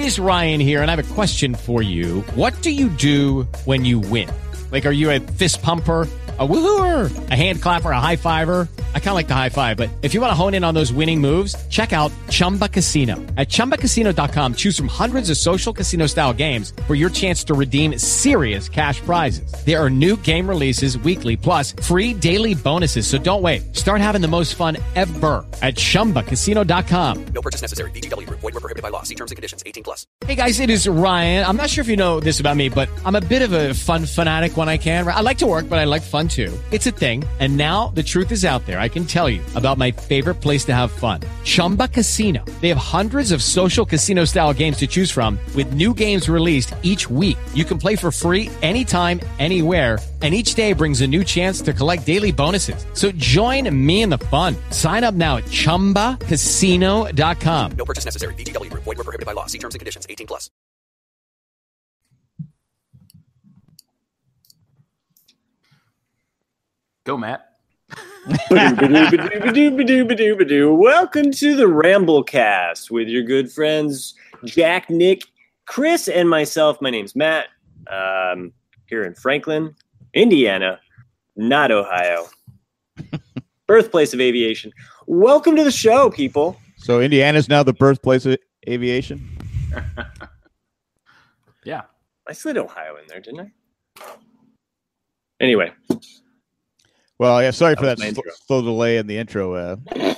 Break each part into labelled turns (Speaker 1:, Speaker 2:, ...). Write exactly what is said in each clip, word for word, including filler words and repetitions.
Speaker 1: is Ryan here, and I have a question for you. What do you do when you win? Like, are you a fist pumper, a woohooer, a hand clapper, a high fiver? I kind of like the high five, but if you want to hone in on those winning moves, check out Chumba Casino. At chumba casino dot com, choose from hundreds of social casino style games for your chance to redeem serious cash prizes. There are new game releases weekly, plus free daily bonuses. So don't wait. Start having the most fun ever at chumba casino dot com.
Speaker 2: No purchase necessary. V G W Group. Void where prohibited by law. See terms and conditions. eighteen plus.
Speaker 1: Hey guys, it is Ryan. I'm not sure if you know this about me, but I'm a bit of a fun fanatic when I can. I like to work, but I like fun too. It's a thing. And now the truth is out there. I can tell you about my favorite place to have fun. Chumba Casino. They have hundreds of social casino style games to choose from with new games released each week. You can play for free anytime, anywhere. And each day brings a new chance to collect daily bonuses. So join me in the fun. Sign up now at chumba casino dot com.
Speaker 2: No purchase necessary. V G W Group. Void where prohibited by law. See terms and conditions. eighteen plus.
Speaker 3: Go, Matt.
Speaker 4: Welcome to the Ramblecast with your good friends Jack, Nick, Chris, and myself. My name's Matt. Um, here in Franklin, Indiana, not Ohio. Birthplace of aviation. Welcome to the show, people.
Speaker 5: So Indiana's now the birthplace of aviation?
Speaker 3: Yeah.
Speaker 4: I slid Ohio in there, didn't I? Anyway.
Speaker 5: Well, yeah, sorry
Speaker 4: That
Speaker 5: for
Speaker 4: was
Speaker 5: that
Speaker 4: my
Speaker 5: sl-
Speaker 4: intro.
Speaker 5: slow delay in the intro. Uh,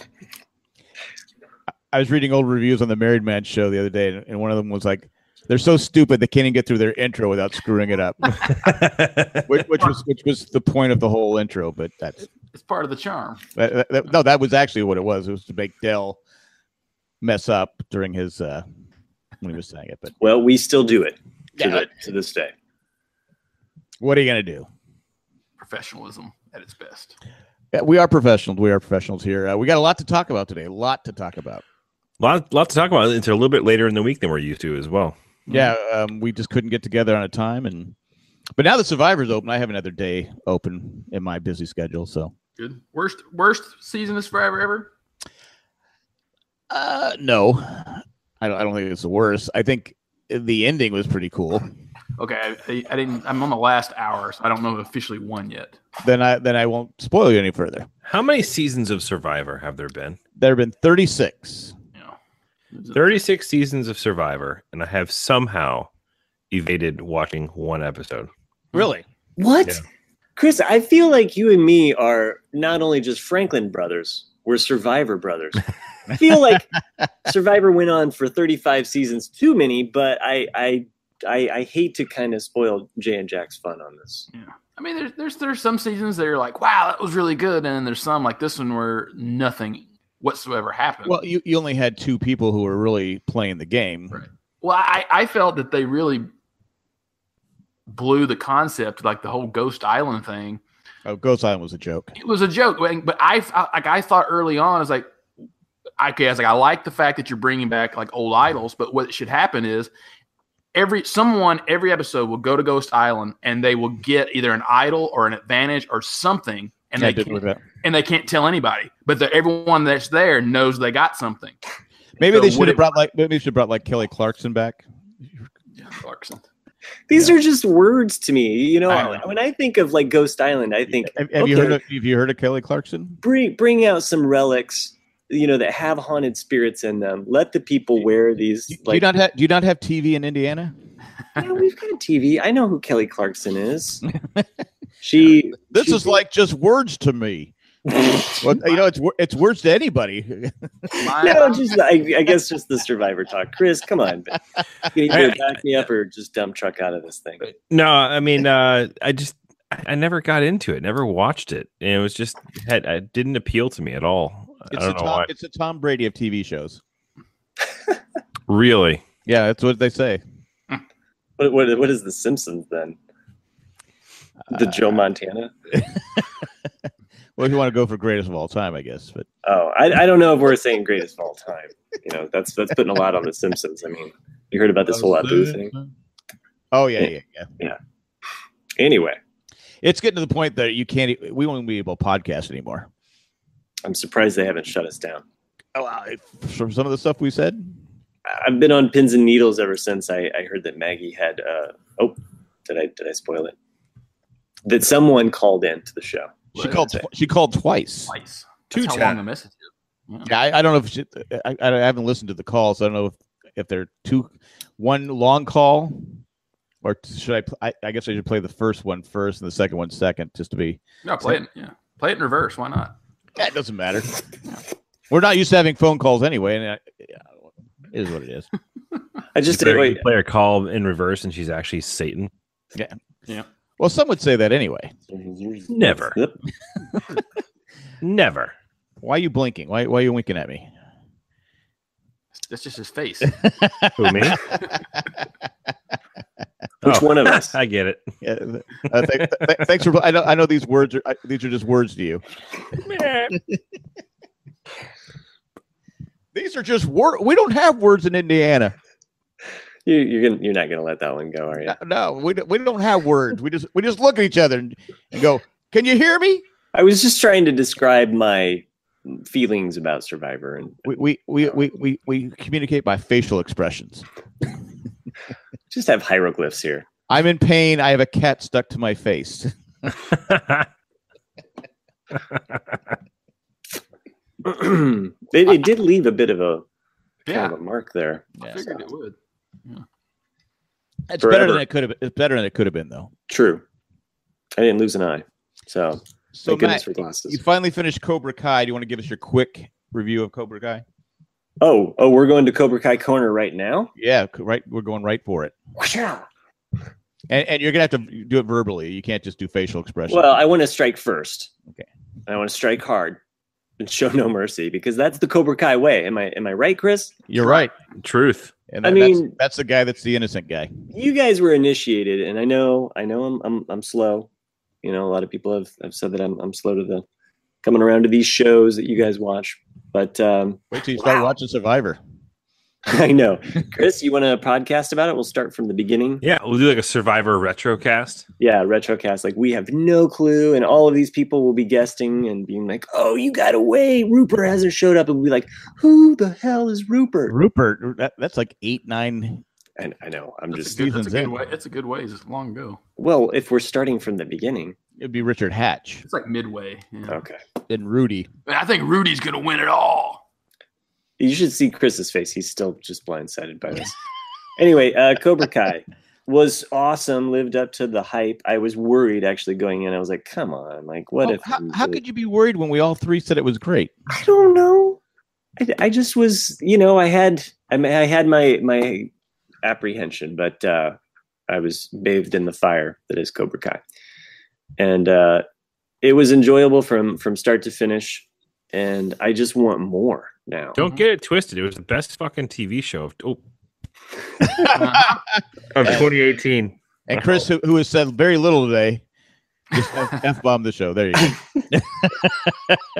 Speaker 5: I was reading old reviews on the Married Man show the other day, and one of them was like, they're so stupid they can't even get through their intro without screwing it up, which, which was which was the point of the whole intro. But that's
Speaker 3: It's part of the charm.
Speaker 5: that, that, that- no, that was actually what it was. It was to make Dell mess up during his uh, when he was saying it. But
Speaker 4: Well, we still do it to,
Speaker 5: Yeah.
Speaker 4: the, to this day.
Speaker 5: what are you gonna do?
Speaker 3: Professionalism at its best.
Speaker 5: Yeah, we are professionals. We are professionals here. Uh, we got a lot to talk about today. A lot to talk about.
Speaker 6: Lot, lot to talk about until a little bit later in the week than we're used to as well.
Speaker 5: Yeah, um, we just couldn't get together on a time, and but now the Survivor's open. I have another day open in my busy schedule. So,
Speaker 3: Good. Worst worst season of Survivor ever?
Speaker 5: uh, no, I don't. I don't think it's the worst. I think the ending was pretty cool.
Speaker 3: Okay, I, I didn't. I'm on the last hour, so I don't know if officially won yet.
Speaker 5: Then I then I won't spoil you any further.
Speaker 6: How many seasons of Survivor have there been?
Speaker 5: There have been thirty-six.
Speaker 3: You know,
Speaker 6: thirty-six seasons of Survivor, and I have somehow evaded watching one episode.
Speaker 5: Really?
Speaker 4: What?
Speaker 6: Yeah.
Speaker 4: Chris, I feel like you and me are not only just Franklin brothers, we're Survivor brothers. I feel like Survivor went on for thirty-five seasons, too many, but I I I, I hate to kind of spoil Jay and Jack's fun on this.
Speaker 3: Yeah. I mean, there's there's there's some seasons that are like, wow, that was really good, and then there's some like this one where nothing whatsoever happened.
Speaker 5: Well, you, you only had two people who were really playing the game.
Speaker 3: Right. Well, I, I felt that they really blew the concept, like the whole Ghost Island thing.
Speaker 5: Oh, Ghost Island was a joke.
Speaker 3: It was a joke, but I I- like I thought early on, I was like, okay, I was like, I like the fact that you're bringing back like old idols, but what should happen is every someone every episode will go to Ghost Island and they will get either an idol or an advantage or something, and
Speaker 5: Yeah, I
Speaker 3: they
Speaker 5: did with
Speaker 3: can't,
Speaker 5: that.
Speaker 3: and they can't tell anybody, but the, everyone that's there knows they got something.
Speaker 5: Maybe
Speaker 3: So
Speaker 5: they should
Speaker 3: would
Speaker 5: have
Speaker 3: it-
Speaker 5: brought like maybe they should have brought like Kelly Clarkson back.
Speaker 3: Yeah, Clarkson.
Speaker 4: These are just words to me. You know,
Speaker 3: I know.
Speaker 4: when I think of like Ghost Island, I think,
Speaker 5: Have, have you
Speaker 4: okay,
Speaker 5: heard of have you heard of Kelly Clarkson?
Speaker 4: bring bring out some relics, you know, that have haunted spirits in them. Let the people wear these.
Speaker 5: Do, do
Speaker 4: like,
Speaker 5: you not have do you not have T V in Indiana?
Speaker 4: yeah, we've got T V. I know who Kelly Clarkson is. She.
Speaker 5: This
Speaker 4: she-
Speaker 5: is like just words to me. Well, you know, it's wor- it's words to anybody.
Speaker 3: My-
Speaker 4: No, just I, I guess just the Survivor talk. Chris, come on. You can either back me up or just dump truck out of this thing.
Speaker 6: No, I mean, uh, I just I never got into it, never watched it, and it was just had it didn't appeal to me at all. I
Speaker 5: It's
Speaker 6: don't
Speaker 5: a
Speaker 6: know
Speaker 5: Tom,
Speaker 6: why.
Speaker 5: it's a Tom Brady of T V shows.
Speaker 6: Really?
Speaker 5: Yeah, that's what they say.
Speaker 4: What what what is the Simpsons then? The Joe Montana?
Speaker 5: Well, if you want to go for greatest of all time, I guess. But
Speaker 4: Oh, I, I don't know if we're saying greatest of all time. You know, that's that's putting a lot on the Simpsons. I mean, you heard about this whole Abu thing.
Speaker 5: oh yeah, yeah, yeah.
Speaker 4: Anyway,
Speaker 5: It's getting to the point that you can't. e- We won't be able to podcast anymore.
Speaker 4: I'm surprised they haven't shut us down.
Speaker 5: Oh, wow. From some of the stuff we said.
Speaker 4: I've been on pins and needles ever since I, I heard that Maggie had. Uh, oh, did I did I spoil it? That someone called in to the show.
Speaker 5: She called. Tw- she called twice.
Speaker 3: Twice.
Speaker 6: Two
Speaker 3: That's how
Speaker 6: ten.
Speaker 3: long the message is. Yeah.
Speaker 5: Yeah, I, I don't know if she, I, I haven't listened to the calls. I don't know if, if they're two, one long call, or should I, pl- I? I guess I should play the first one first and the second one second, just to be.
Speaker 3: No, play it. Yeah, play it in reverse. Why not?
Speaker 5: Yeah, it doesn't matter. We're not used to having phone calls anyway, and I, yeah, it is what it is.
Speaker 4: I just
Speaker 6: You play,
Speaker 4: wait.
Speaker 6: you play her call in reverse, and she's actually Satan.
Speaker 5: Yeah,
Speaker 3: Yeah.
Speaker 5: Well, some would say that anyway.
Speaker 6: Never.
Speaker 4: Yep.
Speaker 6: Never.
Speaker 5: Why are you blinking? Why, why are you winking at me?
Speaker 3: That's just his face.
Speaker 6: Who, me?
Speaker 4: Which
Speaker 6: Oh,
Speaker 4: one of us?
Speaker 6: I get it.
Speaker 5: Yeah, uh, th- th- thanks for. I know. I know these words are. I, these are just words to you. These are just words. We don't have words in Indiana.
Speaker 4: You, you're gonna, you're not gonna let that one go, are you?
Speaker 5: No, we don't- we don't have words. We just we just look at each other and, and go, "Can you hear me?"
Speaker 4: I was just trying to describe my feelings about Survivor, and
Speaker 5: We we we we we, we communicate by facial expressions.
Speaker 4: just have hieroglyphs here.
Speaker 5: I'm in pain. I have a cat stuck to my face.
Speaker 4: it, it did leave a bit of a kind
Speaker 3: Yeah,
Speaker 4: of a mark there.
Speaker 3: I figured it would.
Speaker 5: It's
Speaker 4: Forever.
Speaker 5: better than it could have. It's better than it could have been, though.
Speaker 4: True. I didn't lose an eye, so
Speaker 5: So
Speaker 4: thank goodness
Speaker 5: Matt,
Speaker 4: for glasses.
Speaker 5: you finally finished Cobra Kai. Do you want to give us your quick review of Cobra Kai?
Speaker 4: Oh, oh, we're going to Cobra Kai Corner right now.
Speaker 5: Yeah, right. We're going right for it. And, and you're gonna have to do it verbally. You can't just do facial expressions.
Speaker 4: Well, I want to strike first.
Speaker 5: Okay.
Speaker 4: I want to strike hard and show no mercy because that's the Cobra Kai way. Am I am I right, Chris?
Speaker 5: you're right.
Speaker 6: Truth.
Speaker 5: And
Speaker 4: I
Speaker 5: that- that's,
Speaker 4: mean-
Speaker 5: that's the guy that's the innocent guy.
Speaker 4: You guys were initiated, and I know I know I'm I'm I'm slow. You know, a lot of people have, have said that I'm I'm slow to the coming around to these shows that you guys watch. But um,
Speaker 5: Wait till you start watching Survivor.
Speaker 4: I know, Chris, you want to podcast about it? We'll start from the beginning.
Speaker 6: Yeah, we'll do like a Survivor retrocast.
Speaker 4: Yeah, retrocast. Like we have no clue, and all of these people will be guesting and being like, "Oh, you got away. Rupert hasn't showed up," and we'll be like, "Who the hell is Rupert?"
Speaker 5: Rupert, that, that's like eight, nine.
Speaker 4: And I know I'm
Speaker 3: That's
Speaker 4: just
Speaker 3: a good, that's a
Speaker 5: seasons
Speaker 3: good
Speaker 5: in.
Speaker 3: way. It's a good way. It's long ago.
Speaker 4: well. If we're starting from the beginning,
Speaker 5: It'd be Richard Hatch
Speaker 3: It's like midway. Yeah.
Speaker 4: okay.
Speaker 5: and Rudy.
Speaker 3: I think Rudy's gonna win it all.
Speaker 4: You should see Chris's face. He's still just blindsided by this. Anyway, uh, Cobra Kai was awesome. Lived up to the hype. I was worried actually going in. I was like, "Come on, like what
Speaker 5: Well,
Speaker 4: if?"
Speaker 5: how, how could you be worried when we all three said it was great?
Speaker 4: I don't know. I, I just was, you know, I had I, mean, I had my my apprehension, but uh, I was bathed in the fire that is Cobra Kai, and uh, it was enjoyable from from start to finish. And I just want more now.
Speaker 6: Don't get it twisted. It was the best fucking T V show of, oh,
Speaker 3: Uh,
Speaker 6: of twenty eighteen.
Speaker 5: And Chris, who, who has said very little today, just F- F-bomb the show. There you go.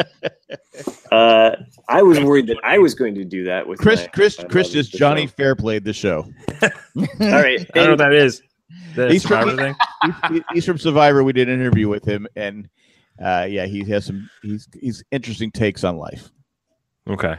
Speaker 4: Uh, I was worried that I was going to do that with
Speaker 5: Chris,
Speaker 4: my-
Speaker 5: Chris,
Speaker 4: my
Speaker 5: Chris
Speaker 4: love
Speaker 5: just
Speaker 4: of the
Speaker 5: Johnny
Speaker 4: show.
Speaker 5: Fairplayed the show.
Speaker 4: All right,
Speaker 6: I don't know what that is. The
Speaker 5: He's
Speaker 6: Survivor
Speaker 5: from-
Speaker 6: thing?
Speaker 5: He's, he's from Survivor. We did an interview with him, and uh, yeah, he has some. He's he's interesting takes on life.
Speaker 6: Okay.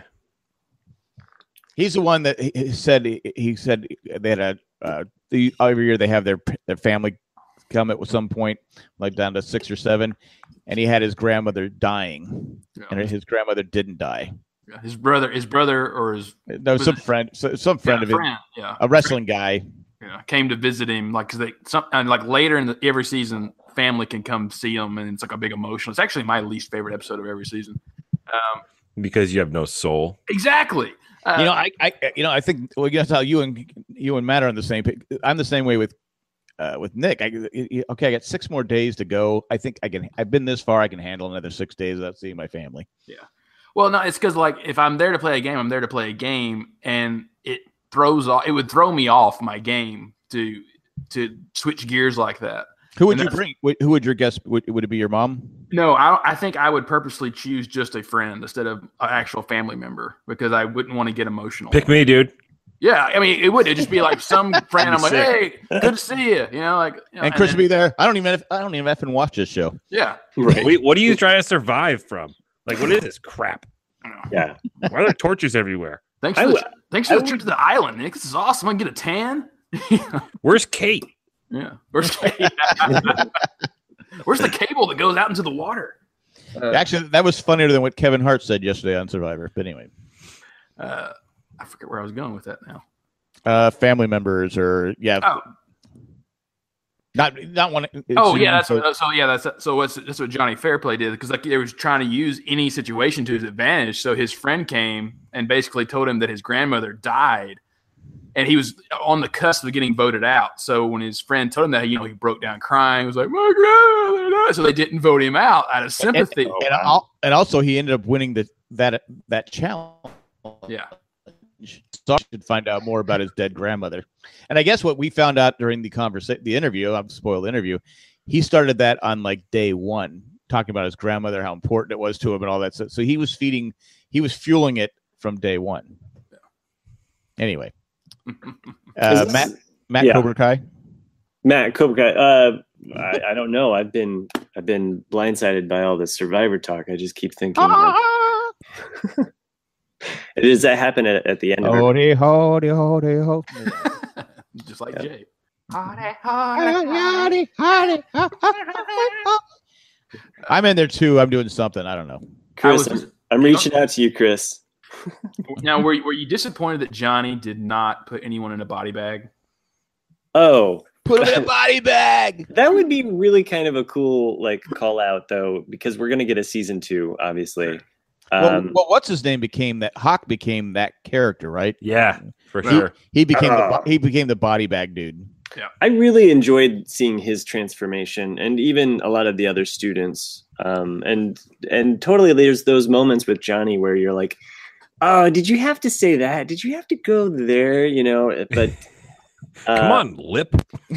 Speaker 5: He's the one that he he said he, he said they had a uh, the, every year they have their their family come at some point, like down to six or seven, and he had his grandmother dying, and
Speaker 3: yeah.
Speaker 5: his grandmother didn't die.
Speaker 3: His brother, his brother, or his
Speaker 5: No,
Speaker 3: Was
Speaker 5: some
Speaker 3: it-
Speaker 5: friend, so- some friend
Speaker 3: yeah,
Speaker 5: of his,
Speaker 3: friend, yeah,
Speaker 5: a wrestling guy.
Speaker 3: yeah, came to visit him. Like, cause they some and like later in the, every season, family can come see him, and it's like a big emotional. It's actually my least favorite episode of every season. Um,
Speaker 6: Because you have no soul.
Speaker 3: exactly. Uh,
Speaker 5: You know, I, I, you know, I think. Well, guess how you and you and Matt are on the same page. I'm the same way with, uh, with Nick. I, okay, I got six more days to go. I think I can. I've been this far. I can handle another six days without seeing my family.
Speaker 3: Well, no, it's because like if I'm there to play a game, I'm there to play a game, and it throws off. It would throw me off my game to to switch gears like that.
Speaker 5: Who would
Speaker 3: And
Speaker 5: you
Speaker 3: that's-
Speaker 5: bring? Would- Who would your guest? Would, would it be your mom?
Speaker 3: No, I, I think I would purposely choose just a friend instead of an actual family member because I wouldn't want to get emotional.
Speaker 6: Pick me, dude.
Speaker 3: Yeah, I mean, it would It'd just be like some friend. I'm like,
Speaker 6: Sick.
Speaker 3: hey, good to see you. You know, like, you know,
Speaker 5: And Chris
Speaker 3: then-
Speaker 5: would be there. I don't even. I don't even effing watch this show.
Speaker 3: yeah,
Speaker 4: Right.
Speaker 6: Wait, what are you trying to survive from? Like, what is this crap?
Speaker 4: Yeah.
Speaker 6: Why are there torches everywhere?
Speaker 3: Thanks
Speaker 4: I
Speaker 3: for the,
Speaker 4: w-
Speaker 3: Thanks for the trip to the island, Nick. This is awesome. I can get a tan.
Speaker 6: Where's Kate?
Speaker 3: Yeah. Where's Kate? Where's the cable that goes out into the water? Uh,
Speaker 5: Actually, that was funnier than what Kevin Hart said yesterday on Survivor. But anyway,
Speaker 3: uh, I forget where I was going with that now.
Speaker 5: Uh, family members or yeah,
Speaker 3: oh.
Speaker 5: not not one.
Speaker 3: Oh yeah, that's what, so yeah, that's so what's that's what Johnny Fairplay did because like they was trying to use any situation to his advantage. So his friend came and basically told him that his grandmother died, and he was on the cusp of getting voted out. So when his friend told him that, you know, he broke down crying. Was like, my grandmother died. So they didn't vote him out out of sympathy.
Speaker 5: And, and, and, and also, he ended up winning the that that challenge.
Speaker 3: Yeah.
Speaker 5: So I should find out more about his dead grandmother. And I guess what we found out during the conversation, the interview, I'm spoiled the interview, he started that on like day one, talking about his grandmother, how important it was to him and all that stuff. So he was feeding, he was fueling it from day one. Anyway, uh, Matt, Matt yeah. Cobra Kai.
Speaker 4: Matt Cobra Kai. Uh, I, I don't know. I've been, I've been blindsided by all this Survivor talk. I just keep thinking. Ah! Like, does that happen at, at the end of it?
Speaker 5: Howdy, howdy, howdy, howdy.
Speaker 3: Just like
Speaker 4: yeah.
Speaker 3: Jay. Howdy, howdy,
Speaker 5: howdy, howdy. I'm in there too. I'm doing something. I don't know.
Speaker 4: Chris,
Speaker 3: was,
Speaker 4: I'm, I'm reaching out to you, Chris.
Speaker 3: Now, were, were you disappointed that Johnny did not put anyone in a body bag?
Speaker 4: Oh.
Speaker 5: Put him in a body bag.
Speaker 4: That would be really kind of a cool like call out, though, because we're going to get a season two, obviously.
Speaker 5: Well,
Speaker 4: Um,
Speaker 5: well, what's his name became that Hawk became that character, right?
Speaker 6: Yeah, for
Speaker 5: He,
Speaker 6: sure.
Speaker 5: he became
Speaker 4: Uh,
Speaker 5: the he became the body bag dude.
Speaker 4: I really enjoyed seeing his transformation, and even a lot of the other students. Um, and and totally, there's those moments with Johnny where you're like, "Oh, did you have to say that? Did you have to go there?" You know, but uh,
Speaker 6: come on, lip.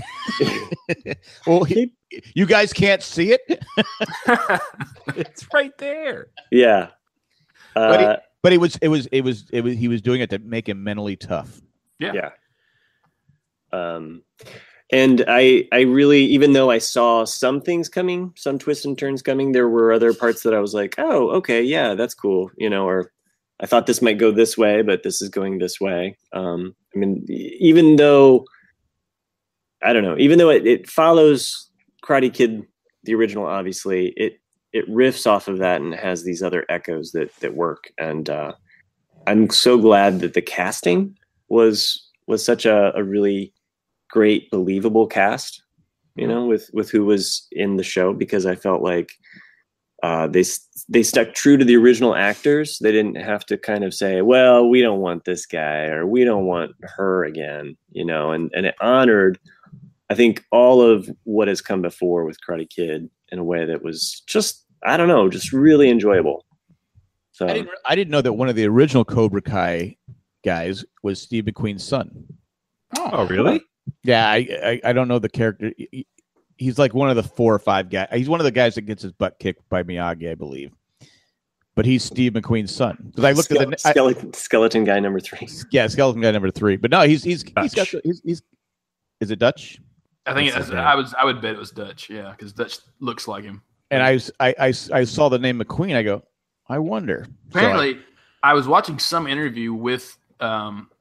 Speaker 5: Well, he, you guys can't see it.
Speaker 6: It's right there.
Speaker 4: Yeah. Uh,
Speaker 5: But he, but it was it was it was it was he was doing it to make him mentally tough.
Speaker 3: Yeah.
Speaker 4: Yeah. Um, and I, I really, even though I saw some things coming, some twists and turns coming, there were other parts that I was like, oh, okay, yeah, that's cool, you know, or I thought this might go this way, but this is going this way. Um, I mean, even though, I don't know, even though it, it follows Karate Kid, the original, obviously, it it riffs off of that and has these other echoes that that work. And uh, I'm so glad that the casting was was such a, a really great, believable cast, you know, with, with who was in the show, because I felt like uh, they they stuck true to the original actors. They didn't have to kind of say, well, we don't want this guy or we don't want her again, you know, and, and it honored, I think, all of what has come before with Karate Kid in a way that was just, I don't know, just really enjoyable. So
Speaker 5: I didn't, I didn't know that one of the original Cobra Kai guys was Steve McQueen's son.
Speaker 6: Oh, really?
Speaker 5: Yeah, I, I I don't know the character. He, he's like one of the four or five guys. He's one of the guys that gets his butt kicked by Miyagi, I believe. But he's Steve McQueen's son. Because I looked
Speaker 4: Ske-
Speaker 5: at the I,
Speaker 4: skeleton, skeleton guy number three.
Speaker 5: Yeah, skeleton guy number three. But no, he's he's he's got the, he's, he's is it Dutch?
Speaker 3: I think it's, I was I would bet it was Dutch. Yeah, because Dutch looks like him.
Speaker 5: And I, I I I saw the name McQueen. I go, I wonder.
Speaker 3: Apparently,
Speaker 5: so
Speaker 3: I, I was watching some interview with um,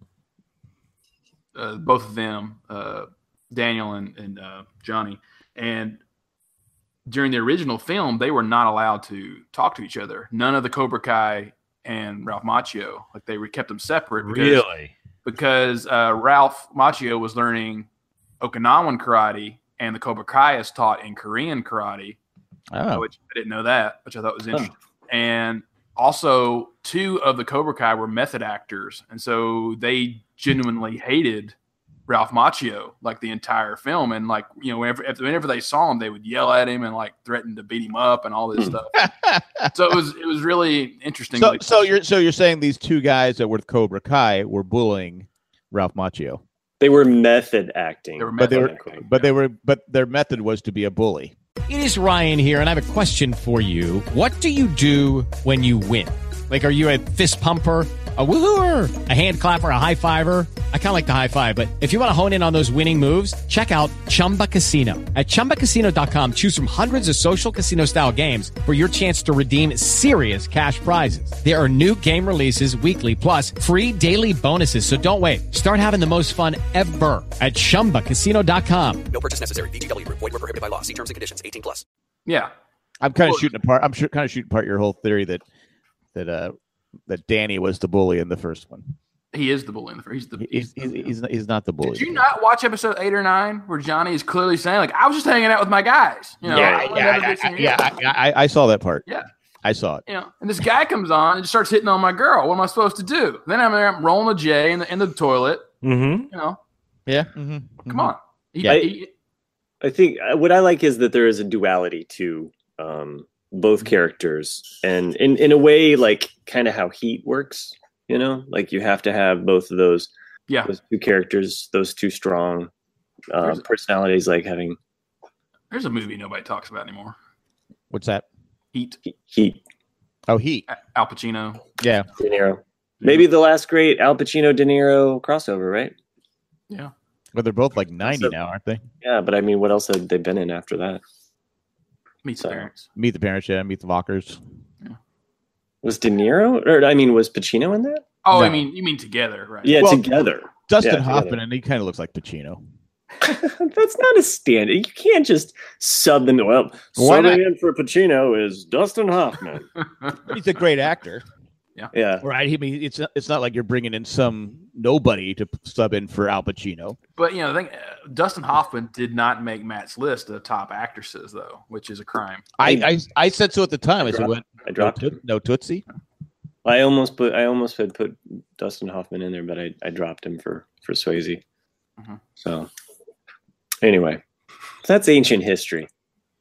Speaker 3: uh, both of them, uh, Daniel and, and uh, Johnny. And during the original film, they were not allowed to talk to each other. None of the Cobra Kai and Ralph Macchio, like they were kept them separate. Because,
Speaker 6: Really?
Speaker 3: Because uh, Ralph Macchio was learning Okinawan karate, and the Cobra Kai is taught in Korean karate.
Speaker 5: Oh.
Speaker 3: Which I didn't know that, which I thought was interesting. Huh. And also, two of the Cobra Kai were method actors, and so they genuinely hated Ralph Macchio like the entire film. And like, you know, whenever whenever they saw him, they would yell at him and like threaten to beat him up and all this stuff. So it was it was really interesting.
Speaker 5: So, so you're so you're saying these two guys that were with Cobra Kai were bullying Ralph Macchio?
Speaker 4: They were method acting,
Speaker 3: they were
Speaker 5: but
Speaker 3: method
Speaker 5: they were,
Speaker 3: acting.
Speaker 5: but they were, but their method was to be a bully.
Speaker 1: It is Ryan here, and I have a question for you. What do you do when you win? Like, are you a fist pumper? A woohooer, a hand clapper, a high fiver. I kind of like the high five, but if you want to hone in on those winning moves, check out Chumba Casino. At chumba casino dot com, choose from hundreds of social casino style games for your chance to redeem serious cash prizes. There are new game releases weekly, plus free daily bonuses. So don't wait. Start having the most fun ever at chumba casino dot com.
Speaker 2: No purchase necessary. V G W Group. Void where prohibited by law. See terms and conditions. eighteen plus.
Speaker 3: Yeah.
Speaker 5: I'm kind of
Speaker 3: Well-
Speaker 5: shooting apart. I'm sure, kind of shooting apart your whole theory that that uh that Danny was the bully in the first one.
Speaker 3: He is the bully in the first. He's the.
Speaker 5: He's he's, he's, not, he's not the bully.
Speaker 3: Did you not watch episode eight or nine where Johnny is clearly saying, like, I was just hanging out with my guys? You know,
Speaker 5: Yeah,
Speaker 3: I
Speaker 5: yeah,
Speaker 3: wanted to
Speaker 5: I,
Speaker 3: get some-
Speaker 5: I, yeah. I, I, I saw that part.
Speaker 3: Yeah.
Speaker 5: I saw it.
Speaker 3: You know, and this guy comes on and just starts hitting on my girl. What am I supposed to do? Then I'm there, I'm rolling a J in the in the toilet.
Speaker 6: Mm-hmm.
Speaker 3: You know,
Speaker 5: Yeah. Mm-hmm.
Speaker 3: come on. He-
Speaker 5: Yeah.
Speaker 3: he-
Speaker 4: I think uh, what I like is that there is a duality to um, both characters, and in in a way, like kind of how Heat works. You know, like you have to have both of those
Speaker 3: yeah.
Speaker 4: those two characters, those two strong uh,
Speaker 3: There's-
Speaker 4: personalities, like having
Speaker 3: There's a movie nobody talks about anymore.
Speaker 5: What's that?
Speaker 3: Heat.
Speaker 4: Heat.
Speaker 5: Oh, Heat.
Speaker 3: Al Pacino.
Speaker 5: Yeah.
Speaker 4: De Niro. Maybe the last great Al Pacino De Niro crossover, right?
Speaker 3: Yeah.
Speaker 5: Well, they're both like ninety
Speaker 4: So-
Speaker 5: now, aren't they?
Speaker 4: Yeah, but I mean, what else had they been in after that?
Speaker 3: Meet the
Speaker 4: So-
Speaker 3: parents.
Speaker 5: Meet the Parents, yeah. Meet the Walkers.
Speaker 4: Was De Niro, or I mean, was Pacino in that?
Speaker 3: Oh, I
Speaker 5: No.
Speaker 3: mean, you mean together, right?
Speaker 4: Yeah,
Speaker 5: Well,
Speaker 4: together.
Speaker 5: Dustin
Speaker 4: Yeah,
Speaker 5: Hoffman,
Speaker 4: together.
Speaker 5: and he kind of looks like Pacino.
Speaker 4: That's not a standard. You can't just sub them. Well,
Speaker 5: Why not?
Speaker 4: subbing in for Pacino is Dustin Hoffman.
Speaker 5: He's a great actor,
Speaker 4: Yeah,
Speaker 5: right? I mean, it's it's not like you're bringing in some nobody to sub in for Al Pacino.
Speaker 3: But, you know, the thing, uh, Dustin Hoffman did not make Matt's list of top actresses, though, which is a crime.
Speaker 5: I I, I said so at the time. I said,
Speaker 4: dropped-
Speaker 5: "What?
Speaker 4: I dropped
Speaker 5: no,
Speaker 4: it.
Speaker 5: Toot- no Tootsie."
Speaker 4: I almost put. I almost had put Dustin Hoffman in there, but I, I dropped him for for Swayze.
Speaker 3: Mhm.
Speaker 4: So anyway, that's ancient history.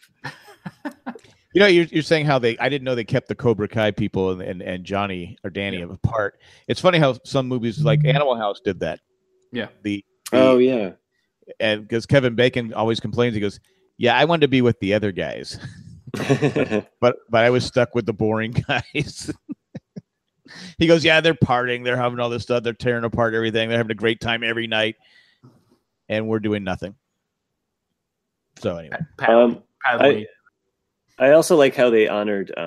Speaker 5: You know, you're, you're saying how they, I didn't know they kept the Cobra Kai people and, and, and Johnny or Danny apart. It's funny how some movies like Animal House did that.
Speaker 3: Yeah.
Speaker 5: The, the
Speaker 4: Oh yeah,
Speaker 5: and because Kevin Bacon always complains, he goes, "Yeah, I wanted to be with the other guys, but but I was stuck with the boring guys." He goes, "Yeah, they're partying, they're having all this stuff, they're tearing apart everything, they're having a great time every night, and we're doing nothing." So anyway,
Speaker 3: Pat,
Speaker 4: Um,
Speaker 3: Pat
Speaker 4: I-
Speaker 3: Lee.
Speaker 4: I also like how they honored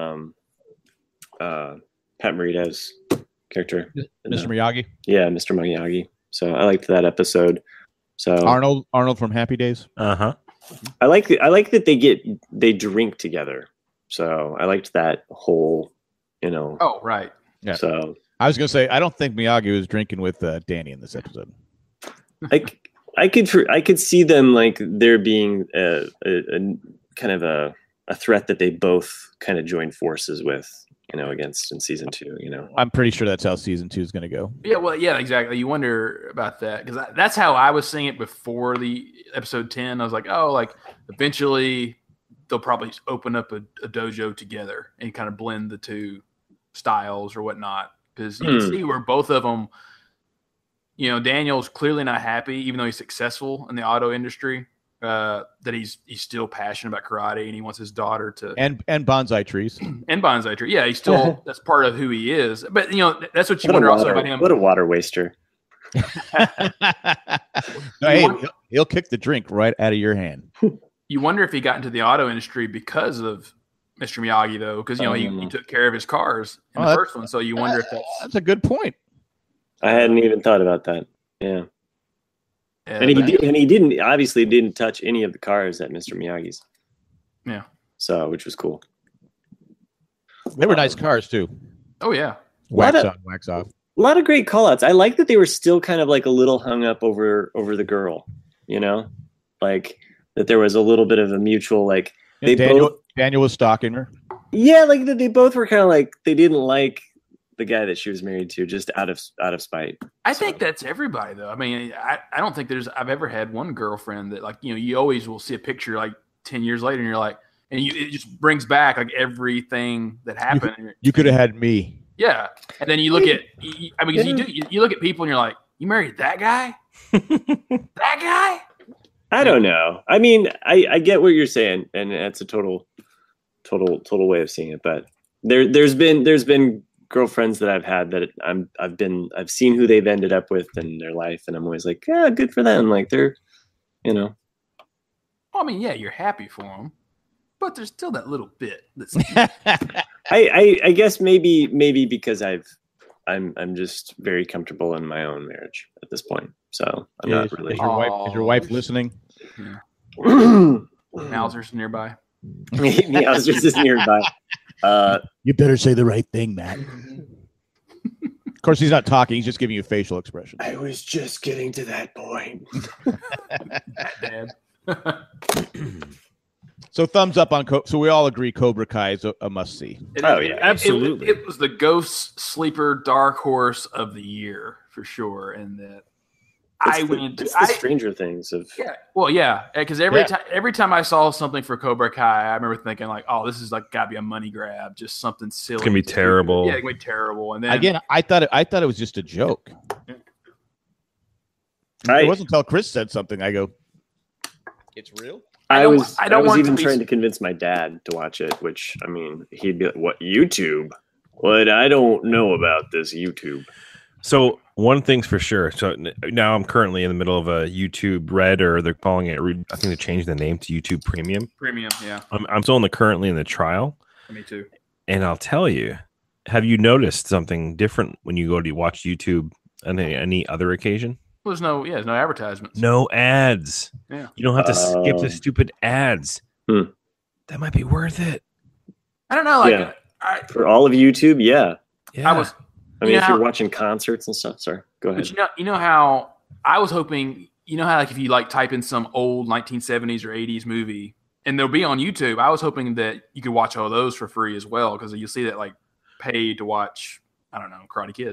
Speaker 4: um, uh, Pat Morita's character,
Speaker 5: Mister Miyagi,
Speaker 4: Yeah, Mister Miyagi. So I liked that episode. So
Speaker 5: Arnold, Arnold from Happy Days.
Speaker 6: Uh-huh.
Speaker 4: I like the, I like that they get they drink together. So I liked that whole, you know.
Speaker 3: Oh, right.
Speaker 5: Yeah.
Speaker 4: So
Speaker 5: I was gonna say, I don't think Miyagi was drinking with uh, Danny in this episode.
Speaker 4: I, I could for- I could see them like there being a, a, a kind of a, a threat that they both kind of join forces with, you know, against in season two. You know.
Speaker 5: I'm pretty sure that's how season two is gonna go.
Speaker 3: Yeah, well, yeah, exactly. You wonder about that because that's how I was seeing it before the episode ten. I was like, oh, like eventually they'll probably just open up a, a dojo together and kind of blend the two styles or whatnot. Because you can
Speaker 4: Hmm.
Speaker 3: see where both of them, you know, Daniel's clearly not happy, even though he's successful in the auto industry. Uh, that he's he's still passionate about karate and he wants his daughter to
Speaker 5: And and bonsai trees.
Speaker 3: and bonsai tree. Yeah, he's still that's part of who he is. But you know, that's what you
Speaker 4: What a,
Speaker 3: wonder also
Speaker 4: water,
Speaker 3: about him.
Speaker 4: what a water waster.
Speaker 5: No, hey, he'll, he'll kick the drink right out of your hand.
Speaker 3: You wonder if he got into the auto industry because of Mister Miyagi, though, because you know he, he took care of his cars in
Speaker 5: Oh,
Speaker 3: the
Speaker 5: that-
Speaker 3: first one. So you wonder if that's
Speaker 5: That's a good point.
Speaker 4: I hadn't even thought about that. Yeah.
Speaker 3: uh,
Speaker 4: And he
Speaker 3: but-
Speaker 4: did, and he didn't obviously didn't touch any of the cars at Mister Miyagi's.
Speaker 3: Yeah.
Speaker 4: So, which was cool.
Speaker 5: They were nice cars too.
Speaker 3: Oh yeah,
Speaker 5: Wax
Speaker 4: What a-
Speaker 5: on, wax off.
Speaker 4: A lot of great callouts. I like that they were still kind of like a little hung up over over the girl, you know? Like that there was a little bit of a mutual like they
Speaker 5: Daniel,
Speaker 4: both
Speaker 5: Daniel was stalking her.
Speaker 4: Yeah, like that they both were kind of like they didn't like the guy that she was married to just out of out of spite.
Speaker 3: I think that's everybody though. I mean, I, I don't think there's I've ever had one girlfriend that like you know you always will see a picture like ten years later and you're like and you it just brings back like everything that happened. And you're-
Speaker 5: You could have had me.
Speaker 3: yeah, and then you look at you, I mean 'cause you do you, you look at people and you're like you married that guy, that guy.
Speaker 4: I don't know. I mean, I, I get what you're saying, and that's a total, total, total way of seeing it. But there, there's been, there's been girlfriends that I've had that I'm I've been I've seen who they've ended up with in their life, and I'm always like, yeah, good for them. Like they're, you know.
Speaker 3: Well, I mean, yeah, you're happy for them, but there's still that little bit that's.
Speaker 4: I, I I guess maybe maybe because I've I'm I'm just very comfortable in my own marriage at this point, so I'm
Speaker 5: Yeah,
Speaker 4: not
Speaker 5: is,
Speaker 4: really.
Speaker 5: is your wife is your wife listening?
Speaker 3: Mauser's nearby.
Speaker 4: Meowsers is nearby. Uh,
Speaker 5: You better say the right thing, Matt. Of course, he's not talking; he's just giving you facial expression.
Speaker 4: I was just getting to that point.
Speaker 3: Dad.
Speaker 5: So, thumbs up on. Co- so we all agree Cobra Kai is a, a must see.
Speaker 3: It-
Speaker 4: Oh,
Speaker 3: it-
Speaker 4: yeah,
Speaker 3: it-
Speaker 6: absolutely.
Speaker 3: It, it was the ghost sleeper dark horse of the year for sure, and that I
Speaker 4: It's
Speaker 3: went
Speaker 4: the,
Speaker 3: into.
Speaker 4: it's the
Speaker 3: I,
Speaker 4: Stranger Things of
Speaker 3: yeah, well, yeah, because every
Speaker 5: Yeah.
Speaker 3: time every time I saw something for Cobra Kai, I remember thinking like, "Oh, this is like got to be a money grab, just something silly.
Speaker 6: It's gonna be
Speaker 3: stupid.
Speaker 6: terrible.
Speaker 3: Yeah, it's gonna be terrible." And then
Speaker 5: Again, I thought it, I thought it was just a joke.
Speaker 4: I,
Speaker 5: It wasn't until Chris said something. I go, "It's real."
Speaker 3: I
Speaker 4: I
Speaker 3: don't-
Speaker 4: was
Speaker 3: I
Speaker 4: I,
Speaker 3: don't
Speaker 4: was
Speaker 3: want
Speaker 4: even
Speaker 3: to be-
Speaker 4: trying to convince my dad to watch it, which I mean he'd be like, "What YouTube? What I don't know about this YouTube."
Speaker 6: So one thing's for sure. So n- now I'm currently in the middle of a YouTube Red, or they're calling it. re- I think they changed the name to YouTube Premium.
Speaker 3: premium, yeah,
Speaker 6: I'm, I'm still in the currently in the trial,
Speaker 3: me too.
Speaker 6: and I'll tell you, have you noticed something different when you go to watch YouTube on any, any other occasion?
Speaker 3: Well, there's no, yeah, there's no advertisements.
Speaker 6: No ads.
Speaker 3: Yeah.
Speaker 6: You don't have to skip
Speaker 4: Oh.
Speaker 6: the stupid ads.
Speaker 4: Hmm.
Speaker 6: That might be worth it.
Speaker 3: I don't know, like
Speaker 4: Yeah.
Speaker 3: I,
Speaker 4: For all of YouTube, yeah.
Speaker 6: Yeah.
Speaker 3: I was.
Speaker 4: I mean,
Speaker 3: You
Speaker 4: if
Speaker 3: know
Speaker 4: you're
Speaker 3: how-
Speaker 4: watching concerts and stuff, sorry, go ahead.
Speaker 3: But you know, you know how I was hoping. You know how like if you like type in some old nineteen seventies or eighties movie, and they'll be on YouTube. I was hoping that you could watch all those for free as well, because you'll see that like paid to watch. I don't know, Karate Kid.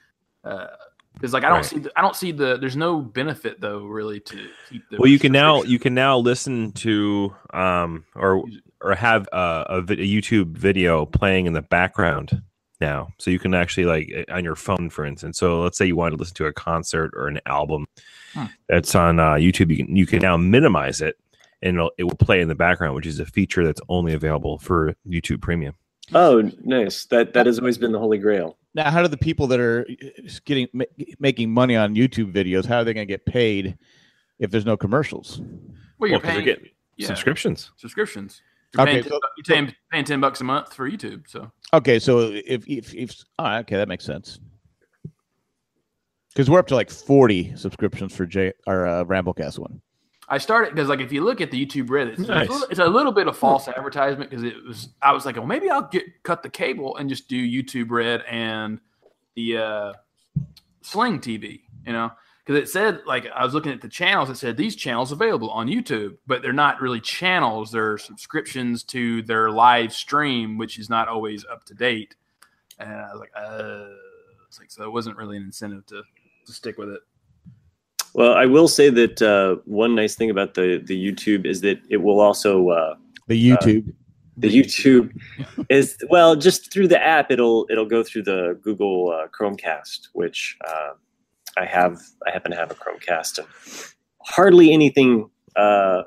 Speaker 3: Because like I don't
Speaker 6: Right.
Speaker 3: see, the, I don't see the. There's no benefit though, really, to keep the.
Speaker 6: Well, you can now
Speaker 3: subscription.
Speaker 6: you can now listen to um or or have a, a, vid- a YouTube video playing in the background now, so you can actually like on your phone, for instance. So let's say you want to listen to a concert or an album
Speaker 3: Hmm.
Speaker 6: that's on uh, YouTube. You can you can now minimize it, and it'll, it will play in the background, which is a feature that's only available for YouTube Premium.
Speaker 4: Oh, nice. That that has always been the holy grail.
Speaker 5: Now, how do the people that are getting ma- making money on YouTube videos? How are they going to get paid if there's no commercials?
Speaker 3: Well, you're
Speaker 6: Well, 'cause they're
Speaker 3: paying
Speaker 6: getting
Speaker 3: yeah,
Speaker 6: subscriptions.
Speaker 3: subscriptions. You're
Speaker 5: Okay,
Speaker 3: paying,
Speaker 5: so-
Speaker 3: you're paying, paying ten bucks a month for YouTube. So
Speaker 5: Okay, so if if, if oh, okay, that makes sense. Because we're up to like forty subscriptions for J our uh, Ramblecast one.
Speaker 3: I started because, like, if you look at the YouTube Reddit, it's,
Speaker 6: Nice.
Speaker 3: a, little, it's a little bit of false advertisement because it was. I was like, well, maybe I'll get cut the cable and just do YouTube Red and the uh, Sling T V, you know, because it said like I was looking at the channels. It said these channels available on YouTube, but they're not really channels. They're subscriptions to their live stream, which is not always up to date. And I was like, uh, it's like so it wasn't really an incentive to to stick with it.
Speaker 4: Well, I will say that uh, one nice thing about the the YouTube is that it will also uh,
Speaker 5: The YouTube.
Speaker 4: the YouTube is well just through the app. It'll it'll go through the Google uh, Chromecast, which uh, I have. I happen to have a Chromecast, and hardly anything. Uh,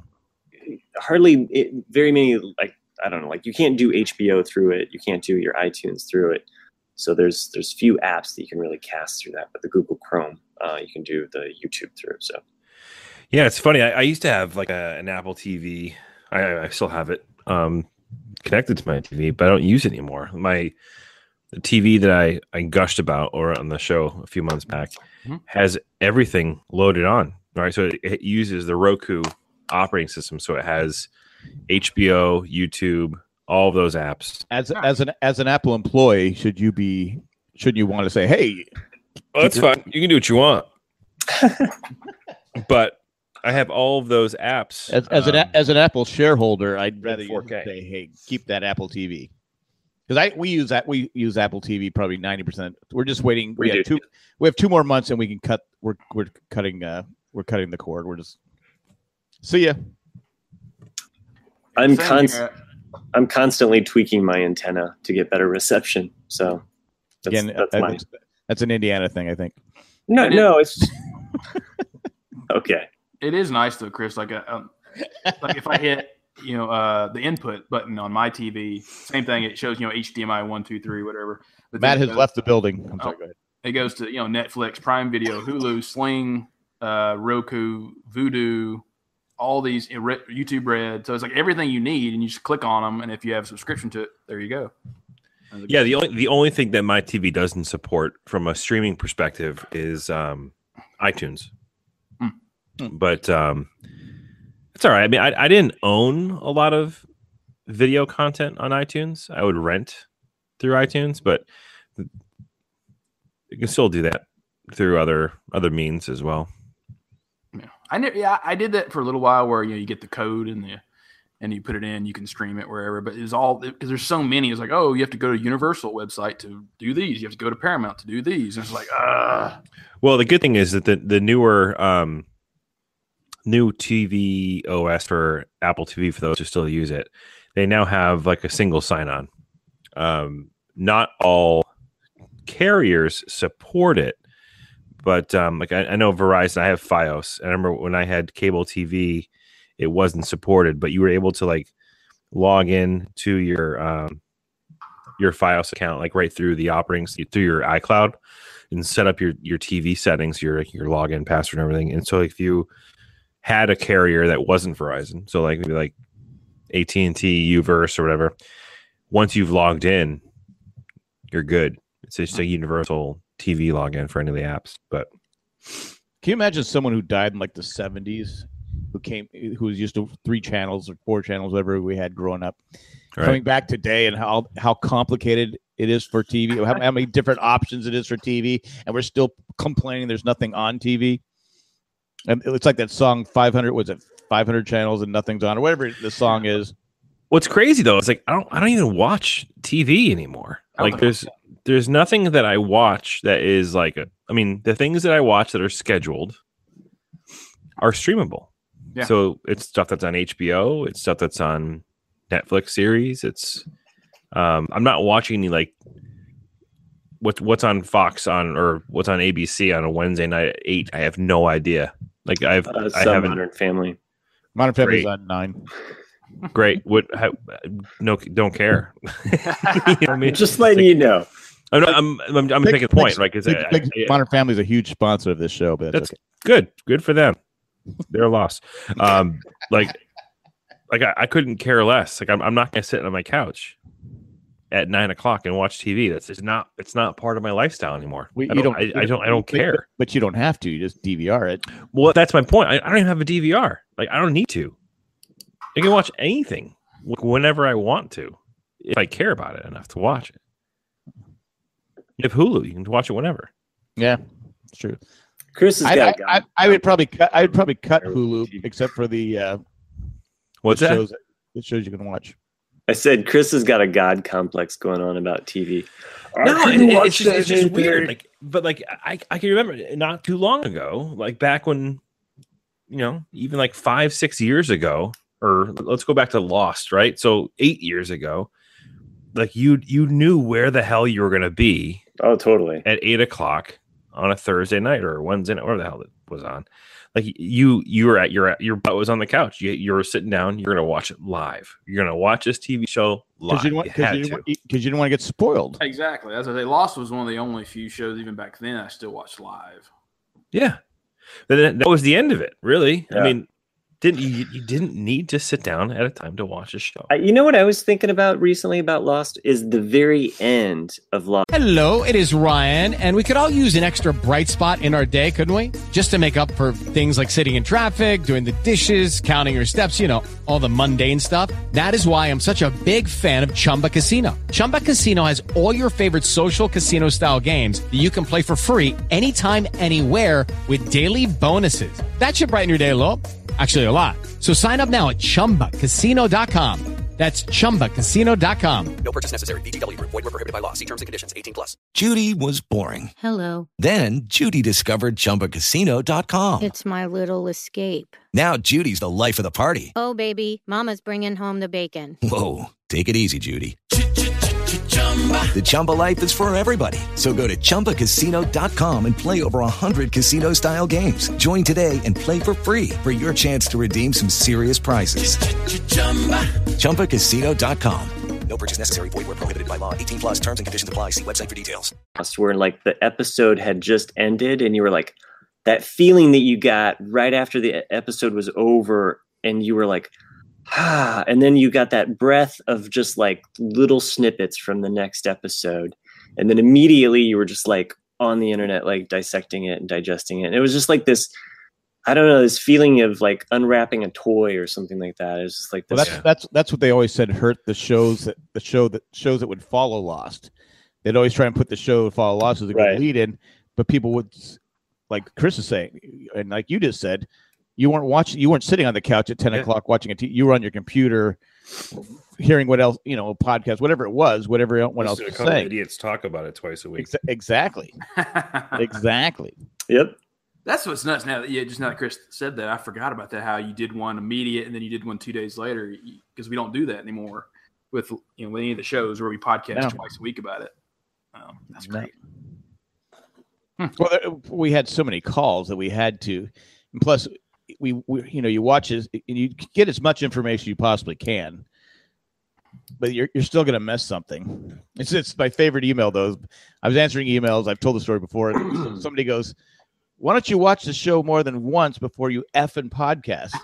Speaker 4: hardly it, very many like I don't know. Like you can't do H B O through it. You can't do your iTunes through it. So there's there's few apps that you can really cast through that. But the Google Chrome, uh, you can do the YouTube through. So.
Speaker 6: Yeah, it's funny. I, I used to have like a, an Apple T V. I, I still have it um, connected to my T V, but I don't use it anymore. My the T V that I, I gushed about or on the show a few months back
Speaker 3: Mhm.
Speaker 6: has everything loaded on. All right, so it, it uses the Roku operating system, so it has H B O, YouTube, all of those apps.
Speaker 5: As as an as an Apple employee, should you be should you want to say, hey,
Speaker 6: Oh, that's fine. You can do what you want. But I have all of those apps.
Speaker 5: as, as an
Speaker 6: um,
Speaker 5: as an Apple shareholder, I'd rather you
Speaker 6: four K.
Speaker 5: say, hey, keep that Apple T V. Because I we use that we use Apple T V probably ninety percent. We're just waiting. We,
Speaker 4: We
Speaker 5: have
Speaker 4: do.
Speaker 5: two we have two more months and we can cut we're we're cutting uh we're cutting the cord. We're just see ya.
Speaker 4: I'm
Speaker 3: Same
Speaker 4: const-
Speaker 3: here.
Speaker 4: I'm constantly tweaking my antenna to get better reception. So that's,
Speaker 5: Again,
Speaker 4: that's
Speaker 5: uh,
Speaker 4: mine.
Speaker 5: that's an Indiana thing, I think.
Speaker 4: No,
Speaker 3: I did-
Speaker 4: no, it's okay.
Speaker 3: It is nice though, Chris. Like, a, um, like if I hit you know, uh, the input button on my T V. Same thing. It shows, you know, H D M I one, two, three, whatever. But
Speaker 5: Matt has
Speaker 3: goes,
Speaker 5: left the building. I'm sorry,
Speaker 3: oh,
Speaker 5: go ahead.
Speaker 3: It goes to, you know, Netflix, Prime Video, Hulu, Sling, uh, Roku, Vudu, all these, you know, YouTube Red. So it's like everything you need, and you just click on them. And if you have a subscription to it, there you go.
Speaker 6: Yeah, the only the only thing that my T V doesn't support from a streaming perspective is um, iTunes.
Speaker 3: Mm.
Speaker 6: But um, it's all right. I mean, I, I didn't own a lot of video content on iTunes. I would rent through iTunes, but you can still do that through other other means as well.
Speaker 3: Yeah, I never, yeah, I did that for a little while, where you know you get the code and the and you put it in, you can stream it wherever. But it's all because there's so many. It's like, oh, you have to go to Universal website to do these. You have to go to Paramount to do these. And it's like, ah.
Speaker 6: Well, the good thing is that the the newer um, new T V O S for Apple T V, for those who still use it, they now have like a single sign-on. Um, not all carriers support it, but um, like I, I know Verizon. I have Fios. I remember when I had cable T V, it wasn't supported, but you were able to like log in to your um, your Fios account like right through the operating through your iCloud and set up your your T V settings, your your login password and everything. And so if you had a carrier that wasn't Verizon, so like maybe like A T and T, Uverse or whatever, once you've logged in, you're good. It's just a universal T V login for any of the apps. But
Speaker 5: can you imagine someone who died in like the seventies, who came, who was used to three channels or four channels, whatever we had growing up, right, coming back today, and how how complicated it is for T V, how, how many different options it is for T V, and we're still complaining there's nothing on T V. And it's like that song five hundred, was it five hundred channels and nothing's on, or whatever the song is.
Speaker 6: What's crazy though is like I don't I don't even watch T V anymore. Like there's there's nothing that I watch that is like a, I mean the things that I watch that are scheduled are streamable. Yeah. So it's stuff that's on H B O, it's stuff that's on Netflix series. It's um I'm not watching any like what's what's on Fox on or what's on A B C on a Wednesday night at eight. I have no idea. Like I've
Speaker 4: uh,
Speaker 6: I haven't
Speaker 4: Modern Family.
Speaker 5: Modern Family is on nine.
Speaker 6: Great. What? How, no, don't care. You know what I mean?
Speaker 4: Just letting like, you know.
Speaker 6: I'm, not, I'm, I'm, I'm big, making a point, right? Because
Speaker 5: Modern Family is a huge sponsor of this show, but that's, that's okay.
Speaker 6: Good. Good for them. They're lost. Um, like, like I, I couldn't care less. Like, I'm, I'm not going to sit on my couch at nine o'clock and watch T V. That's just not. It's not part of my lifestyle anymore.
Speaker 5: We,
Speaker 6: I,
Speaker 5: don't,
Speaker 6: don't, I, I don't. I don't care.
Speaker 5: But you don't have to. You just D V R it.
Speaker 6: Well, that's my point. I, I don't even have a D V R. Like, I don't need to. I can watch anything whenever I want to, if I care about it enough to watch it. You have Hulu, you can watch it whenever.
Speaker 5: Yeah, it's true.
Speaker 4: Chris has
Speaker 5: I,
Speaker 4: got.
Speaker 5: I, I, I would probably cut. I would probably cut Hulu, except for the uh,
Speaker 6: what's
Speaker 5: the
Speaker 6: that?
Speaker 5: Shows, the shows you can watch.
Speaker 4: I said Chris has got a God complex going on about T V.
Speaker 6: No, it, it's just, it's just weird. Like, but like I, I can remember not too long ago, like back when, you know, even like five, six years ago. Or let's go back to Lost, right? So eight years ago, like you you knew where the hell you were going to be.
Speaker 4: Oh, totally.
Speaker 6: At eight o'clock on a Thursday night or Wednesday night, whatever the hell it was on. Like you you were at your your butt was on the couch. You you were sitting down. You're going to watch it live. You're going to watch this T V show live.
Speaker 5: Because you, you, you, you didn't want to get spoiled.
Speaker 3: Exactly. As I say, Lost was one of the only few shows even back then I still watched live.
Speaker 6: Yeah, but that was the end of it. Really,
Speaker 4: yeah.
Speaker 6: I mean. Didn't you, you didn't need to sit down at a time to watch a show.
Speaker 4: Uh, you know what I was thinking about recently about Lost is the very end of Lost.
Speaker 1: Hello, it is Ryan, and we could all use an extra bright spot in our day, couldn't we? Just to make up for things like sitting in traffic, doing the dishes, counting your steps, you know, all the mundane stuff. That is why I'm such a big fan of Chumba Casino. Chumba Casino has all your favorite social casino style games that you can play for free anytime, anywhere with daily bonuses. That should brighten your day a little. Actually, a lot. So sign up now at chumba casino dot com. That's chumba casino dot com.
Speaker 2: No purchase necessary. V G W. Void where prohibited by law. See terms and conditions. eighteen plus.
Speaker 7: Judy was boring.
Speaker 8: Hello.
Speaker 7: Then Judy discovered chumba casino dot com.
Speaker 8: It's my little escape.
Speaker 7: Now Judy's the life of the party.
Speaker 8: Oh, baby, mama's bringing home the bacon.
Speaker 7: Whoa, take it easy, Judy. The Chumba life is for everybody. So go to Chumba Casino dot com and play over one hundred casino-style games. Join today and play for free for your chance to redeem some serious prizes. Chumba Casino dot com.
Speaker 2: No purchase necessary. Void where prohibited by law. eighteen plus terms and conditions apply. See website for details.
Speaker 4: Where like the episode had just ended and you were like, that feeling that you got right after the episode was over and you were like, ah, and then you got that breath of just like little snippets from the next episode. And then immediately you were just like on the internet, like dissecting it and digesting it. And it was just like this, I don't know, this feeling of like unwrapping a toy or something like that. It's just like this.
Speaker 5: Well, that's that's that's what they always said hurt the shows that the show that shows that would follow Lost. They'd always try and put the show that follow Lost as a good
Speaker 4: Right.
Speaker 5: lead in, but people would, like Chris is saying, and like you just said, you weren't watching, you weren't sitting on the couch at ten
Speaker 6: Yeah.
Speaker 5: o'clock watching a T V. You were on your computer, hearing what else, you know, a podcast, whatever it was, whatever everyone else
Speaker 6: Listen to
Speaker 5: was
Speaker 6: a couple
Speaker 5: saying.
Speaker 6: idiots talk about it twice a week.
Speaker 5: Exa- exactly, exactly.
Speaker 4: Yep.
Speaker 3: That's what's nuts now. That, yeah, just now that Chris said that, I forgot about that. How you did one immediate and then you did one two days later, because we don't do that anymore with you know with any of the shows where we podcast
Speaker 5: No.
Speaker 3: twice a week about it. Um, that's
Speaker 5: No.
Speaker 3: great.
Speaker 5: Well, there, we had so many calls that we had to, and plus, we, we you know, you watch it and you get as much information you possibly can, but you're you're still going to miss something. It's it's my favorite email though. I was answering emails. I've told the story before. And somebody goes, "Why don't you watch the show more than once before you effing podcast?"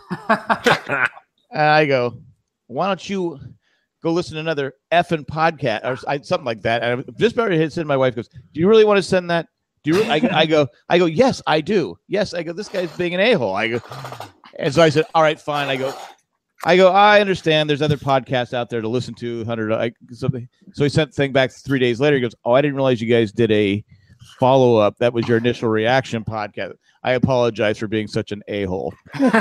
Speaker 5: And I go, "Why don't you go listen to another effing podcast or I, something like that?" And I just about to send my wife goes, "Do you really want to send that?" Do you? Really? I, I go. I go. Yes, I do. Yes, I go. This guy's being an a-hole. I go, and so I said, "All right, fine." I go. I go. I understand. There's other podcasts out there to listen to. Hundred. I something. So he sent the thing back three days later. He goes, "Oh, I didn't realize you guys did a follow up. That was your initial reaction podcast. I apologize for being such an a-hole."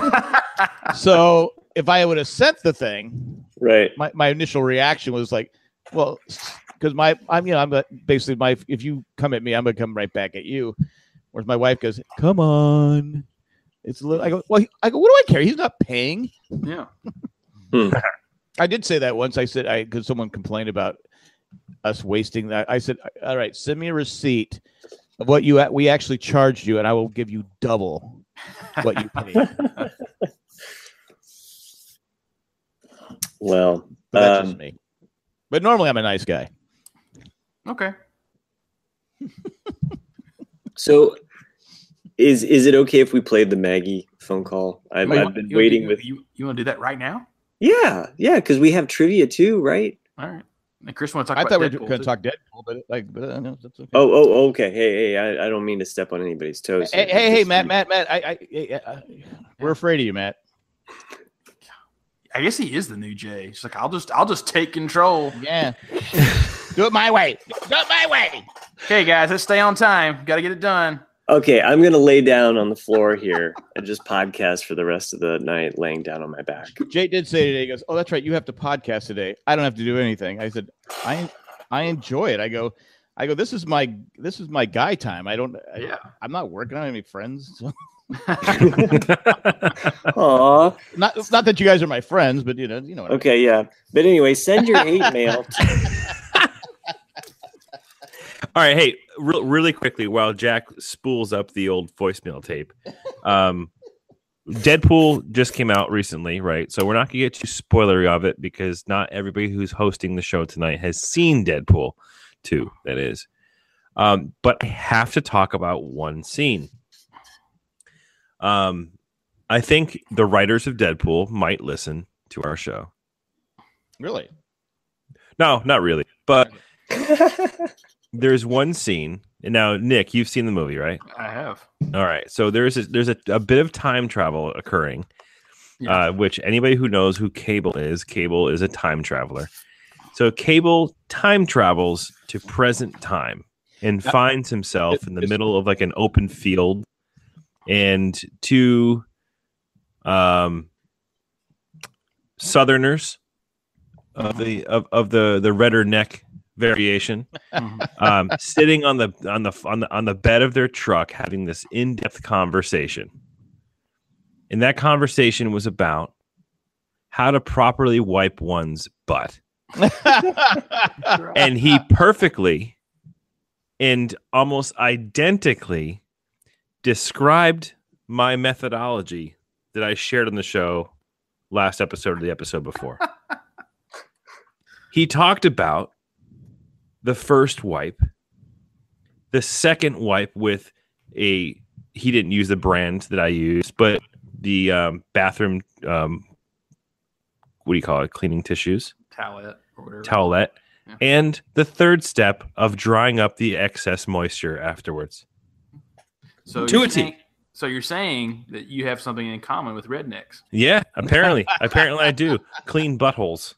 Speaker 5: So if I would have sent the thing,
Speaker 4: Right.
Speaker 5: my, my initial reaction was like, well, because my I'm you know I'm a, basically my if you come at me, I'm gonna come right back at you. Whereas my wife goes, "Come on." It's a little. I go. Well, I go. What do I care? He's not paying.
Speaker 3: Yeah.
Speaker 5: I did say that once. I said I because someone complained about us wasting that. I said, "All right, send me a receipt of what you we actually charged you, and I will give you double what you paid."
Speaker 4: Well,
Speaker 5: But that's
Speaker 4: um,
Speaker 5: just me. But normally, I'm a nice guy.
Speaker 3: Okay.
Speaker 4: so is is it okay if we played the Maggie phone call? I've,
Speaker 3: You
Speaker 4: I've
Speaker 3: want-
Speaker 4: been
Speaker 3: you,
Speaker 4: waiting
Speaker 3: you,
Speaker 4: with.
Speaker 3: you. You want to do that right now?
Speaker 4: Yeah, yeah, because we have trivia too, right?
Speaker 3: All right. And Chris want to talk
Speaker 5: I
Speaker 3: about
Speaker 5: thought we were
Speaker 3: Deadpool,
Speaker 5: going to
Speaker 3: too.
Speaker 5: talk Deadpool, but like, but uh, no, that's okay.
Speaker 4: Oh, oh, okay. Hey, hey, I, I don't mean to step on anybody's toes.
Speaker 5: Hey,
Speaker 4: here.
Speaker 5: hey, hey,
Speaker 4: Just-
Speaker 5: Matt, Matt, Matt. I, I, I, I, we're afraid of you, Matt.
Speaker 3: I guess he is the new Jay. He's like, I'll just, I'll just take control.
Speaker 5: Yeah. Do it my way. Do it my way.
Speaker 3: Okay, guys, let's stay on time. Got to get it done.
Speaker 4: Okay, I'm gonna lay down on the floor here and just podcast for the rest of the night, laying down on my back.
Speaker 5: Jay did say today, he goes, "Oh, that's right. You have to podcast today. I don't have to do anything." I said, I I enjoy it. I go, I go, this is my this is my guy time. I don't I,
Speaker 3: Yeah.
Speaker 5: I'm not working. I don't have any friends. So.
Speaker 4: Aw.
Speaker 5: Not not that you guys are my friends, but you know, you know what I mean.
Speaker 4: Okay, yeah. But anyway, send your hate mail.
Speaker 6: All right, hey, re- really quickly, while Jack spools up the old voicemail tape, um, Deadpool just came out recently, right? So we're not going to get too spoilery of it because not everybody who's hosting the show tonight has seen Deadpool two, that is. Um, but I have to talk about one scene. Um, I think the writers of Deadpool might listen to our show.
Speaker 5: Really?
Speaker 6: No, not really, but there's one scene. And now, Nick, you've seen the movie, right?
Speaker 3: I have.
Speaker 6: All right. So there's a, there's a, a bit of time travel occurring,
Speaker 3: Yeah.
Speaker 6: uh, which anybody who knows who Cable is, Cable is a time traveler. So Cable time travels to present time and
Speaker 5: Now-
Speaker 6: finds himself in the
Speaker 5: This-
Speaker 6: middle of like an open field, and two um, Southerners of the of, of the the redder neck variation, um, sitting on the on the on the on the bed of their truck, having this in-depth conversation. And that conversation was about how to properly wipe one's butt. And he perfectly and almost identically described my methodology that I shared on the show last episode or the episode before. He talked about the first wipe, the second wipe with a, he didn't use the brand that I used, but the um, bathroom, um, what do you call it? Cleaning tissues.
Speaker 3: Towelette or whatever.
Speaker 6: Towelette. Yeah. And the third step of drying up the excess moisture afterwards.
Speaker 3: So
Speaker 6: to
Speaker 3: you're
Speaker 6: a T.
Speaker 3: saying, so you're saying that you have something in common with rednecks.
Speaker 6: Yeah, apparently. apparently I do. Clean buttholes.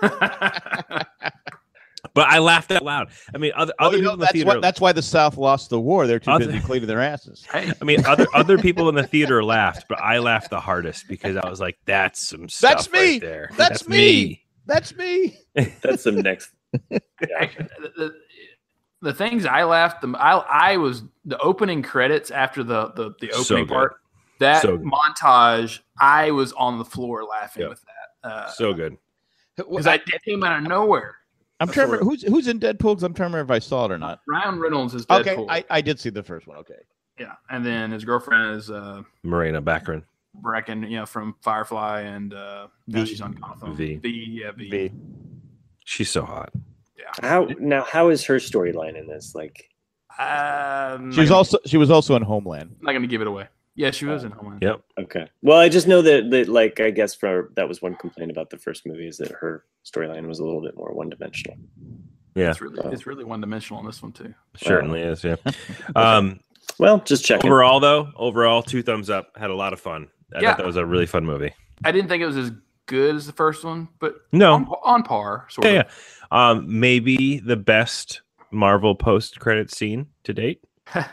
Speaker 6: But I laughed out loud. I mean, other,
Speaker 5: Oh,
Speaker 6: other
Speaker 5: you know,
Speaker 6: people in the
Speaker 5: that's,
Speaker 6: theater.
Speaker 5: why, that's why the South lost the war. They're too
Speaker 6: Other-
Speaker 5: busy cleaning their asses.
Speaker 3: Hey,
Speaker 6: I mean, other other people in the theater laughed, but I laughed the hardest because I was like, "That's some stuff
Speaker 5: That's me.
Speaker 6: right there.
Speaker 5: That's me. That's me.
Speaker 4: That's some next.
Speaker 3: the, the, the things I laughed, the, I I was the opening credits after the the, the
Speaker 6: So
Speaker 3: opening
Speaker 6: good.
Speaker 3: part. That
Speaker 6: So good.
Speaker 3: montage, I was on the floor laughing
Speaker 6: Yeah.
Speaker 3: with that. Uh,
Speaker 6: So good.
Speaker 3: because I it came out of nowhere.
Speaker 5: I'm trying to remember who's who's in Deadpool because I'm trying to remember if I saw it or not.
Speaker 3: Ryan Reynolds is Deadpool.
Speaker 5: Okay, I, I did see the first one. Okay.
Speaker 3: Yeah, and then his girlfriend is uh,
Speaker 6: Marina Baccarin.
Speaker 3: Bracken, you know, from Firefly, and uh, now
Speaker 5: V.
Speaker 3: she's on Gotham.
Speaker 6: V.
Speaker 3: V, yeah, V.
Speaker 5: V.
Speaker 6: She's so hot.
Speaker 4: How now? How is her storyline in this? Like,
Speaker 3: Um,
Speaker 5: She was also she was also in Homeland.
Speaker 3: not going to give it away. Yeah, she was in Homeland.
Speaker 6: Yep.
Speaker 4: okay. Well, I just know that, that like, I guess for that was one complaint about the first movie is that her storyline was a little bit more one dimensional.
Speaker 6: Yeah,
Speaker 3: It's really, it's really one dimensional in this one too.
Speaker 6: certainly is. Yeah. Um,
Speaker 4: Well, just checking.
Speaker 6: overall, though, overall, two thumbs up. Had a lot of fun. I
Speaker 3: Yeah.
Speaker 6: thought that was a really fun movie.
Speaker 3: I didn't think it was as good as the first one, but
Speaker 6: No.
Speaker 3: on, on par, sort
Speaker 6: Yeah,
Speaker 3: of.
Speaker 6: yeah. Um, maybe the best Marvel post-credit scene to date.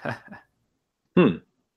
Speaker 4: Hmm.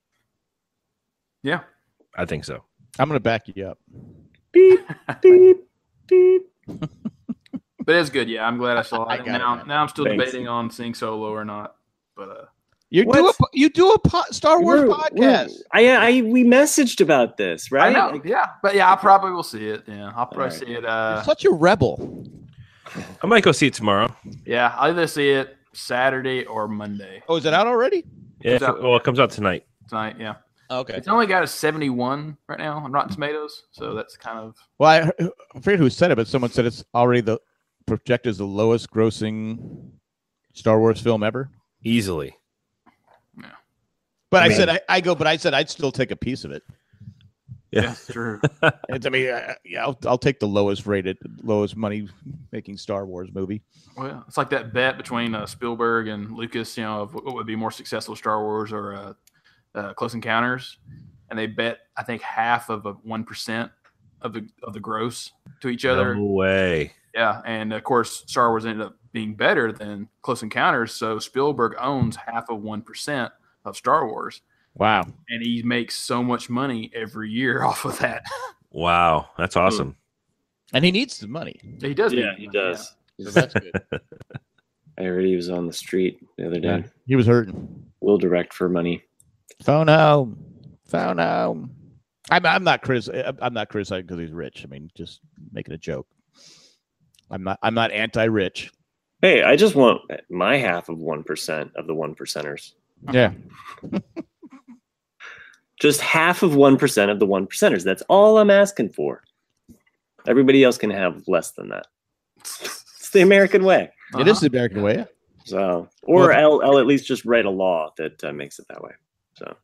Speaker 3: Yeah.
Speaker 6: I think so.
Speaker 5: I'm gonna back you up.
Speaker 4: Beep, beep, beep.
Speaker 3: But it's good. Yeah, I'm glad I saw
Speaker 5: I
Speaker 3: it.
Speaker 5: got
Speaker 3: And
Speaker 5: it,
Speaker 3: now,
Speaker 5: man.
Speaker 3: now I'm still
Speaker 4: Thanks.
Speaker 3: debating on seeing Solo or not. But uh,
Speaker 5: You
Speaker 4: What?
Speaker 5: do a po- you do a po- Star Wars
Speaker 4: We're-
Speaker 5: podcast.
Speaker 4: we're- I, I, we messaged about this, right?
Speaker 3: I know.
Speaker 4: Like,
Speaker 3: yeah, but yeah, I probably will see it. Yeah, I'll probably
Speaker 4: Alright.
Speaker 3: see it.
Speaker 5: You're
Speaker 3: Uh,
Speaker 5: such a rebel.
Speaker 6: I might go see it tomorrow.
Speaker 3: yeah, I'll either see it Saturday or Monday
Speaker 5: Oh, is it out already?
Speaker 6: Yeah,
Speaker 3: Comes out-
Speaker 6: well, it comes out tonight.
Speaker 3: tonight. Yeah,
Speaker 5: Okay.
Speaker 3: it's only got a seventy-one right now on Rotten Tomatoes, so that's kind of
Speaker 5: Well, I, heard- I forget who said it, but someone said it's already the projected as the lowest grossing Star Wars film ever.
Speaker 6: Easily.
Speaker 5: But I,
Speaker 6: I mean-
Speaker 5: said I, I go, but I said I'd still take a piece of it.
Speaker 6: Yeah.
Speaker 3: yeah, true.
Speaker 5: It's, I mean, I, yeah, I'll, I'll take the lowest rated, lowest money making Star Wars movie.
Speaker 3: Well, it's like that bet between uh, Spielberg and Lucas, you know, of what would be more successful, Star Wars or uh, uh, Close Encounters, and they bet I think half of a one percent of the of the gross to each other.
Speaker 6: No way.
Speaker 3: Yeah, and of course, Star Wars ended up being better than Close Encounters, so Spielberg owns half of one percent of Star Wars,
Speaker 5: Wow.
Speaker 3: and he makes so much money every year off of that.
Speaker 6: Wow. That's awesome.
Speaker 5: And he needs the money.
Speaker 3: He does.
Speaker 4: yeah,
Speaker 3: make
Speaker 4: he
Speaker 3: money,
Speaker 4: does.
Speaker 5: So that's good.
Speaker 4: I heard he was on the street the other day.
Speaker 5: He was hurting.
Speaker 4: Will direct for money.
Speaker 5: Phono. Phono. I'm, I'm not critic. I'm not criticizing because he's rich. I mean, just making a joke. I'm not. I'm not anti-rich.
Speaker 4: Hey, I just want my half of one percent of the one percenters.
Speaker 5: Yeah.
Speaker 4: Just half of one percent of the one percenters. That's all I'm asking for. Everybody else can have less than that. It's the American way.
Speaker 3: yeah.
Speaker 5: It is the American way. Yeah.
Speaker 4: So, or I'll, I'll at least just write a law that uh, makes it that way. So,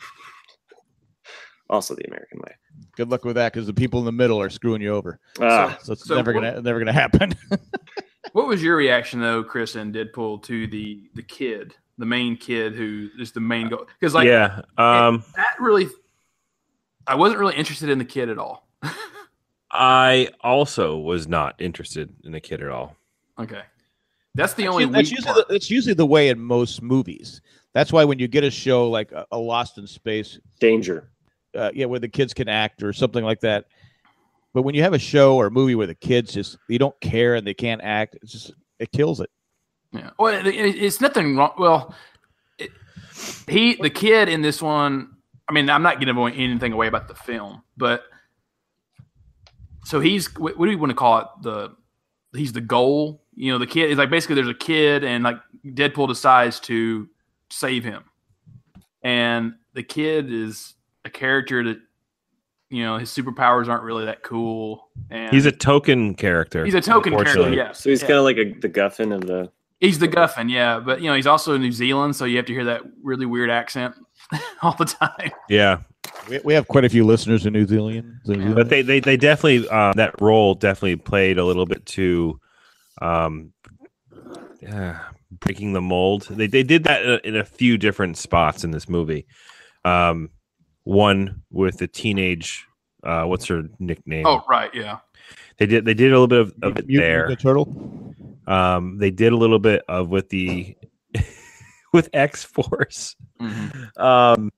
Speaker 4: also the American way.
Speaker 5: Good luck with that because the people in the middle are screwing you over.
Speaker 4: Ah,
Speaker 5: So it's
Speaker 3: So
Speaker 5: never
Speaker 3: what-
Speaker 5: gonna never gonna happen.
Speaker 3: What was your reaction though, Chris and Deadpool, to the the kid, the main kid who is the main goal? Because like
Speaker 6: yeah. Um,
Speaker 3: that really, I wasn't really interested in the kid at all.
Speaker 6: I also was not interested in the kid at all.
Speaker 3: Okay, that's the only.
Speaker 5: that's
Speaker 3: weak
Speaker 5: usually
Speaker 3: part.
Speaker 5: the, it's usually the way in most movies. That's why when you get a show like a, a Lost in Space,
Speaker 4: danger.
Speaker 5: uh, yeah, where the kids can act or something like that. But when you have a show or a movie where the kids just you don't care and they can't act, it's just it kills it.
Speaker 3: Yeah. Well, it, it, it's nothing wrong. Well, it, he, the kid in this one, I mean, I'm not giving away anything away about the film, but so he's, what, what do you want to call it? The, he's the goal. You know, the kid is like basically there's a kid, and like Deadpool decides to save him, and the kid is a character that, you know, his superpowers aren't really that cool. And
Speaker 6: He's a token character.
Speaker 3: he's a token character,
Speaker 6: unfortunately.
Speaker 3: yes.
Speaker 4: So he's
Speaker 3: Yeah.
Speaker 4: kind of like a, the Guffin of the.
Speaker 3: He's the Guffin, yeah, but you know he's also New Zealand, so you have to hear that really weird accent all the time.
Speaker 6: Yeah,
Speaker 5: We, we have quite a few listeners in New Zealand. New Zealand.
Speaker 6: but they they they definitely um, that role definitely played a little bit to um, uh, breaking the mold. They they did that in a, in a few different spots in this movie. Um, one with the teenage, uh, what's her nickname?
Speaker 3: Oh, right, yeah.
Speaker 6: They did they did a little bit of, of it
Speaker 5: Mutant
Speaker 6: there.
Speaker 5: Ninja Turtle.
Speaker 6: Um, they did a little bit of with the with X Force.
Speaker 3: Mm-hmm.
Speaker 6: Um,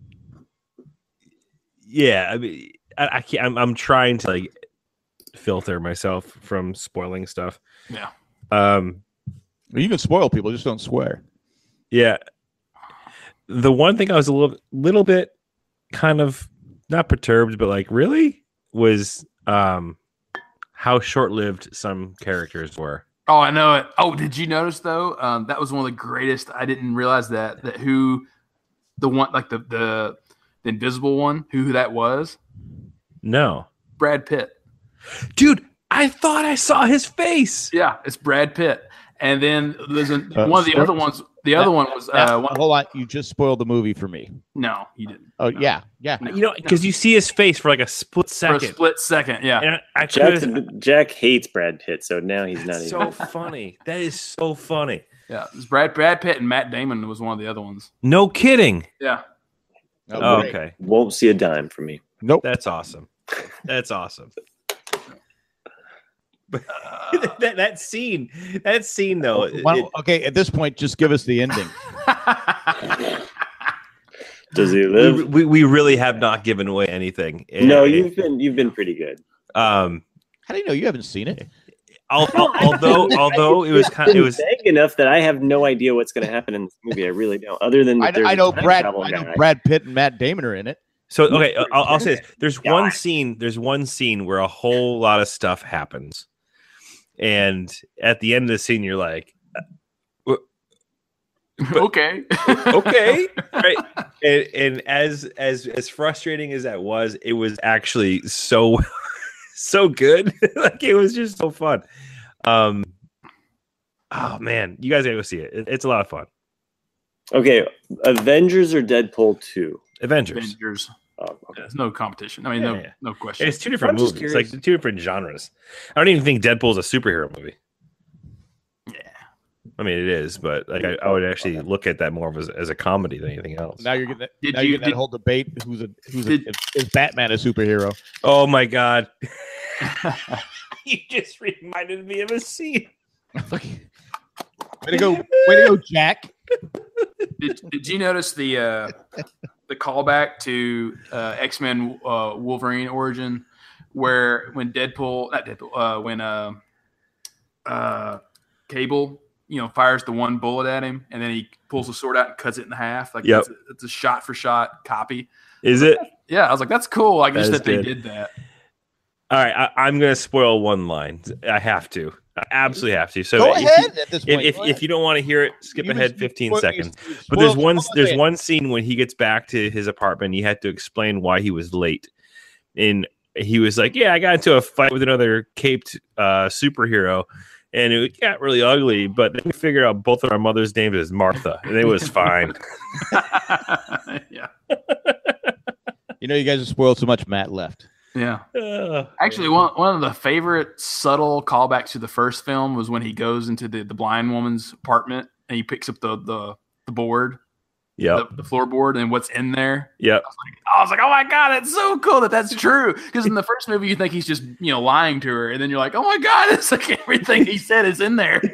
Speaker 6: yeah, I mean, I, I can't. I'm, I'm trying to like filter myself from spoiling stuff.
Speaker 3: Yeah.
Speaker 6: Um,
Speaker 5: You can spoil people, just don't swear.
Speaker 6: yeah. The one thing I was a little, little bit kind of not perturbed, but like really was um how short-lived some characters were.
Speaker 3: Oh, I know it. Oh, did you notice though? Um, that was one of the greatest. I didn't realize that that who the one like the the, the invisible one who that was.
Speaker 6: No,
Speaker 3: Brad Pitt.
Speaker 6: dude, I thought I saw his face.
Speaker 3: Yeah, it's Brad Pitt. And then there's a,
Speaker 5: Uh,
Speaker 3: one of the
Speaker 5: spoil-
Speaker 3: other ones. The other one was
Speaker 5: Now,
Speaker 3: uh, one,
Speaker 5: hold on, you just spoiled the movie for me.
Speaker 3: no, you didn't.
Speaker 5: Oh
Speaker 3: No.
Speaker 5: yeah, yeah.
Speaker 3: No.
Speaker 6: You know, because you see his face for like a split
Speaker 3: For a
Speaker 6: second.
Speaker 3: split second, yeah.
Speaker 6: And I, I
Speaker 4: Jack,
Speaker 6: could've-
Speaker 4: Jack hates Brad Pitt, so now he's not
Speaker 6: so
Speaker 4: even.
Speaker 6: funny. That is so funny.
Speaker 3: Yeah, it was Brad Brad Pitt and Matt Damon was one of the other ones.
Speaker 6: No kidding.
Speaker 3: Yeah,
Speaker 6: Oh,
Speaker 5: great.
Speaker 6: okay.
Speaker 4: Won't see a dime from me.
Speaker 5: Nope.
Speaker 6: That's awesome. That's awesome. that that scene, that scene though.
Speaker 5: Why
Speaker 6: it-
Speaker 5: don't- okay, at this point, just give us the ending.
Speaker 4: Does he
Speaker 6: we,
Speaker 4: live?
Speaker 6: we we really have not given away anything.
Speaker 4: No,
Speaker 6: It-
Speaker 4: you've been you've been pretty good.
Speaker 6: um.
Speaker 5: How do you know you haven't seen it?
Speaker 6: al- al- Although although it was kind, it
Speaker 4: Been
Speaker 6: was
Speaker 4: vague enough that I have no idea what's going to happen in this movie. I really don't. Other than
Speaker 5: I,
Speaker 4: that there's
Speaker 5: I
Speaker 4: a
Speaker 5: know
Speaker 4: time
Speaker 5: Brad.
Speaker 4: travel
Speaker 5: I know
Speaker 4: guy.
Speaker 5: Brad Pitt and Matt Damon are in it.
Speaker 6: so okay. I'll, I'll say this. There's
Speaker 4: God.
Speaker 6: one scene. There's one scene where a whole lot of stuff happens, and at the end of the scene, you're like,
Speaker 3: okay,
Speaker 6: okay, right? And, and as as as frustrating as that was, it was actually so so good. Like it was just so fun. Um, oh man, you guys gotta go see it. it. It's a lot of fun.
Speaker 4: Okay, Avengers or Deadpool two?
Speaker 6: Avengers.
Speaker 3: Avengers.
Speaker 4: Oh, okay.
Speaker 3: There's no competition. I mean,
Speaker 6: Yeah,
Speaker 3: no,
Speaker 6: yeah.
Speaker 3: no question.
Speaker 6: It's two different
Speaker 4: I'm just
Speaker 6: movies. Like
Speaker 4: curious.
Speaker 6: two different genres. I don't even think Deadpool's a superhero movie.
Speaker 3: Yeah.
Speaker 6: I mean, it is, but like I, I would actually look at that more of as, as a comedy than anything else.
Speaker 5: Now you're getting that,
Speaker 3: Did
Speaker 5: now
Speaker 3: you-
Speaker 5: you're getting
Speaker 3: did-
Speaker 5: that whole debate. Who's a who's
Speaker 3: Did-
Speaker 5: a, is Batman a superhero?
Speaker 6: Oh my god! You just reminded me of a scene.
Speaker 5: Way to go! Way to go, Jack!
Speaker 3: Did, did you notice the uh, the callback to uh, X Men uh, Wolverine origin, where when Deadpool, not Deadpool, uh, when uh, uh, Cable, you know, fires the one bullet at him, and then he pulls the sword out and cuts it in half. Like
Speaker 6: Yep.
Speaker 3: it's, a, it's a shot for shot copy.
Speaker 6: Is it?
Speaker 3: Yeah, I was like, that's cool. Like
Speaker 6: That
Speaker 3: just
Speaker 6: is
Speaker 3: that they
Speaker 6: good.
Speaker 3: did that.
Speaker 6: All right, I, I'm going to spoil one line. I have to. I absolutely have to. So
Speaker 5: Go
Speaker 6: if you-
Speaker 5: ahead at this
Speaker 6: If,
Speaker 5: point.
Speaker 6: if,
Speaker 5: Go
Speaker 6: if
Speaker 5: ahead.
Speaker 6: you don't want to hear it, skip
Speaker 5: You
Speaker 6: ahead
Speaker 5: was-
Speaker 6: fifteen
Speaker 5: you spoiled-
Speaker 6: seconds.
Speaker 5: you
Speaker 6: But there's
Speaker 5: spoiled
Speaker 6: one
Speaker 5: all
Speaker 6: there's
Speaker 5: of it.
Speaker 6: one scene when he gets back to his apartment. He had to explain why he was late, and he was like, "Yeah, I got into a fight with another caped uh, superhero, and it got really ugly. But then we figured out both of our mother's names is Martha, and it was fine."
Speaker 3: yeah,
Speaker 5: You know, you guys have spoiled so much. Matt left.
Speaker 3: yeah.
Speaker 6: Uh,
Speaker 3: Actually, one one of the favorite subtle callbacks to the first film was when he goes into the, the blind woman's apartment and he picks up the the, the board,
Speaker 6: yep,
Speaker 3: the, the floorboard, and what's in there.
Speaker 6: yep.
Speaker 3: I was like, oh my god, that's so cool that that's true. Because in the first movie, you think he's just you know lying to her, and then you're like, oh my god, it's like everything he said is in there.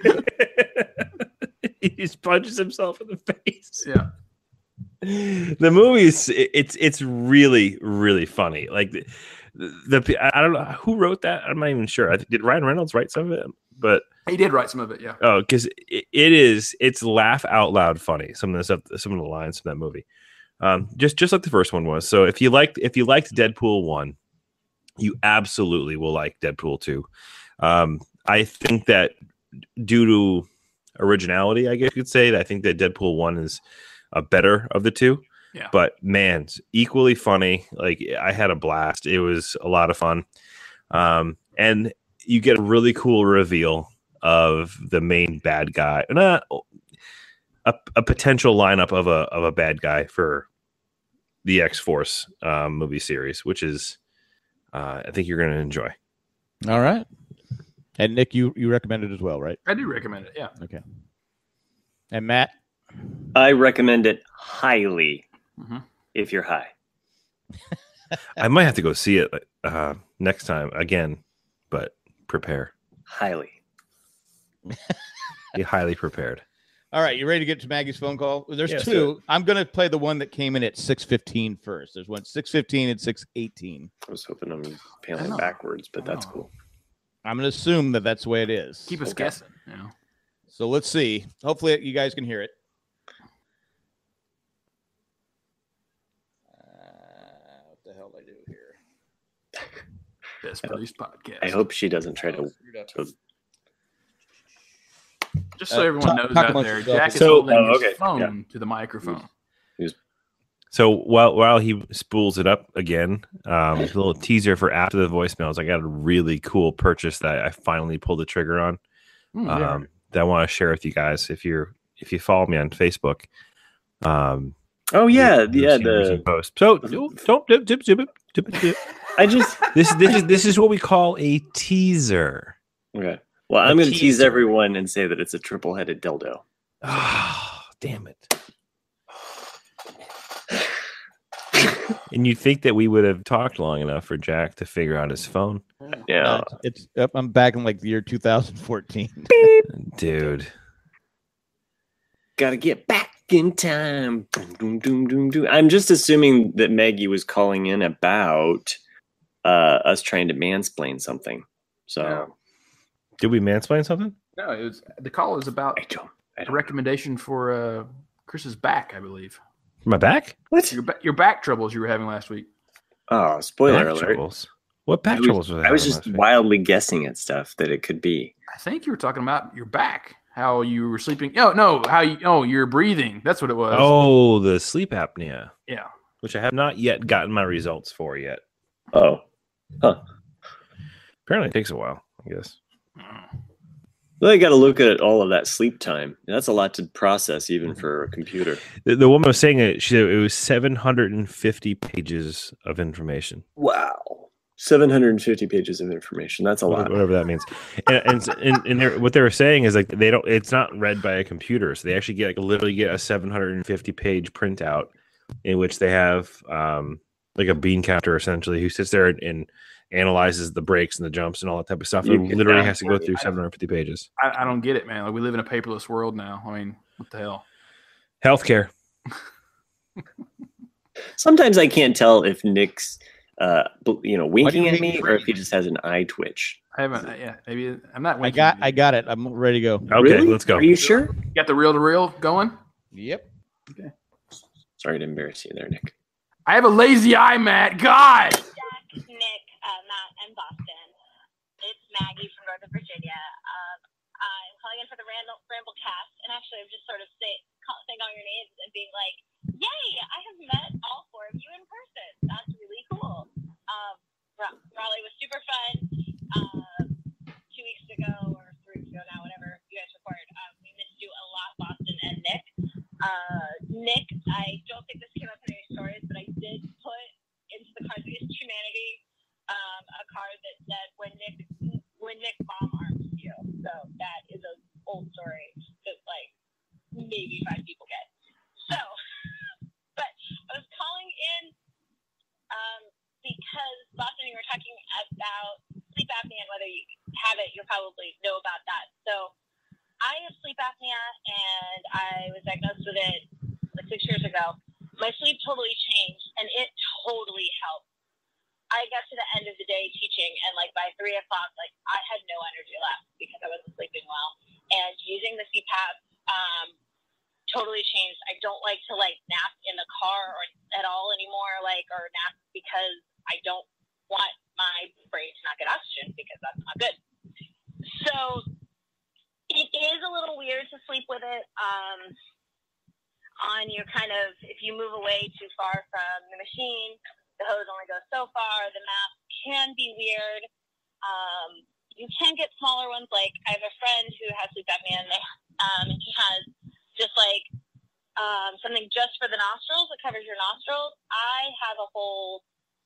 Speaker 6: He just punches himself in the face.
Speaker 3: Yeah,
Speaker 6: The movie is it- it's it's really really funny. Like the, the I don't know who wrote that. I'm not even sure. I think, did Ryan Reynolds write some of it? But
Speaker 3: he did write some of it. Yeah,
Speaker 6: oh, because it, it is it's laugh out loud funny. Some of the stuff, some of the lines from that movie, um, just just like the first one was. So if you liked if you liked Deadpool one, you absolutely will like Deadpool two. Um, I think that due to originality, I guess you could say, that I think that Deadpool one is a better of the two.
Speaker 3: Yeah.
Speaker 6: But man, it's equally funny. Like, I had a blast. It was a lot of fun. Um, and you get a really cool reveal of the main bad guy. Not a, a potential lineup of a of a bad guy for the X-Force um, movie series, which is uh, I think you're going to enjoy.
Speaker 5: All right. And Nick, you, you recommend it as well, right?
Speaker 3: I do recommend it. Yeah.
Speaker 5: Okay. And Matt?
Speaker 4: I recommend it highly
Speaker 3: Mm-hmm.
Speaker 4: if you're high.
Speaker 6: I might have to go see it uh, next time again, but prepare.
Speaker 4: Highly.
Speaker 6: Be highly prepared.
Speaker 5: All right, you ready to get to Maggie's phone call? There's
Speaker 6: Yes,
Speaker 5: two.
Speaker 6: sir.
Speaker 5: I'm going to play the one that came in at six fifteen first. There's one six fifteen and six eighteen.
Speaker 4: I was hoping I'm
Speaker 3: I
Speaker 4: panning
Speaker 3: know.
Speaker 4: backwards, but
Speaker 3: I
Speaker 4: that's
Speaker 3: know.
Speaker 4: cool.
Speaker 5: I'm going to assume that that's the way it is.
Speaker 3: Keep us
Speaker 4: Okay.
Speaker 3: guessing. You know.
Speaker 5: So let's see. Hopefully you guys can hear it. Uh, what the hell did I do here?
Speaker 3: Best produced podcast.
Speaker 4: I hope she doesn't try to. to
Speaker 3: Just so
Speaker 5: Uh,
Speaker 3: everyone
Speaker 5: talk-
Speaker 3: knows
Speaker 5: talk
Speaker 3: out
Speaker 5: amongst
Speaker 3: there,
Speaker 5: yourself.
Speaker 3: Jack is
Speaker 6: So-
Speaker 3: holding
Speaker 4: oh,
Speaker 3: his
Speaker 4: okay.
Speaker 3: phone
Speaker 4: Yeah.
Speaker 3: to the microphone.
Speaker 6: So while while he spools it up again, um, a little teaser for after the voicemails. I got a really cool purchase that I finally pulled the trigger on.
Speaker 3: Mm, yeah.
Speaker 6: Um, that I want to share with you guys. If you're if you follow me on Facebook, um,
Speaker 4: Oh yeah,
Speaker 6: you'll
Speaker 4: yeah.
Speaker 6: see a recent
Speaker 4: The
Speaker 6: post. So don't don't dip, dip, dip, dip, dip.
Speaker 4: I just
Speaker 6: this this is this is what we call a teaser.
Speaker 4: okay. Well, I'm
Speaker 6: A
Speaker 4: going to tease
Speaker 6: teaser.
Speaker 4: everyone and say that it's a triple-headed dildo.
Speaker 6: Oh, damn it. And you'd think that we would have talked long enough for Jack to figure out his phone.
Speaker 4: Yeah.
Speaker 5: Uh, it's up. I'm back in like the year two thousand fourteen.
Speaker 6: Dude.
Speaker 4: Got to get back in time. Boom, doom, doom, doom, doom. I'm just assuming that Maggie was calling in about uh, us trying to mansplain something. So
Speaker 3: No.
Speaker 6: Did we mansplain something?
Speaker 3: No, it was the call is about
Speaker 4: I don't. I
Speaker 3: a
Speaker 4: don't.
Speaker 3: recommendation for uh, Chris's back, I believe.
Speaker 6: My back?
Speaker 4: What?
Speaker 3: Your, ba- your back troubles you were having last week.
Speaker 4: Oh, spoiler
Speaker 6: Back
Speaker 4: alert.
Speaker 6: troubles. What back
Speaker 4: I was,
Speaker 6: troubles was
Speaker 4: I was
Speaker 6: having
Speaker 4: just
Speaker 6: last week?
Speaker 4: wildly guessing at stuff that it could be.
Speaker 3: I think you were talking about your back, how you were sleeping. No, no, how you? Oh, you're breathing. That's what it was.
Speaker 6: Oh, the sleep apnea,
Speaker 3: yeah.
Speaker 6: which I have not yet gotten my results for yet.
Speaker 4: Oh. Huh.
Speaker 6: Apparently it takes a while, I guess.
Speaker 4: Well, you got to look at all of that sleep time. That's a lot to process, even for a computer.
Speaker 6: The, the woman was saying it, she said it was seven hundred fifty pages of information.
Speaker 4: Wow. seven hundred fifty pages of information. That's a lot.
Speaker 6: Whatever that means. And, and, and, and they're, what they were saying is like they don't. It's not read by a computer, so they actually get like literally get a seven hundred fifty page printout in which they have um, like a bean counter essentially who sits there and, and analyzes the breaks and the jumps and all that type of stuff. It
Speaker 4: You can
Speaker 6: literally
Speaker 4: now-
Speaker 6: has to go through seven hundred fifty pages.
Speaker 3: I, I don't get it, man. Like we live in a paperless world now. I mean, what the hell?
Speaker 6: Healthcare.
Speaker 4: Sometimes I can't tell if Nick's, uh, bl- you know, winking
Speaker 5: you
Speaker 4: at
Speaker 5: hate
Speaker 4: me or if he just has an eye twitch.
Speaker 3: I haven't. Yeah, maybe I'm not.
Speaker 5: I
Speaker 3: winking
Speaker 5: got.
Speaker 3: at you.
Speaker 5: I got it. I'm ready to go.
Speaker 6: Okay,
Speaker 4: Really?
Speaker 6: let's go.
Speaker 4: Are you sure?
Speaker 3: You got the reel to reel going.
Speaker 5: Yep.
Speaker 4: Sorry to embarrass you there, Nick.
Speaker 3: I have a lazy eye, Matt. God.
Speaker 9: Jack, Nick, uh, Matt, and Boston. It's Maggie from Northern Virginia. Um, I'm calling in for the Randall, Ramble cast, and actually I'm just sort of say, call, saying all your names and being like, yay, I have met all four of you in person. That's really cool. Um, Ra- Raleigh was super fun. Um, two weeks ago, or three weeks ago now, whenever you guys recorded, um, we missed you a lot, Boston and Nick. Uh, Nick, I don't think this came up in any stories, but I did put into the Cards Against Humanity um, a card that said when Nick when Nick bomb arms you. So that is an old story that like maybe five people get. So, but I was calling in um, because Boston, you were talking about sleep apnea and whether you have it, you'll probably know about that. So I have sleep apnea and I was diagnosed with it like six years ago. My sleep totally changed and it totally helped. I got to the end of the day teaching and like by three o'clock, like I had no energy left because I wasn't sleeping well. And using the C PAP um, totally changed. I don't like to like nap in the car or at all anymore, like, or nap because I don't want my brain to not get oxygen because that's not good. So you move away too far from the machine, the hose only goes so far. The mask can be weird. Um, you can get smaller ones. Like I have a friend who has sleep apnea, and they, um, and he has just like um, something just for the nostrils that covers your nostrils. I have a whole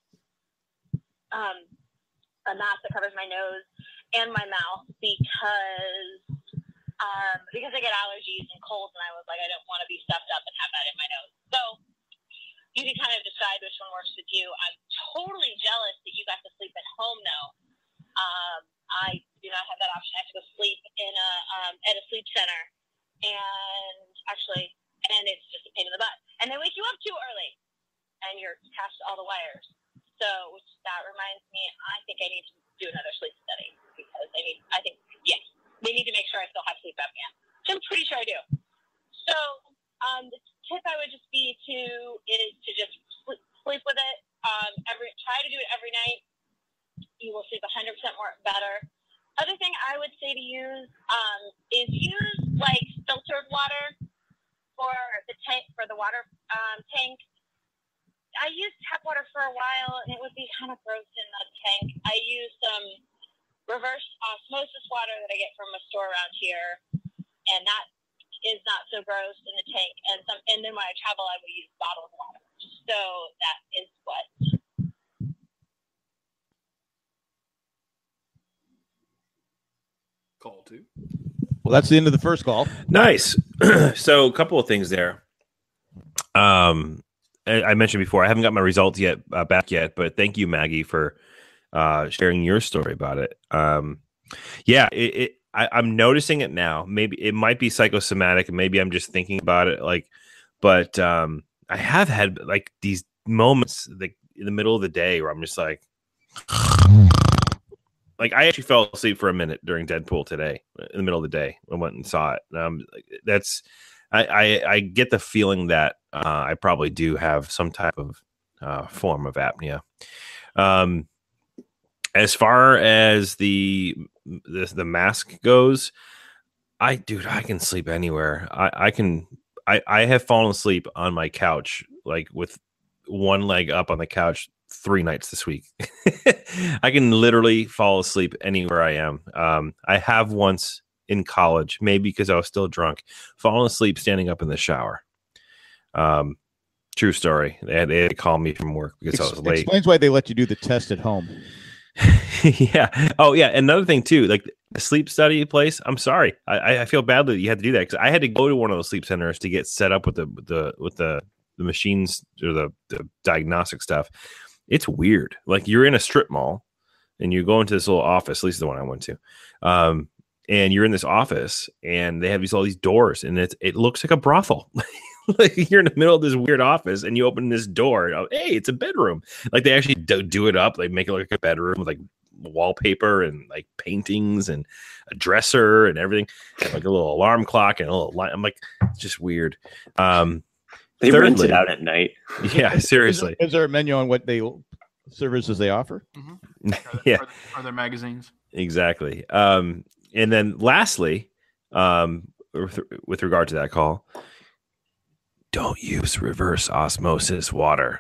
Speaker 9: um, a mask that covers my nose and my mouth because um, because I get allergies and colds, and I was like, I don't want to be stuffed up and have that in my nose. So you can kind of decide which one works with you. I'm totally jealous that you got to sleep at home, though. Um, I do not have that option. I have to go sleep in a um, at a sleep center, and actually, and it's just a pain in the butt. And they wake you up too early, and you're attached to all the wires. So, which that reminds me, I think I need to do another sleep study because I need. I think yes, they need to make sure I still have sleep apnea, which I'm pretty sure I do. So, um, the tip I would just be to is to just sleep, sleep with it. Um, every try to do it every night. You will sleep one hundred percent more better. Other thing I would say to use um, is use like filtered water for the tank for the water um, tank. I used tap water for a while, and it would be kind of gross in the tank. I use some reverse osmosis water that I get from a store around here, and that is not so gross in the tank. And some, and then when I travel, I will use bottled water. So that is what.
Speaker 3: Call two.
Speaker 5: Well, that's the end of the first call.
Speaker 6: Nice. So a couple of things there. Um, I, I mentioned before, I haven't got my results yet uh, back yet, but thank you, Maggie, for uh, sharing your story about it. Um, yeah, it, it I, I'm noticing it now. Maybe it might be psychosomatic, and maybe I'm just thinking about it. Like, but um, I have had like these moments, like in the middle of the day, where I'm just like. Like I actually fell asleep for a minute during Deadpool today in the middle of the day. I went and saw it. Um, that's I, I, I get the feeling that uh, I probably do have some type of uh, form of apnea. Um, as far as the, the the mask goes, I dude, I can sleep anywhere. I, I can. I, I have fallen asleep on my couch, like with one leg up on the couch. Three nights this week. I can literally fall asleep anywhere I am. Um, I have once in college, maybe because I was still drunk, fallen asleep standing up in the shower. Um, true story. They had, they had to call me from work because Ex- I was late.
Speaker 5: Explains why they let you do the test at home.
Speaker 6: Yeah. Oh, yeah. Another thing too, like the sleep study place. I'm sorry. I, I feel badly that you had to do that because I had to go to one of those sleep centers to get set up with the with the with the, the machines or the, the diagnostic stuff. It's weird. Like you're in a strip mall and you go into this little office, at least the one I went to. Um, and you're in this office and they have these all these doors and it's, it looks like a brothel. Like you're in the middle of this weird office and you open this door. And, oh, hey, it's a bedroom. Like they actually do, do it up. They make it look like a bedroom with like wallpaper and like paintings and a dresser and everything. And like a little alarm clock and a little light. I'm like, it's just weird. Um,
Speaker 4: They
Speaker 6: Thirdly,
Speaker 4: rent it out at night.
Speaker 6: Yeah, seriously.
Speaker 5: Is there, is there a menu on what they services they offer?
Speaker 3: Mm-hmm. Are,
Speaker 6: yeah,
Speaker 3: are, are there magazines?
Speaker 6: Exactly. Um, and then lastly, um, with, with regard to that call, don't use reverse osmosis water.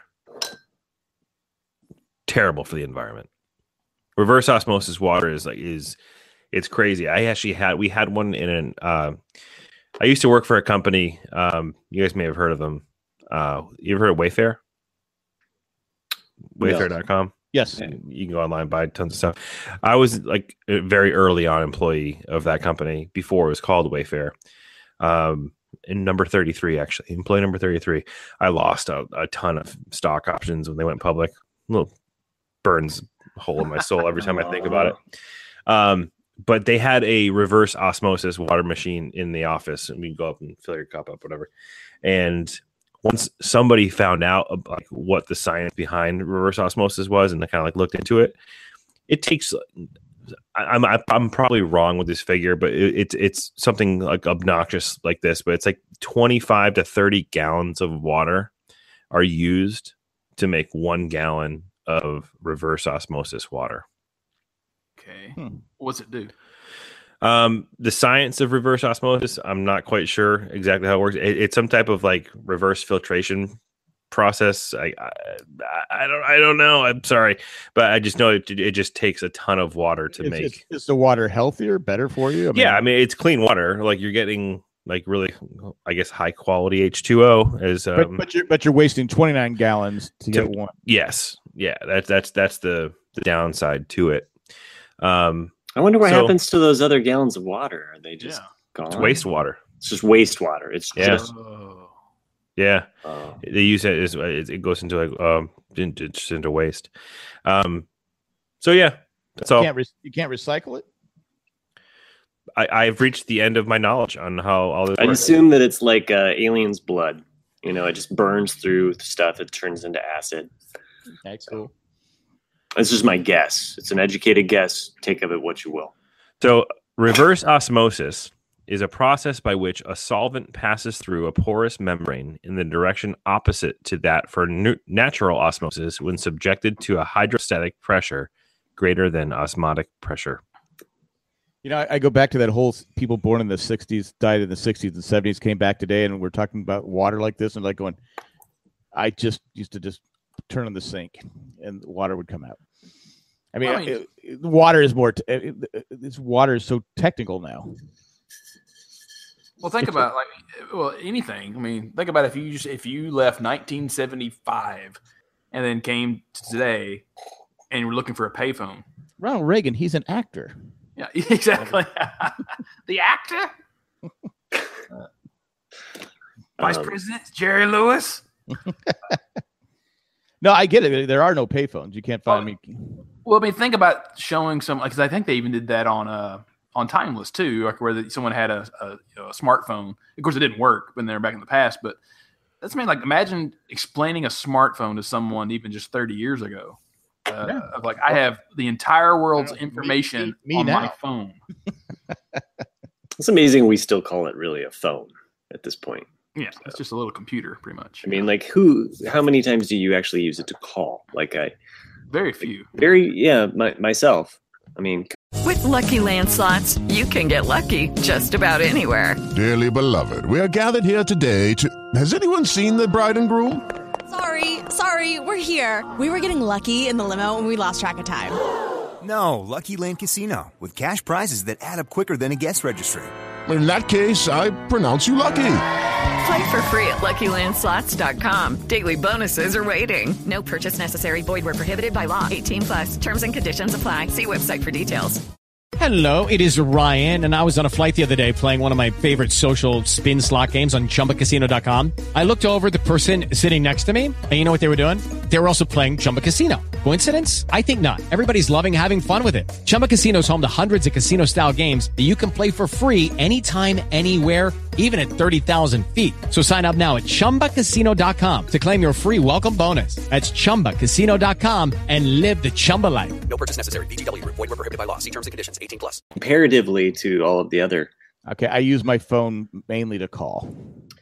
Speaker 6: Terrible for the environment. Reverse osmosis water is like is it's crazy. I actually had we had one in an. Uh, I used to work for a company. Um, you guys may have heard of them. Uh, you ever heard of Wayfair? Wayfair dot com.
Speaker 5: Yes.
Speaker 6: You can go online, buy tons of stuff. I was like a very early on employee of that company before it was called Wayfair. Um, in number thirty-three, actually, employee number thirty-three. I lost a, a ton of stock options when they went public. A little burns a hole in my soul every time I think about it. Um, but they had a reverse osmosis water machine in the office, and we can go up and fill your cup up, whatever. And once somebody found out like what the science behind reverse osmosis was, and they kind of like looked into it, it takes. I'm I'm probably wrong with this figure, but it, it's it's something like obnoxious like this. But it's like twenty-five to thirty gallons of water are used to make one gallon of reverse osmosis water.
Speaker 3: Okay,
Speaker 5: Hmm.
Speaker 3: what's it do?
Speaker 6: Um, the science of reverse osmosis, I'm not quite sure exactly how it works. It, it's some type of like reverse filtration process. I, I I don't I don't know. I'm sorry, but I just know it, it just takes a ton of water to
Speaker 5: Is,
Speaker 6: make.
Speaker 5: is, is the water healthier, better for you? I mean,
Speaker 6: yeah, I mean it's clean water. Like you're getting like really, I guess, high quality H two O. As um,
Speaker 5: but, but you're but you're wasting twenty-nine gallons to, to get one.
Speaker 6: Yes, yeah, that's that's that's the, the downside to it. Um,
Speaker 4: I wonder what
Speaker 6: so,
Speaker 4: happens to those other gallons of water. Are they just
Speaker 3: Yeah.
Speaker 4: gone?
Speaker 6: It's wastewater.
Speaker 4: It's just wastewater. It's
Speaker 6: Yeah.
Speaker 4: just
Speaker 3: Oh.
Speaker 6: Yeah,
Speaker 4: oh.
Speaker 6: they use it as it goes into like um into, just into waste. Um, so yeah, that's
Speaker 5: You
Speaker 6: all.
Speaker 5: can't re- you can't recycle it.
Speaker 6: I, I've reached the end of my knowledge on how all this
Speaker 4: I'd
Speaker 6: works.
Speaker 4: assume that it's like uh, alien's blood. You know, it just burns through stuff. It turns into acid.
Speaker 5: That's cool.
Speaker 4: This is my guess. It's an educated guess. Take of it what you will.
Speaker 6: So reverse osmosis is a process by which a solvent passes through a porous membrane in the direction opposite to that for nu- natural osmosis when subjected to a hydrostatic pressure greater than osmotic pressure.
Speaker 5: You know, I, I go back to that whole s- people born in the sixties, died in the sixties and seventies, came back today, and we're talking about water like this, and like going, I just used to just turn on the sink, and the water would come out. I mean,
Speaker 3: I mean-
Speaker 5: it, it, water is more. T- it, it, this water is so technical now.
Speaker 3: Well, think about like well anything. I mean, think about if you just if you left nineteen seventy-five and then came to today and you were looking for a payphone.
Speaker 5: Ronald Reagan, he's an actor.
Speaker 3: Yeah, exactly. The actor, uh, Vice
Speaker 4: Um,
Speaker 3: President Jerry Lewis.
Speaker 5: No, I get it. There are no payphones. You can't find
Speaker 3: Oh.
Speaker 5: me.
Speaker 3: Well, I mean, think about showing some because I think they even did that on uh on Timeless too, like where the, someone had a, a, you know, a smartphone. Of course, it didn't work when they were back in the past, but that's I mean, like imagine explaining a smartphone to someone even just thirty years ago. Uh,
Speaker 5: Yeah.
Speaker 3: of like I have the entire world's
Speaker 5: I know, me-
Speaker 3: information
Speaker 5: me- me
Speaker 3: on my
Speaker 5: now.
Speaker 3: phone.
Speaker 4: It's amazing we still call it really a phone at this point.
Speaker 3: Yeah, it's just a little computer, pretty much.
Speaker 4: I mean, like who? How many times do you actually use it to call? Like I,
Speaker 3: Very few.
Speaker 4: very yeah, my, myself. I mean,
Speaker 10: With Lucky Land Slots, you can get lucky just about anywhere.
Speaker 11: Dearly beloved, we are gathered here today to... Has anyone seen the bride and groom?
Speaker 12: Sorry, sorry, we're here. We were getting lucky in the limo and we lost track of time.
Speaker 13: No, Lucky Land Casino, with cash prizes that add up quicker than a guest registry.
Speaker 11: In that case, I pronounce you lucky.
Speaker 10: Play for free at Lucky Land Slots dot com. Daily bonuses are waiting. No purchase necessary. Void where prohibited by law. eighteen plus. Terms and conditions apply. See website for details.
Speaker 1: Hello, it is Ryan, and I was on a flight the other day playing one of my favorite social spin slot games on Chumba Casino dot com. I looked over at the person sitting next to me, and you know what they were doing? They were also playing Chumba Casino. Coincidence? I think not. Everybody's loving having fun with it. Chumba Casino is home to hundreds of casino-style games that you can play for free anytime, anywhere, even at thirty thousand feet. So sign up now at Chumba Casino dot com to claim your free welcome bonus. That's Chumba Casino dot com and live the Chumba life.
Speaker 2: No purchase necessary. V G W. Void where prohibited by law. See terms and conditions. eighteen plus.
Speaker 4: comparatively to all of the other,
Speaker 5: Okay, I use my phone mainly to call.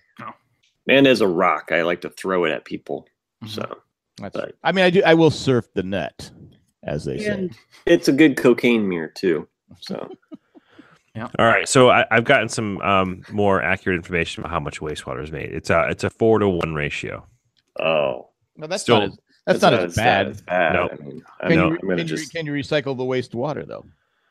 Speaker 4: and as a rock, I like to throw it at people. So
Speaker 5: That's,
Speaker 4: But-
Speaker 5: I mean, I do. I will surf the net, as they say.
Speaker 4: and it's a good cocaine mirror too. So
Speaker 6: All right, so I, I've gotten some um, more accurate information about how much wastewater is made. It's a it's a four to one ratio.
Speaker 4: oh,
Speaker 5: No, that's
Speaker 6: Still-
Speaker 5: not as, that's, not as bad.
Speaker 4: as bad.
Speaker 6: No.
Speaker 4: I mean, I
Speaker 5: Can,
Speaker 4: know,
Speaker 5: you,
Speaker 4: I'm gonna
Speaker 5: can, you,
Speaker 4: just
Speaker 5: can you recycle the wastewater though?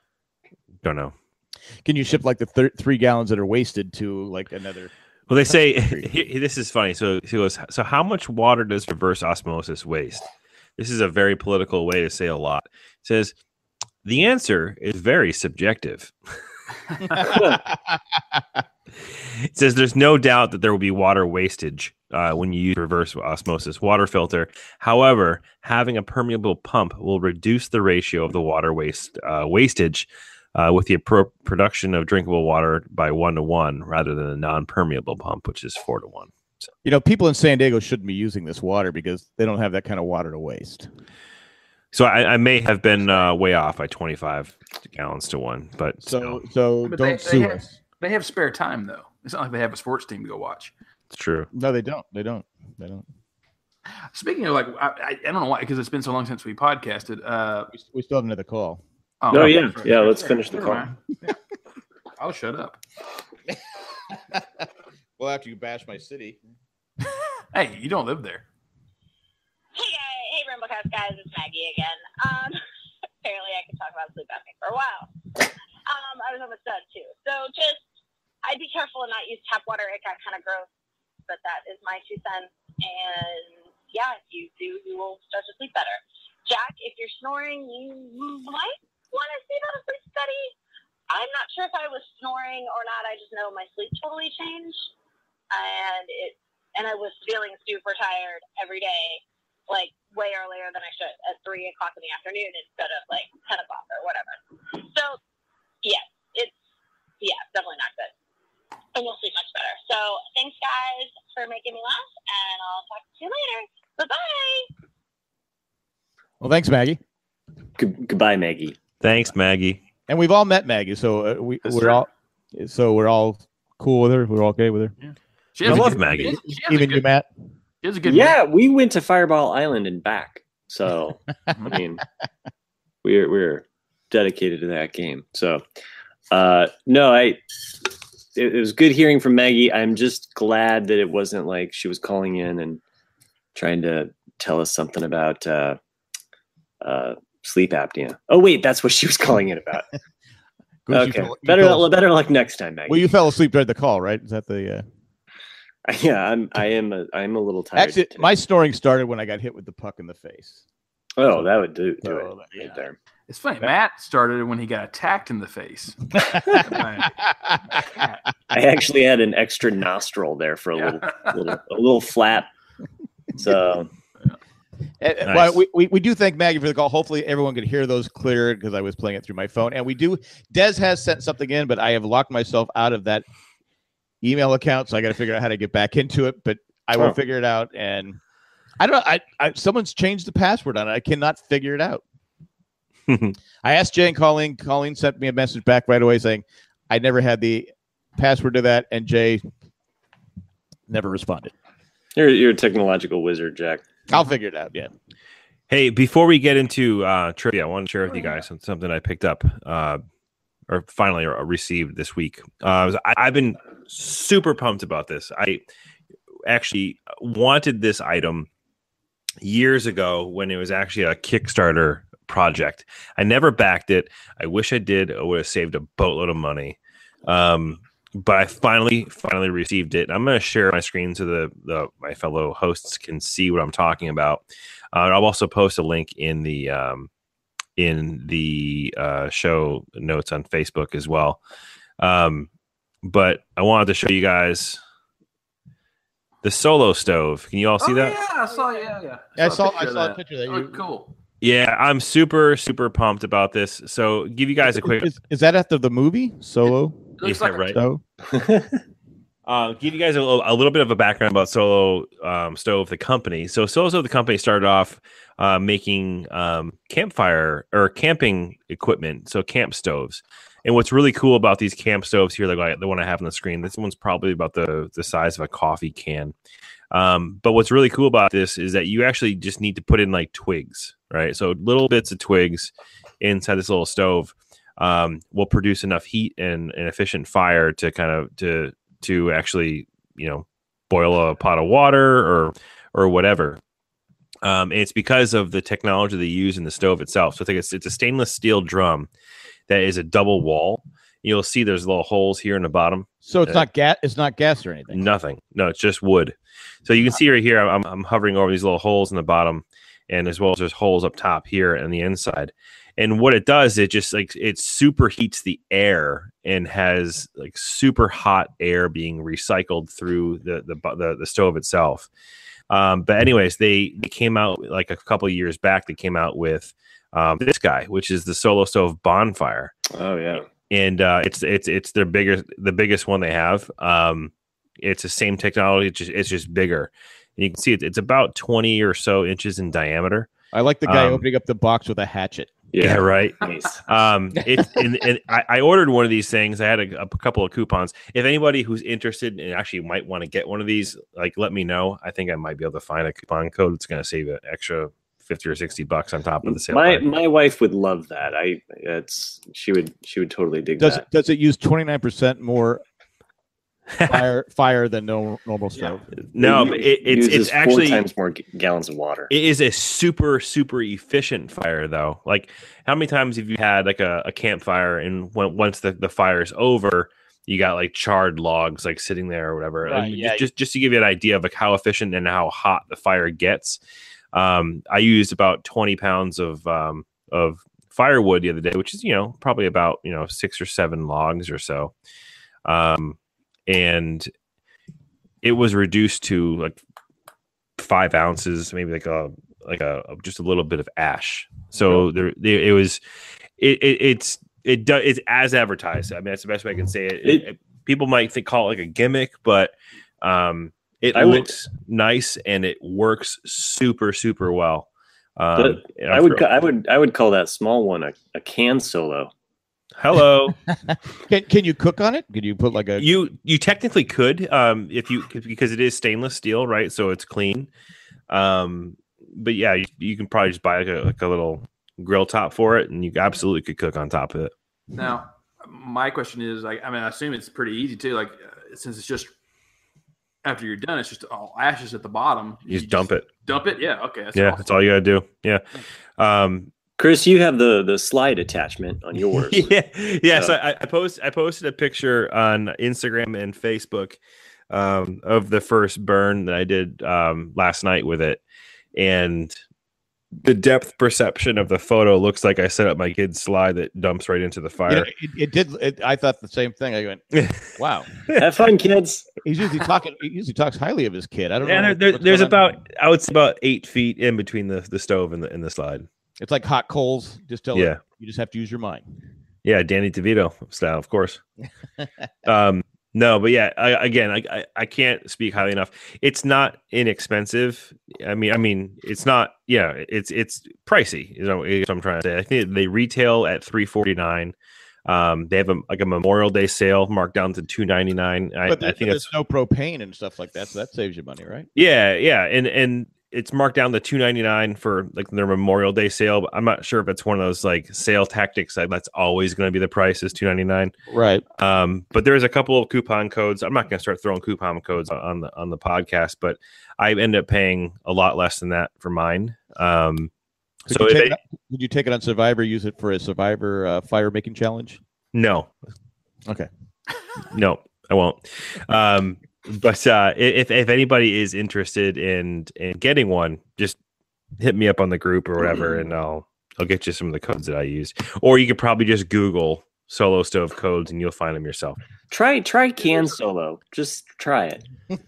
Speaker 6: Don't know.
Speaker 5: Can you ship like the thir- three gallons that are wasted to like another?
Speaker 6: Well, they say he- this is funny. So he goes, so how much water does reverse osmosis waste? This is a very political way to say a lot. It says the answer is very subjective. It says there's no doubt that there will be water wastage uh, when you use reverse osmosis water filter. However, having a permeable pump will reduce the ratio of the water waste uh, wastage uh, with the appro- production of drinkable water by one to one rather than a non-permeable pump, which is four to one. So,
Speaker 5: You know, people in San Diego shouldn't be using this water because they don't have that kind of water to waste.
Speaker 6: so I, I may have been uh, way off by twenty-five gallons to one, but
Speaker 5: So, so
Speaker 3: But
Speaker 5: don't
Speaker 3: they, they
Speaker 5: sue
Speaker 3: have,
Speaker 5: us.
Speaker 3: they have spare time though. It's not like they have a sports team to go watch.
Speaker 6: it's true.
Speaker 5: No, they don't. They don't. They don't.
Speaker 3: Speaking of like, I, I, I don't know why because it's been so long since we podcasted. Uh,
Speaker 5: We, we still have another call.
Speaker 3: oh,
Speaker 4: No,
Speaker 3: okay.
Speaker 4: yeah, yeah, let's finish the
Speaker 3: Never
Speaker 4: call.
Speaker 3: mind. Yeah. I'll shut up.
Speaker 5: Well, after you bash my city.
Speaker 3: Hey, you don't live there.
Speaker 9: Yes, guys, it's Maggie again. Um, apparently, I can talk about sleep apnea for a while. Um, I was almost done too. So just, I'd be careful and not use tap water. It got kind of gross, but that is my two cents. And yeah, if you do, you will start to sleep better. Jack, if you're snoring, you might want to see about a sleep study. I'm not sure if I was snoring or not. I just know my sleep totally changed, and it, and I was feeling super tired every day, like way earlier than I should at three o'clock in the afternoon instead of like ten o'clock or whatever. So, yeah, it's yeah, definitely not good. And you'll sleep much better. So, thanks guys for making me laugh, and I'll talk to you later. Bye bye.
Speaker 5: Well, thanks, Maggie.
Speaker 4: Good, goodbye, Maggie.
Speaker 6: Thanks, Maggie.
Speaker 5: And we've all met Maggie, so uh, we
Speaker 3: That's
Speaker 5: we're
Speaker 3: true.
Speaker 5: all so we're all cool with her. We're all okay with her.
Speaker 3: Yeah. She
Speaker 6: I
Speaker 3: has a
Speaker 6: love
Speaker 3: good-
Speaker 6: Maggie.
Speaker 3: She has, she has a
Speaker 5: Even
Speaker 3: good,
Speaker 5: you, Matt.
Speaker 3: She has a good.
Speaker 4: Yeah, we went to Fireball Island and back. So, I mean, we're we're dedicated to that game. So, uh, no, I. It, it was good hearing from Maggie. I'm just glad that it wasn't like she was calling in and trying to tell us something about uh, uh, sleep apnea. Oh wait, that's what she was calling in about.
Speaker 5: Goose, you
Speaker 4: Okay,
Speaker 5: fell- you
Speaker 4: better
Speaker 5: fell-
Speaker 4: better luck next time, Maggie.
Speaker 5: Well, you fell asleep during the call, right? Is that the? Uh...
Speaker 4: Yeah, I'm. I am. A, I'm a little tired.
Speaker 5: Actually,
Speaker 4: today.
Speaker 5: my snoring started when I got hit with the puck in the face.
Speaker 4: Oh, that would do, do
Speaker 5: So,
Speaker 4: it
Speaker 5: yeah.
Speaker 4: right there.
Speaker 3: It's funny. Matt started when he got attacked in the face.
Speaker 4: I actually had an extra nostril there for a
Speaker 3: Yeah.
Speaker 4: little, little, a little flap. So
Speaker 5: And,
Speaker 6: Nice.
Speaker 5: well, we, we, we do thank Maggie for the call. Hopefully everyone could hear those clear because I was playing it through my phone. And we do, Des has sent something in, but I have locked myself out of that email account. So I got to figure out how to get back into it, but I will
Speaker 4: Oh.
Speaker 5: figure it out. And I don't know. I, I someone's changed the password on it. I cannot figure it out. I asked Jay and Colleen. Colleen sent me a message back right away saying I never had the password to that. And Jay never responded.
Speaker 4: you're you're a technological wizard, Jack.
Speaker 5: I'll figure it out. Yeah.
Speaker 6: Hey, before we get into uh, trivia, I want to share with you guys some- something I picked up uh, or finally uh, received this week. Uh, I, I've been super pumped about this. I actually wanted this item years ago when it was actually a Kickstarter project. I never backed it. I wish I did. I would have saved a boatload of money. Um, but I finally, finally received it. I'm going to share my screen so the, the my fellow hosts can see what I'm talking about. Uh, I'll also post a link in the um, in the uh, show notes on Facebook as well. Um, but I wanted to show you guys the Solo stove. Can you all see
Speaker 3: oh,
Speaker 6: that?
Speaker 3: Yeah, I saw. Yeah, yeah.
Speaker 5: I saw.
Speaker 3: a
Speaker 5: I
Speaker 3: picture of
Speaker 5: saw a
Speaker 3: that.
Speaker 5: picture that
Speaker 3: Oh,
Speaker 5: you.
Speaker 3: cool.
Speaker 6: Yeah, I'm super, super pumped about this. So give you guys a quick
Speaker 5: Is, is that after the movie Solo?
Speaker 3: It looks
Speaker 6: Yeah,
Speaker 3: like a-
Speaker 6: right.
Speaker 5: So
Speaker 6: Uh, give you guys a little, a little bit of a background about Solo um, Stove, the company. So Solo Stove, the company, started off uh, making um, campfire or camping equipment, so camp stoves. And what's really cool about these camp stoves here, like the one I have on the screen, this one's probably about the, the size of a coffee can. Um, but what's really cool about this is that you actually just need to put in like twigs, right? So little bits of twigs inside this little stove um, will produce enough heat and, and efficient fire to kind of to to actually, you know, boil a pot of water or or whatever. Um, and it's because of the technology they use in the stove itself. So I think it's it's a stainless steel drum that is a double wall. You'll see there's little holes here in the bottom.
Speaker 5: so it's
Speaker 6: Uh,
Speaker 5: not gas. It's not gas or anything.
Speaker 6: Nothing. No, it's just wood. So you can see right here, I'm, I'm hovering over these little holes in the bottom, and as well as there's holes up top here and the inside. And what it does, it just like it superheats the air and has like super hot air being recycled through the the the, the stove itself. Um, but anyways, they, they came out like a couple of years back. They came out with um, this guy, which is the Solo Stove Bonfire.
Speaker 4: Oh yeah,
Speaker 6: and uh, it's it's it's their bigger the biggest one they have. Um, it's the same technology, it's just, it's just bigger. And you can see it, it's about twenty or so inches in diameter.
Speaker 5: I like the guy
Speaker 6: Um,
Speaker 5: opening up the box with a hatchet.
Speaker 6: Yeah,
Speaker 4: yeah,
Speaker 6: right.
Speaker 4: nice.
Speaker 6: Um, it's and, and I, I ordered one of these things. I had a, a couple of coupons. If anybody who's interested and actually might want to get one of these, like let me know. I think I might be able to find a coupon code that's going to save an extra fifty or sixty bucks on top of the sale.
Speaker 4: My
Speaker 6: price.
Speaker 4: my wife would love that. I it's she would she would totally dig
Speaker 5: Does
Speaker 4: that.
Speaker 5: it, does it use twenty nine percent more fire fire than no normal stove.
Speaker 6: No,
Speaker 4: It
Speaker 6: but it, it's
Speaker 4: uses
Speaker 6: it's actually
Speaker 4: four times more g- gallons of water.
Speaker 6: It is a super super efficient fire though. Like how many times have you had like a, a campfire and when, once the, the fire's over, you got like charred logs like sitting there or whatever.
Speaker 5: Right,
Speaker 6: And
Speaker 5: yeah.
Speaker 6: just just to give you an idea of like how efficient and how hot the fire gets. Um, I used about twenty pounds of um, of firewood the other day, which is you know probably about you know six or seven logs or so. Um, and it was reduced to like five ounces, maybe like a like a just a little bit of ash. So there, there it was. It, it it's it does it's as advertised. I mean, that's the best way I can say it. It- it- people might think call it like a gimmick, but um, it
Speaker 4: I would-
Speaker 6: looks nice and it works super super well. Um,
Speaker 4: But
Speaker 6: and
Speaker 4: I
Speaker 6: I'm
Speaker 4: would
Speaker 6: thr-
Speaker 4: ca- I would I would call that small one a, a can solo.
Speaker 6: Hello.
Speaker 5: Can, can you cook on it? Can you put like a
Speaker 6: You you technically could um if you because it is stainless steel, right? So it's clean. Um, but yeah, you, you can probably just buy like a like a little grill top for it, and you absolutely could cook on top of it.
Speaker 3: Now, my question is, like, I mean, I assume it's pretty easy too. Like, uh, since it's just after you're done, it's just all ashes at the bottom.
Speaker 6: You just dump it.
Speaker 3: Dump it. Yeah. Okay. That's
Speaker 6: Yeah,
Speaker 3: awesome.
Speaker 6: that's all you gotta do. Yeah. Um,
Speaker 4: Chris, you have the the slide attachment on yours.
Speaker 6: yeah, yeah. So
Speaker 4: So-
Speaker 6: I, I post I posted a picture on Instagram and Facebook um, of the first burn that I did um, last night with it, and the depth perception of the photo looks like I set up my kid's slide that dumps right into the
Speaker 5: You
Speaker 6: fire.
Speaker 5: know, it, it did. It, I thought the same thing. I went, "Wow,
Speaker 4: Have fun, kids."
Speaker 5: he's usually talking. He usually talks highly of his kid. I don't
Speaker 6: Yeah,
Speaker 5: know.
Speaker 6: there, there,
Speaker 5: what's
Speaker 6: there's
Speaker 5: going on.
Speaker 6: about I would say about eight feet in between the, the stove and the and the slide.
Speaker 5: It's like hot coals. Just tell
Speaker 6: Yeah.
Speaker 5: him you just have to use your mind.
Speaker 6: Yeah, Danny DeVito style, of course. um, no, but yeah, I, again, I, I I can't speak highly enough. It's not inexpensive. I mean, I mean, it's not. Yeah, it's it's pricey. You know, is what I'm trying to say. I think they retail at three forty nine. Um, they have a like a Memorial Day sale marked down to two ninety nine. I,
Speaker 5: But
Speaker 6: I
Speaker 5: there-
Speaker 6: think
Speaker 5: there's
Speaker 6: that's
Speaker 5: no propane and stuff like that, so that saves you money, right?
Speaker 6: yeah, yeah, and and it's marked down to two ninety nine for like their Memorial Day sale. But I'm not sure if it's one of those like sale tactics that that's always going to be the price is two ninety nine.
Speaker 5: Right.
Speaker 6: Um, but there's a couple of coupon codes. I'm not going to start throwing coupon codes on the on the podcast, but I end up paying a lot less than that for mine. Um,
Speaker 5: Could,
Speaker 6: so
Speaker 5: you
Speaker 6: if
Speaker 5: take
Speaker 6: they-
Speaker 5: it, could you take it on Survivor? Use it for a Survivor uh, fire making challenge?
Speaker 6: no,
Speaker 5: Okay.
Speaker 6: no, I won't. Um, but uh, if if anybody is interested in in getting one, just hit me up on the group or whatever, and I'll I'll get you some of the codes that I use. Or you could probably just Google solo stove codes, and you'll find them yourself.
Speaker 4: Try try can solo. Just try it.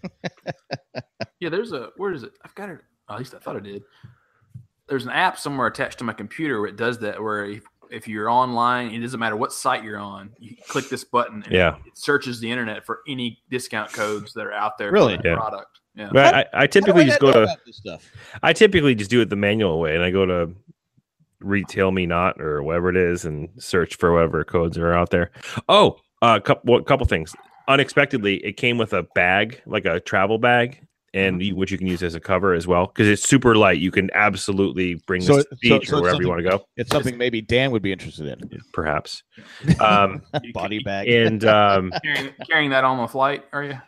Speaker 3: Yeah, there's a where is it? I've got it. At least I thought I did. There's an app somewhere attached to my computer where it does that. Where if, if you're online, it doesn't matter what site you're on. You click this button, and
Speaker 6: Yeah.
Speaker 3: it searches the internet for any discount codes that are out there
Speaker 5: Really?
Speaker 3: for that
Speaker 6: Yeah.
Speaker 3: product. Yeah.
Speaker 6: But I, I typically
Speaker 5: How do
Speaker 6: just
Speaker 5: I
Speaker 6: go
Speaker 5: know
Speaker 6: to
Speaker 5: about this stuff?
Speaker 6: I typically just do it the manual way, and I go to Retail Me Not or whatever it is, and search for whatever codes are out there. Oh, a uh, couple couple things. Unexpectedly, it came with a bag, like a travel bag, and you, which you can use as a cover as well because it's super light. You can absolutely bring
Speaker 5: So
Speaker 6: this
Speaker 5: it-
Speaker 6: to the
Speaker 5: so-
Speaker 6: beach
Speaker 5: so
Speaker 6: or
Speaker 5: it's
Speaker 6: wherever you want
Speaker 5: something-
Speaker 6: to go.
Speaker 5: It's something maybe Dan would be interested in.
Speaker 6: Perhaps. Um,
Speaker 5: Body bag.
Speaker 6: and um,
Speaker 3: carrying, carrying that on the flight, are you?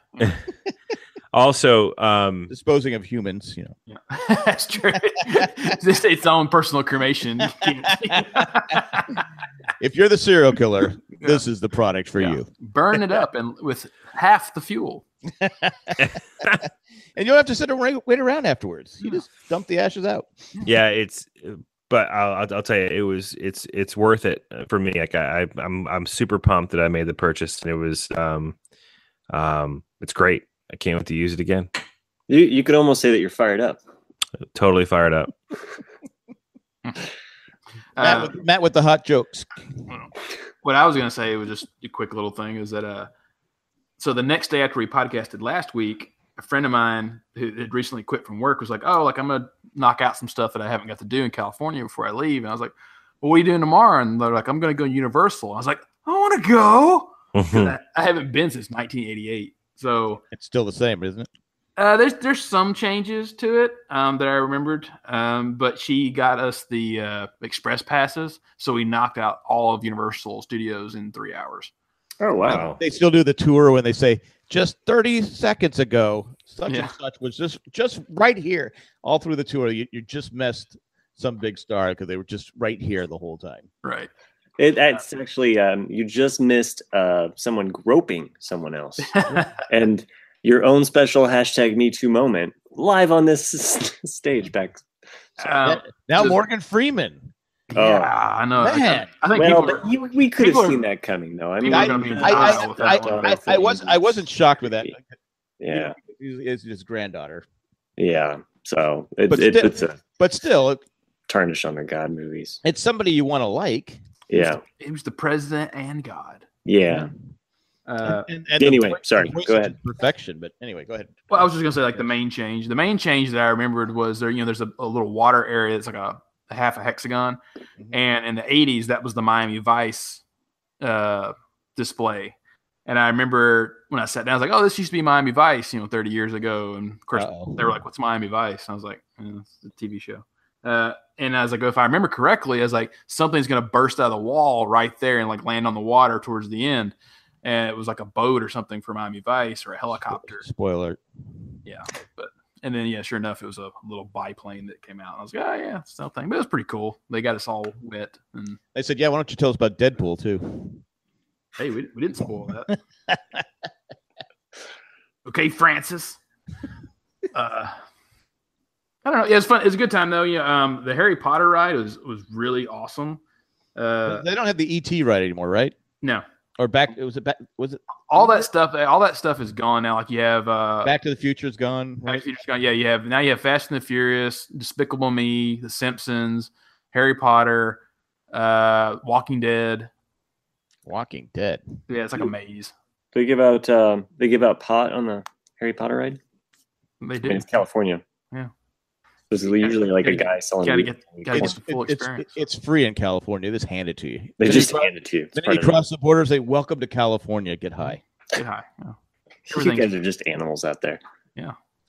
Speaker 6: also, um,
Speaker 5: Disposing of humans, you know.
Speaker 3: Yeah. That's true. This its own personal cremation.
Speaker 5: If you're the serial killer, this is the product for
Speaker 3: Yeah.
Speaker 5: you.
Speaker 3: Burn it up and with half the fuel.
Speaker 5: And you don't have to sit and wait wait around afterwards. You just dump the ashes out.
Speaker 6: yeah, it's. But I'll, I'll I'll tell you, it was it's it's worth it for me. Like I, I I'm I'm super pumped that I made the purchase, and it was um um it's great. I can't wait to use it again.
Speaker 4: You you could almost say that you're fired up.
Speaker 6: Totally fired up.
Speaker 5: Matt,
Speaker 3: Uh,
Speaker 5: with, Matt with the hot jokes.
Speaker 3: what I was going to say was just a quick little thing is that uh, so the next day after we podcasted last week, a friend of mine who had recently quit from work was like, "Oh, like I'm going to knock out some stuff that I haven't got to do in California before I leave." And I was like, "Well, what are you doing tomorrow?" And they're like, "I'm going to go to Universal." I was like, "I want to go." I, I haven't been since nineteen eighty-eight, so
Speaker 5: It's still the same, isn't it?
Speaker 3: Uh, there's there's some changes to it um, that I remembered, um, but she got us the uh, express passes, so we knocked out all of Universal Studios in three hours.
Speaker 4: Oh, wow.
Speaker 5: They still do the tour when they say, just thirty seconds ago, such
Speaker 3: Yeah.
Speaker 5: and such was just just right here. All through the tour, you, you just missed some big star because they were just right here the whole time.
Speaker 3: Right.
Speaker 4: It, it's actually, um, you just missed uh, someone groping someone else. And your own special hashtag Me Too moment live on this stage back.
Speaker 3: Um,
Speaker 5: now
Speaker 3: just-
Speaker 5: Morgan Freeman.
Speaker 3: Yeah,
Speaker 4: Oh.
Speaker 3: I know.
Speaker 5: Man.
Speaker 3: I think
Speaker 4: Well,
Speaker 3: people
Speaker 4: but
Speaker 3: are-
Speaker 4: you, we could have
Speaker 3: people are-
Speaker 4: seen that coming, though. I mean,
Speaker 3: people are
Speaker 5: I,
Speaker 3: gonna be in
Speaker 5: I,
Speaker 3: denial
Speaker 5: I,
Speaker 3: with
Speaker 5: I,
Speaker 3: that one.
Speaker 5: I, I was I wasn't shocked with that.
Speaker 4: Yeah.
Speaker 5: It's his granddaughter,
Speaker 4: Yeah. So it,
Speaker 5: But
Speaker 4: it
Speaker 5: still-
Speaker 4: puts a
Speaker 5: but still, it,
Speaker 4: tarnish on the God movies.
Speaker 5: it's somebody you want to like.
Speaker 4: Yeah.
Speaker 3: He was the president and God.
Speaker 4: Yeah.
Speaker 3: Uh,
Speaker 5: And, and
Speaker 4: Anyway,
Speaker 5: the,
Speaker 4: sorry,
Speaker 5: the voice
Speaker 4: go
Speaker 5: is
Speaker 4: ahead.
Speaker 5: Perfection, but anyway, go ahead.
Speaker 3: Well, I was just gonna say like the main change. The main change that I remembered was there. You know, there's a, a little water area that's like a, a half a hexagon, and in the eighties that was the Miami Vice uh, display. And I remember when I sat down, I was like, "Oh, this used to be Miami Vice," you know, thirty years ago. And of course,
Speaker 5: Uh-oh.
Speaker 3: they were like, "What's Miami Vice?" And I was like, eh, "It's a T V show." Uh, and I was like, if I remember correctly, I was like, something's gonna burst out of the wall right there and like land on the water towards the end. And it was like a boat or something for Miami Vice or a helicopter.
Speaker 5: Spoiler.
Speaker 3: Yeah, but and then yeah, sure enough, it was a little biplane that came out. And I was like, oh yeah, it's no thing, but it was pretty cool. They got us all wet, and
Speaker 5: They said, "Yeah, why don't you tell us about Deadpool too?"
Speaker 3: hey, we, we didn't spoil that. Okay, Francis. Uh, I don't know. Yeah, it's fun. It's a good time though. Yeah, um, the Harry Potter ride was was really awesome. Uh,
Speaker 5: They don't have the E T ride anymore, right?
Speaker 3: no,
Speaker 5: Or back? It was it back? Was it
Speaker 3: all that stuff. All that stuff is gone now. Like you have uh,
Speaker 5: Back to the Future's gone?
Speaker 3: Back
Speaker 5: Right?
Speaker 3: to the Future's gone. Yeah, you have now you have Fast and the Furious, Despicable Me, The Simpsons, Harry Potter, uh, Walking Dead.
Speaker 5: Walking Dead.
Speaker 3: Yeah, it's like a maze.
Speaker 4: They give out um, they give out pot on the Harry Potter ride.
Speaker 3: They
Speaker 4: I mean,
Speaker 3: do.
Speaker 4: it's California.
Speaker 3: Yeah.
Speaker 4: There's usually like a
Speaker 3: Gotta-
Speaker 4: guy selling.
Speaker 3: gotta
Speaker 4: weed.
Speaker 3: get- gotta
Speaker 5: It's,
Speaker 3: get the full
Speaker 5: it- it's,
Speaker 3: experience.
Speaker 5: it's free in California. They just hand it to you.
Speaker 4: They
Speaker 5: Then
Speaker 4: just
Speaker 5: you,
Speaker 4: hand it to you. It's
Speaker 5: then
Speaker 4: part
Speaker 5: you
Speaker 4: of it.
Speaker 5: cross the border, say, "Welcome to California. Get high."
Speaker 3: Get high. Yeah.
Speaker 4: You
Speaker 3: Everything-
Speaker 4: guys are just animals out there.
Speaker 3: Yeah.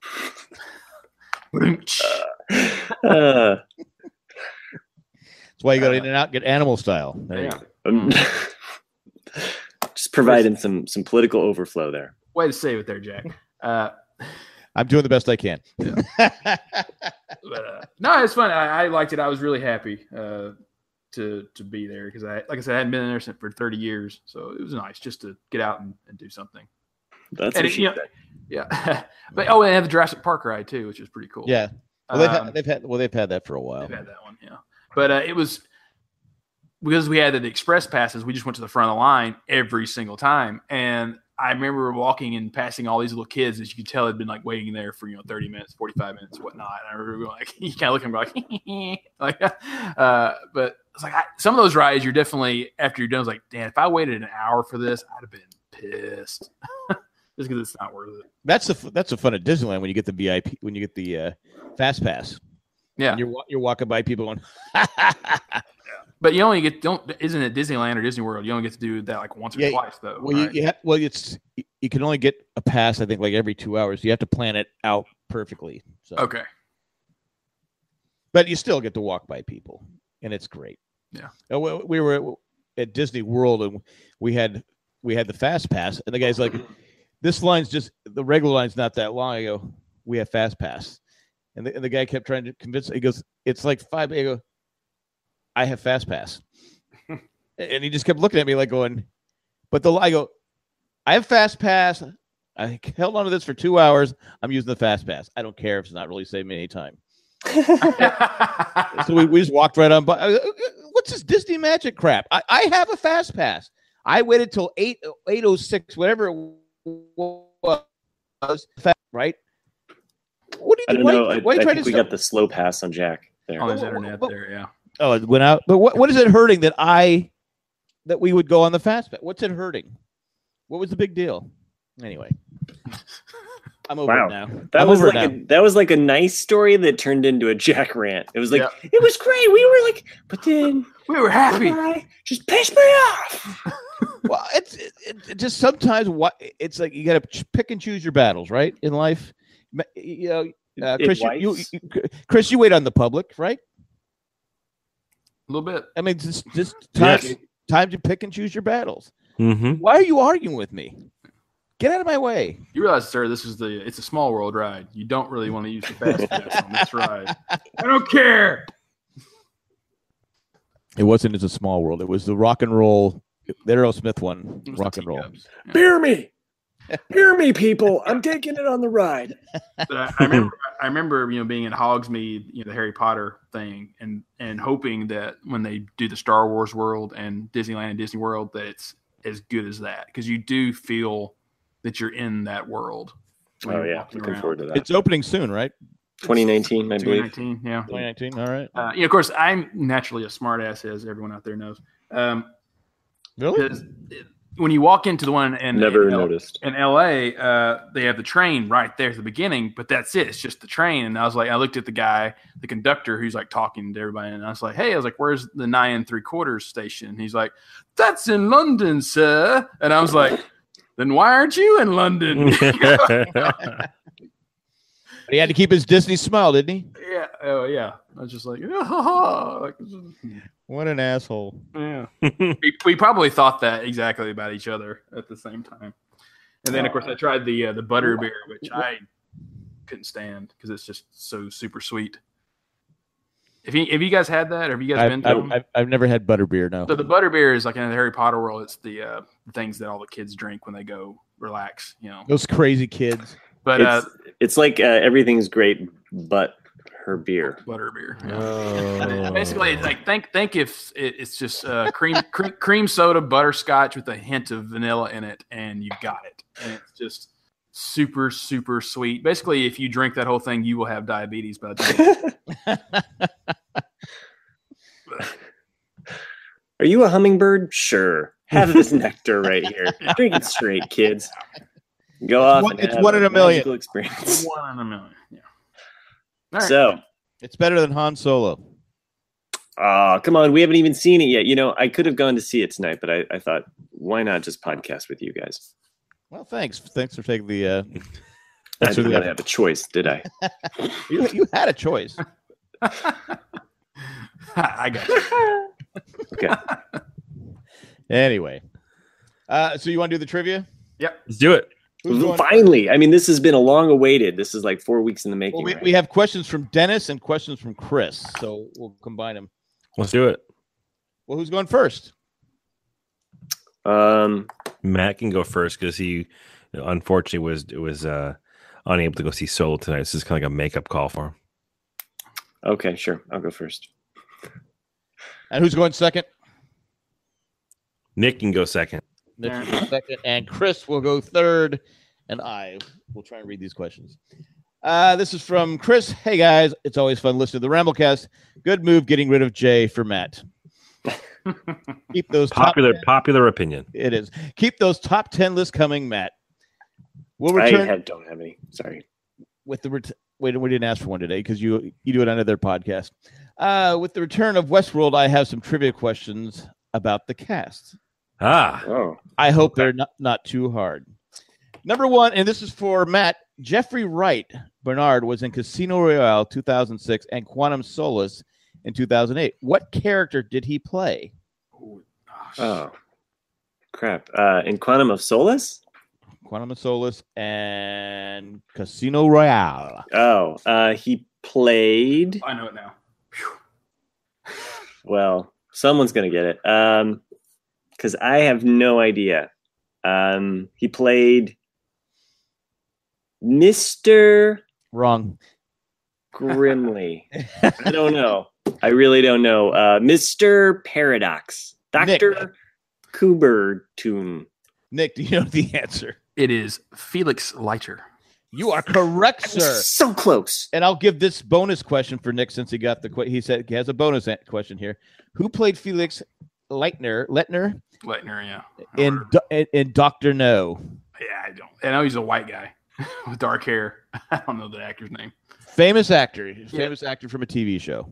Speaker 4: Uh,
Speaker 5: That's why you got to in and out, get animal style. There you
Speaker 3: Yeah.
Speaker 5: go.
Speaker 4: um, just providing some some political overflow there.
Speaker 3: Way to save it there, Jack. Uh,
Speaker 5: I'm doing the best I can.
Speaker 3: but uh, no, it's fun. I, I liked it. I was really happy uh, to to be there because I, like I said, I hadn't been there since for thirty years, so it was nice just to get out and, and do something.
Speaker 4: That's
Speaker 3: And
Speaker 4: what
Speaker 3: it-
Speaker 4: she
Speaker 3: you know,
Speaker 4: said.
Speaker 3: yeah, but oh, and they have the Jurassic Park ride too, which is pretty cool.
Speaker 5: Yeah. Well, they've,
Speaker 3: Um,
Speaker 5: had, they've had well, they've had that for a while.
Speaker 3: They've had that one, yeah. But uh, it was because we had the express passes. We just went to the front of the line every single time, and I remember walking and passing all these little kids that you could tell had been like waiting there for you know thirty minutes, forty five minutes, whatnot. And I remember going, like you kind of look at them like, like, uh, but it's like I, some of those rides you're definitely after you're done. It's like, damn, if I waited an hour for this, I'd have been pissed. Just because it's not worth it.
Speaker 5: That's the f- that's the fun at Disneyland when you get the V I P when you get the uh, fast pass.
Speaker 3: Yeah,
Speaker 5: And you're wa- you're walking by people going,
Speaker 3: but you only get don't isn't it Disneyland or Disney World? You only get to do that like once or
Speaker 5: Yeah,
Speaker 3: twice though.
Speaker 5: well, you,
Speaker 3: right?
Speaker 5: you have, well, it's you can only get a pass. I think like every two hours. You have to plan it out perfectly. So.
Speaker 3: Okay.
Speaker 5: But you still get to walk by people, and it's great.
Speaker 3: Yeah.
Speaker 5: Uh, We we were at Disney World, and we had we had the fast pass, and the guy's like, "This line's just the regular line's not that long." I go, "We have fast pass," and the, and the guy kept trying to convince. He goes, "It's like five." I go, "I have fast pass," and he just kept looking at me like going, "But the I go, I have fast pass. I held on to this for two hours. I'm using the fast pass. I don't care if it's not really saving me any time." So we, we just walked right on by. What's this Disney magic crap? I, I have a fast pass. I waited till eight eight oh six, whatever it was, right? What
Speaker 4: I
Speaker 5: did you?
Speaker 4: don't
Speaker 5: Why,
Speaker 4: know.
Speaker 5: why
Speaker 4: I,
Speaker 5: are you
Speaker 4: I
Speaker 5: trying
Speaker 4: think
Speaker 5: to
Speaker 4: we
Speaker 5: sell-
Speaker 4: got the slow pass on Jack there.
Speaker 3: On his internet there, yeah.
Speaker 5: Oh, it went out. But what what is it hurting that I that we would go on the fast pass? What's it hurting? What was the big deal? Anyway, I'm over
Speaker 4: Wow.
Speaker 5: it now.
Speaker 4: That
Speaker 5: I'm
Speaker 4: was
Speaker 5: over it
Speaker 4: like
Speaker 5: now.
Speaker 4: a, that was like a nice story that turned into a Jack rant. It was like
Speaker 3: Yeah.
Speaker 4: it was great. We were like, but then
Speaker 3: We were happy.
Speaker 4: I just pissed me off.
Speaker 5: Well, it's it, it just sometimes what it's like you got to pick and choose your battles, right? In life, Ma- you know, uh,
Speaker 4: In
Speaker 5: Chris, you, you,
Speaker 4: life?
Speaker 5: you- Chris, you wait on the public, right?
Speaker 3: A little bit.
Speaker 5: I mean, just just time
Speaker 6: Yes.
Speaker 5: time to pick and choose your battles.
Speaker 6: Mm-hmm.
Speaker 5: Why are you arguing with me? Get out of my way.
Speaker 3: You realize, sir, this is the it's a small world ride. You don't really want to use the fast pass on this ride. I don't care.
Speaker 5: It wasn't as a small world. It was the rock and roll, the Aerosmith one, rock and roll.
Speaker 3: Yeah.
Speaker 14: Beer me. Hear me, people. I'm taking it on the ride.
Speaker 3: But I, I remember, I remember, you know, being in Hogsmeade, you know, the Harry Potter thing, and and hoping that when they do the Star Wars world and Disneyland and Disney World, that it's as good as that, because you do feel that you're in that world.
Speaker 4: Oh yeah, looking around. forward to that.
Speaker 5: It's opening soon, right?
Speaker 4: twenty nineteen, I believe.
Speaker 3: twenty nineteen, yeah.
Speaker 5: twenty nineteen, all right.
Speaker 3: Uh, you know, of course, I'm naturally a smart ass, as everyone out there knows. Um,
Speaker 5: really?
Speaker 3: When you walk into the one in
Speaker 4: never
Speaker 3: in L-
Speaker 4: noticed
Speaker 3: in L A, uh, they have the train right there at the beginning, but that's it. It's just the train. And I was like, I looked at the guy, the conductor, who's like talking to everybody, and I was like, hey, I was like, where's the nine and three quarters station? And he's like, that's in London, sir. And I was like, then why aren't you in London?
Speaker 5: He had to keep his Disney smile, didn't he?
Speaker 3: Yeah. Oh, yeah. I was just like, oh, like
Speaker 5: what an asshole.
Speaker 3: Yeah. we, we probably thought that exactly about each other at the same time. And then, of course, I tried the uh, the butter beer, which I couldn't stand because it's just so super sweet. If you, have you guys had that, or have you guys
Speaker 5: I've,
Speaker 3: been to
Speaker 5: I've,
Speaker 3: them?
Speaker 5: I've, I've never had butterbeer, no.
Speaker 3: So the butterbeer is like in the Harry Potter world. It's the uh, things that all the kids drink when they go relax, you know.
Speaker 5: Those crazy kids.
Speaker 3: But
Speaker 4: it's,
Speaker 3: uh,
Speaker 4: it's like uh, everything's great, but her beer.
Speaker 3: Butterbeer. Yeah.
Speaker 6: Oh.
Speaker 3: Basically, it's like think think if it, it's just uh, cream, cream cream soda, butterscotch with a hint of vanilla in it, and you've got it. And it's just super super sweet. Basically, if you drink that whole thing, you will have diabetes by the time.
Speaker 4: Are you a hummingbird? Sure. Have this nectar right here. Drink it straight, kids. Go off.
Speaker 5: One,
Speaker 4: and
Speaker 5: it's
Speaker 4: have
Speaker 5: one in a million.
Speaker 4: magical experience.
Speaker 3: One in a million. Yeah. All right.
Speaker 4: So
Speaker 5: it's better than Han Solo.
Speaker 4: Oh, come on. We haven't even seen it yet. You know, I could have gone to see it tonight, but I, I thought, why not just podcast with you guys?
Speaker 5: Well, thanks. Thanks for taking the. Uh,
Speaker 4: I didn't really have a choice, did I?
Speaker 5: you, you had a choice.
Speaker 3: I got you.
Speaker 4: Okay.
Speaker 5: Anyway, uh, so you want to do the trivia?
Speaker 3: Yep.
Speaker 6: Let's do it.
Speaker 4: Finally. I mean, this has been a long awaited. This is like four weeks in the making.
Speaker 5: Well, we,
Speaker 4: right?
Speaker 5: we have questions from Dennis and questions from Chris, so we'll combine them.
Speaker 6: Let's do it.
Speaker 5: Well, who's going first?
Speaker 4: Um,
Speaker 6: Matt can go first because he, unfortunately, was was uh, unable to go see Solo tonight. This is kind of like a makeup call for him.
Speaker 4: Okay, sure. I'll go first.
Speaker 5: And who's going second?
Speaker 6: Nick can go second.
Speaker 5: Nick will go second, and Chris will go third, and I will try and read these questions. Uh, this is from Chris. Hey, guys. It's always fun listening to the Ramblecast. Good move getting rid of Jay for Matt. Keep those
Speaker 6: popular
Speaker 5: top
Speaker 6: popular opinion.
Speaker 5: It is. Keep those top ten lists coming, Matt. We'll return.
Speaker 4: I have, don't have any. Sorry.
Speaker 5: With the ret- wait, we didn't ask for one today because you you do it on their podcast. Uh, with the return of Westworld, I have some trivia questions about the cast.
Speaker 6: Ah,
Speaker 4: oh.
Speaker 5: I hope they're not, not too hard. Number one, and this is for Matt. Jeffrey Wright Bernard was in Casino Royale two thousand six and Quantum Solace in two thousand eight. What character did he play?
Speaker 4: Oh, crap. Uh, in Quantum of Solace?
Speaker 5: Quantum of Solace and Casino Royale.
Speaker 4: Oh, uh, he played.
Speaker 3: I know it now.
Speaker 4: Well, someone's going to get it. Um, because I have no idea. Um, he played Mister
Speaker 5: Wrong.
Speaker 4: Grimley. I don't know. I really don't know. Uh, Mister Paradox. Doctor Kubertoon.
Speaker 5: Nick, do you know the answer?
Speaker 3: It is Felix Leiter.
Speaker 5: You are correct, sir.
Speaker 4: So close.
Speaker 5: And I'll give this bonus question for Nick since he got the que- he said he has a bonus question here. Who played Felix Leitner? Leitner?
Speaker 3: Leitner, yeah.
Speaker 5: In Do- in, in Doctor No.
Speaker 3: Yeah, I don't. I know he's a white guy with dark hair. I don't know the actor's name.
Speaker 5: Famous actor. Famous yeah. actor from a T V show.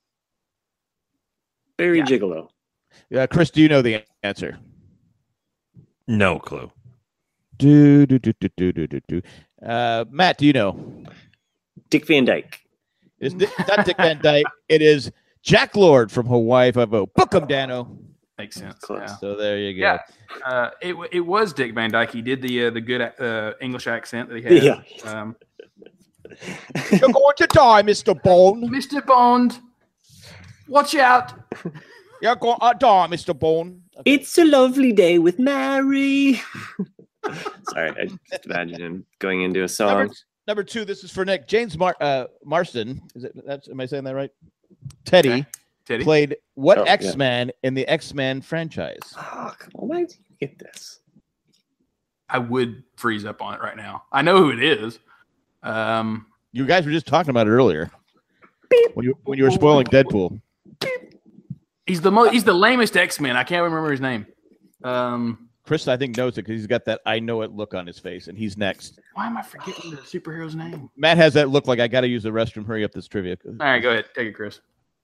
Speaker 4: Barry
Speaker 3: yeah.
Speaker 4: Gigolo.
Speaker 5: Uh, Chris, do you know the answer?
Speaker 6: No clue.
Speaker 5: Do do do do do do do do. Uh, Matt, do you know?
Speaker 4: Dick Van Dyke.
Speaker 5: It's not Dick Van Dyke. It is Jack Lord from Hawaii Five-O. Book him, Dano.
Speaker 3: Makes sense.
Speaker 4: Close.
Speaker 3: Yeah.
Speaker 5: So there you go.
Speaker 3: Yeah, uh, it w- it was Dick Van Dyke. He did the uh, the good uh, English accent that he had.
Speaker 4: Yeah.
Speaker 3: Um,
Speaker 5: You're going to die, Mister Bond.
Speaker 3: Mister Bond, watch out!
Speaker 5: You're going to die, Mister Bond.
Speaker 4: It's a lovely day with Mary. Sorry, I just imagine him going into a song.
Speaker 5: Number, number two, this is for Nick. James Mar- uh, Marston, is it? That's, am I saying that right? Teddy,
Speaker 3: Okay. Teddy?
Speaker 5: played what
Speaker 4: Oh, yeah.
Speaker 5: X-Man in the X-Men franchise?
Speaker 4: Oh, come on, why did you get this?
Speaker 3: I would freeze up on it right now. I know who it is. Um,
Speaker 5: You guys were just talking about it earlier when you when you were spoiling Deadpool.
Speaker 3: he's the mo- he's the lamest X-Men. I can't remember his name. Um,
Speaker 5: Chris, I think, knows it because he's got that I know it look on his face, and he's next.
Speaker 3: why am I forgetting the superhero's name?
Speaker 5: Matt has that look like I got to use the restroom. Hurry up this trivia.
Speaker 3: All right, go ahead. Take it, Chris.